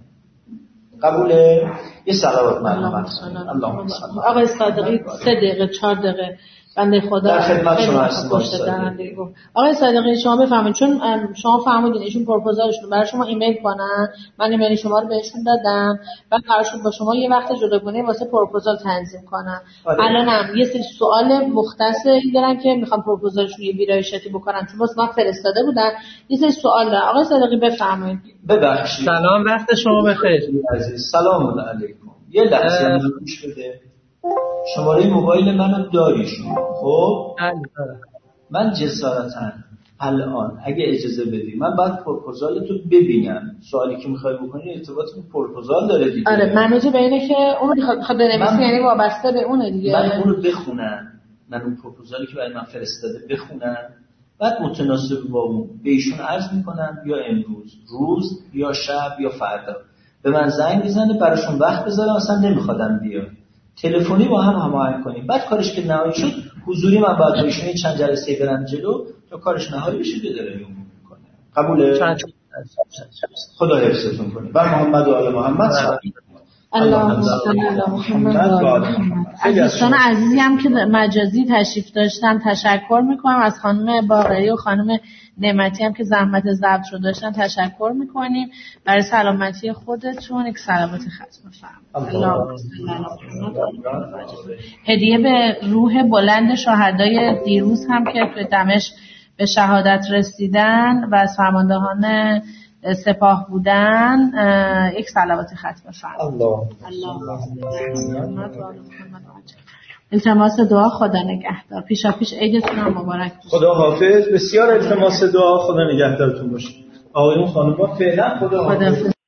[SPEAKER 9] قبوله؟ یه صلوات معلومت.
[SPEAKER 1] آقای صادقی 3 دقیقه 4 دقیقه بنده خدا
[SPEAKER 9] در خدمت شما هستم.
[SPEAKER 1] آقای صادقی شما بفرمایید، چون شما فرمودین ایشون پروپوزالشون برای شما ایمیل کنن، من ایمیل شما رو بهشون دادم و قرار شد با شما یه وقت جداگانه واسه پروپوزال تنظیم کنن. الانم یه سری سوال مختصری دارن که میخوام پروپوزالشون یه ویرایشاتی بکنن چون واسه من فرستاده بودن. یه سری سوال دارن. آقای صادقی بفرمایید.
[SPEAKER 9] ببخشید.
[SPEAKER 10] سلام، وقت شما بخیر.
[SPEAKER 9] عزیز سلام علیکم. یه لحظه گوش بده. شماره موبایل منو داری شما؟ خب من جسارتاً الان اگه اجازه بدی من بعد پروپوزال تو ببینم. سوالی که میخوای بکنی ارتباط به پروپوزال داره دیگه.
[SPEAKER 1] آره منوجه به اینه که اون میخواد بنویسی، یعنی وابسته به اونه دیگه.
[SPEAKER 9] من اونو بخونم، من اون پروپوزالی که برای من فرستاده بخونم، بعد متناسب با اون به ایشون عرض میکنم یا امروز روز یا شب یا فردا به من زنگ بزنه، براشون وقت بذارم، اصلا نمیخوادم بیاد، تلفنی با هم هماهنگ کنیم. بعد کارش که نهایی شد حضوری من باید با ایشون چند جلسه برم جلو تا کارش نهایی بشه بداره میکنه. قبوله؟ خدا حفظتون کنه. بر محمد و آل محمد
[SPEAKER 1] اللهم صل علی محمد و آل محمد. از دوستان عزیزی هم که مجازی تشریف داشتن تشکر میکنم. از خانم باقری و خانم نعمتی هم که زحمت ضبط رو داشتن تشکر میکنیم. برای سلامتی خودتون یک صلوات ختم بفرمایید. هدیه به روح بلند شهدای دیروز هم که توی دمشق به شهادت رسیدن و از فرماندهان سپاه بودن یک صلوات ختم بفرمایید. التماس دعا. خدا نگهدار. پیشاپیش عیدتون هم مبارک باشه.
[SPEAKER 9] خدا حافظ. بسیار التماس دعا. خدا نگهدارتون باشه. آقایون خانوما فعلا خدا حافظ.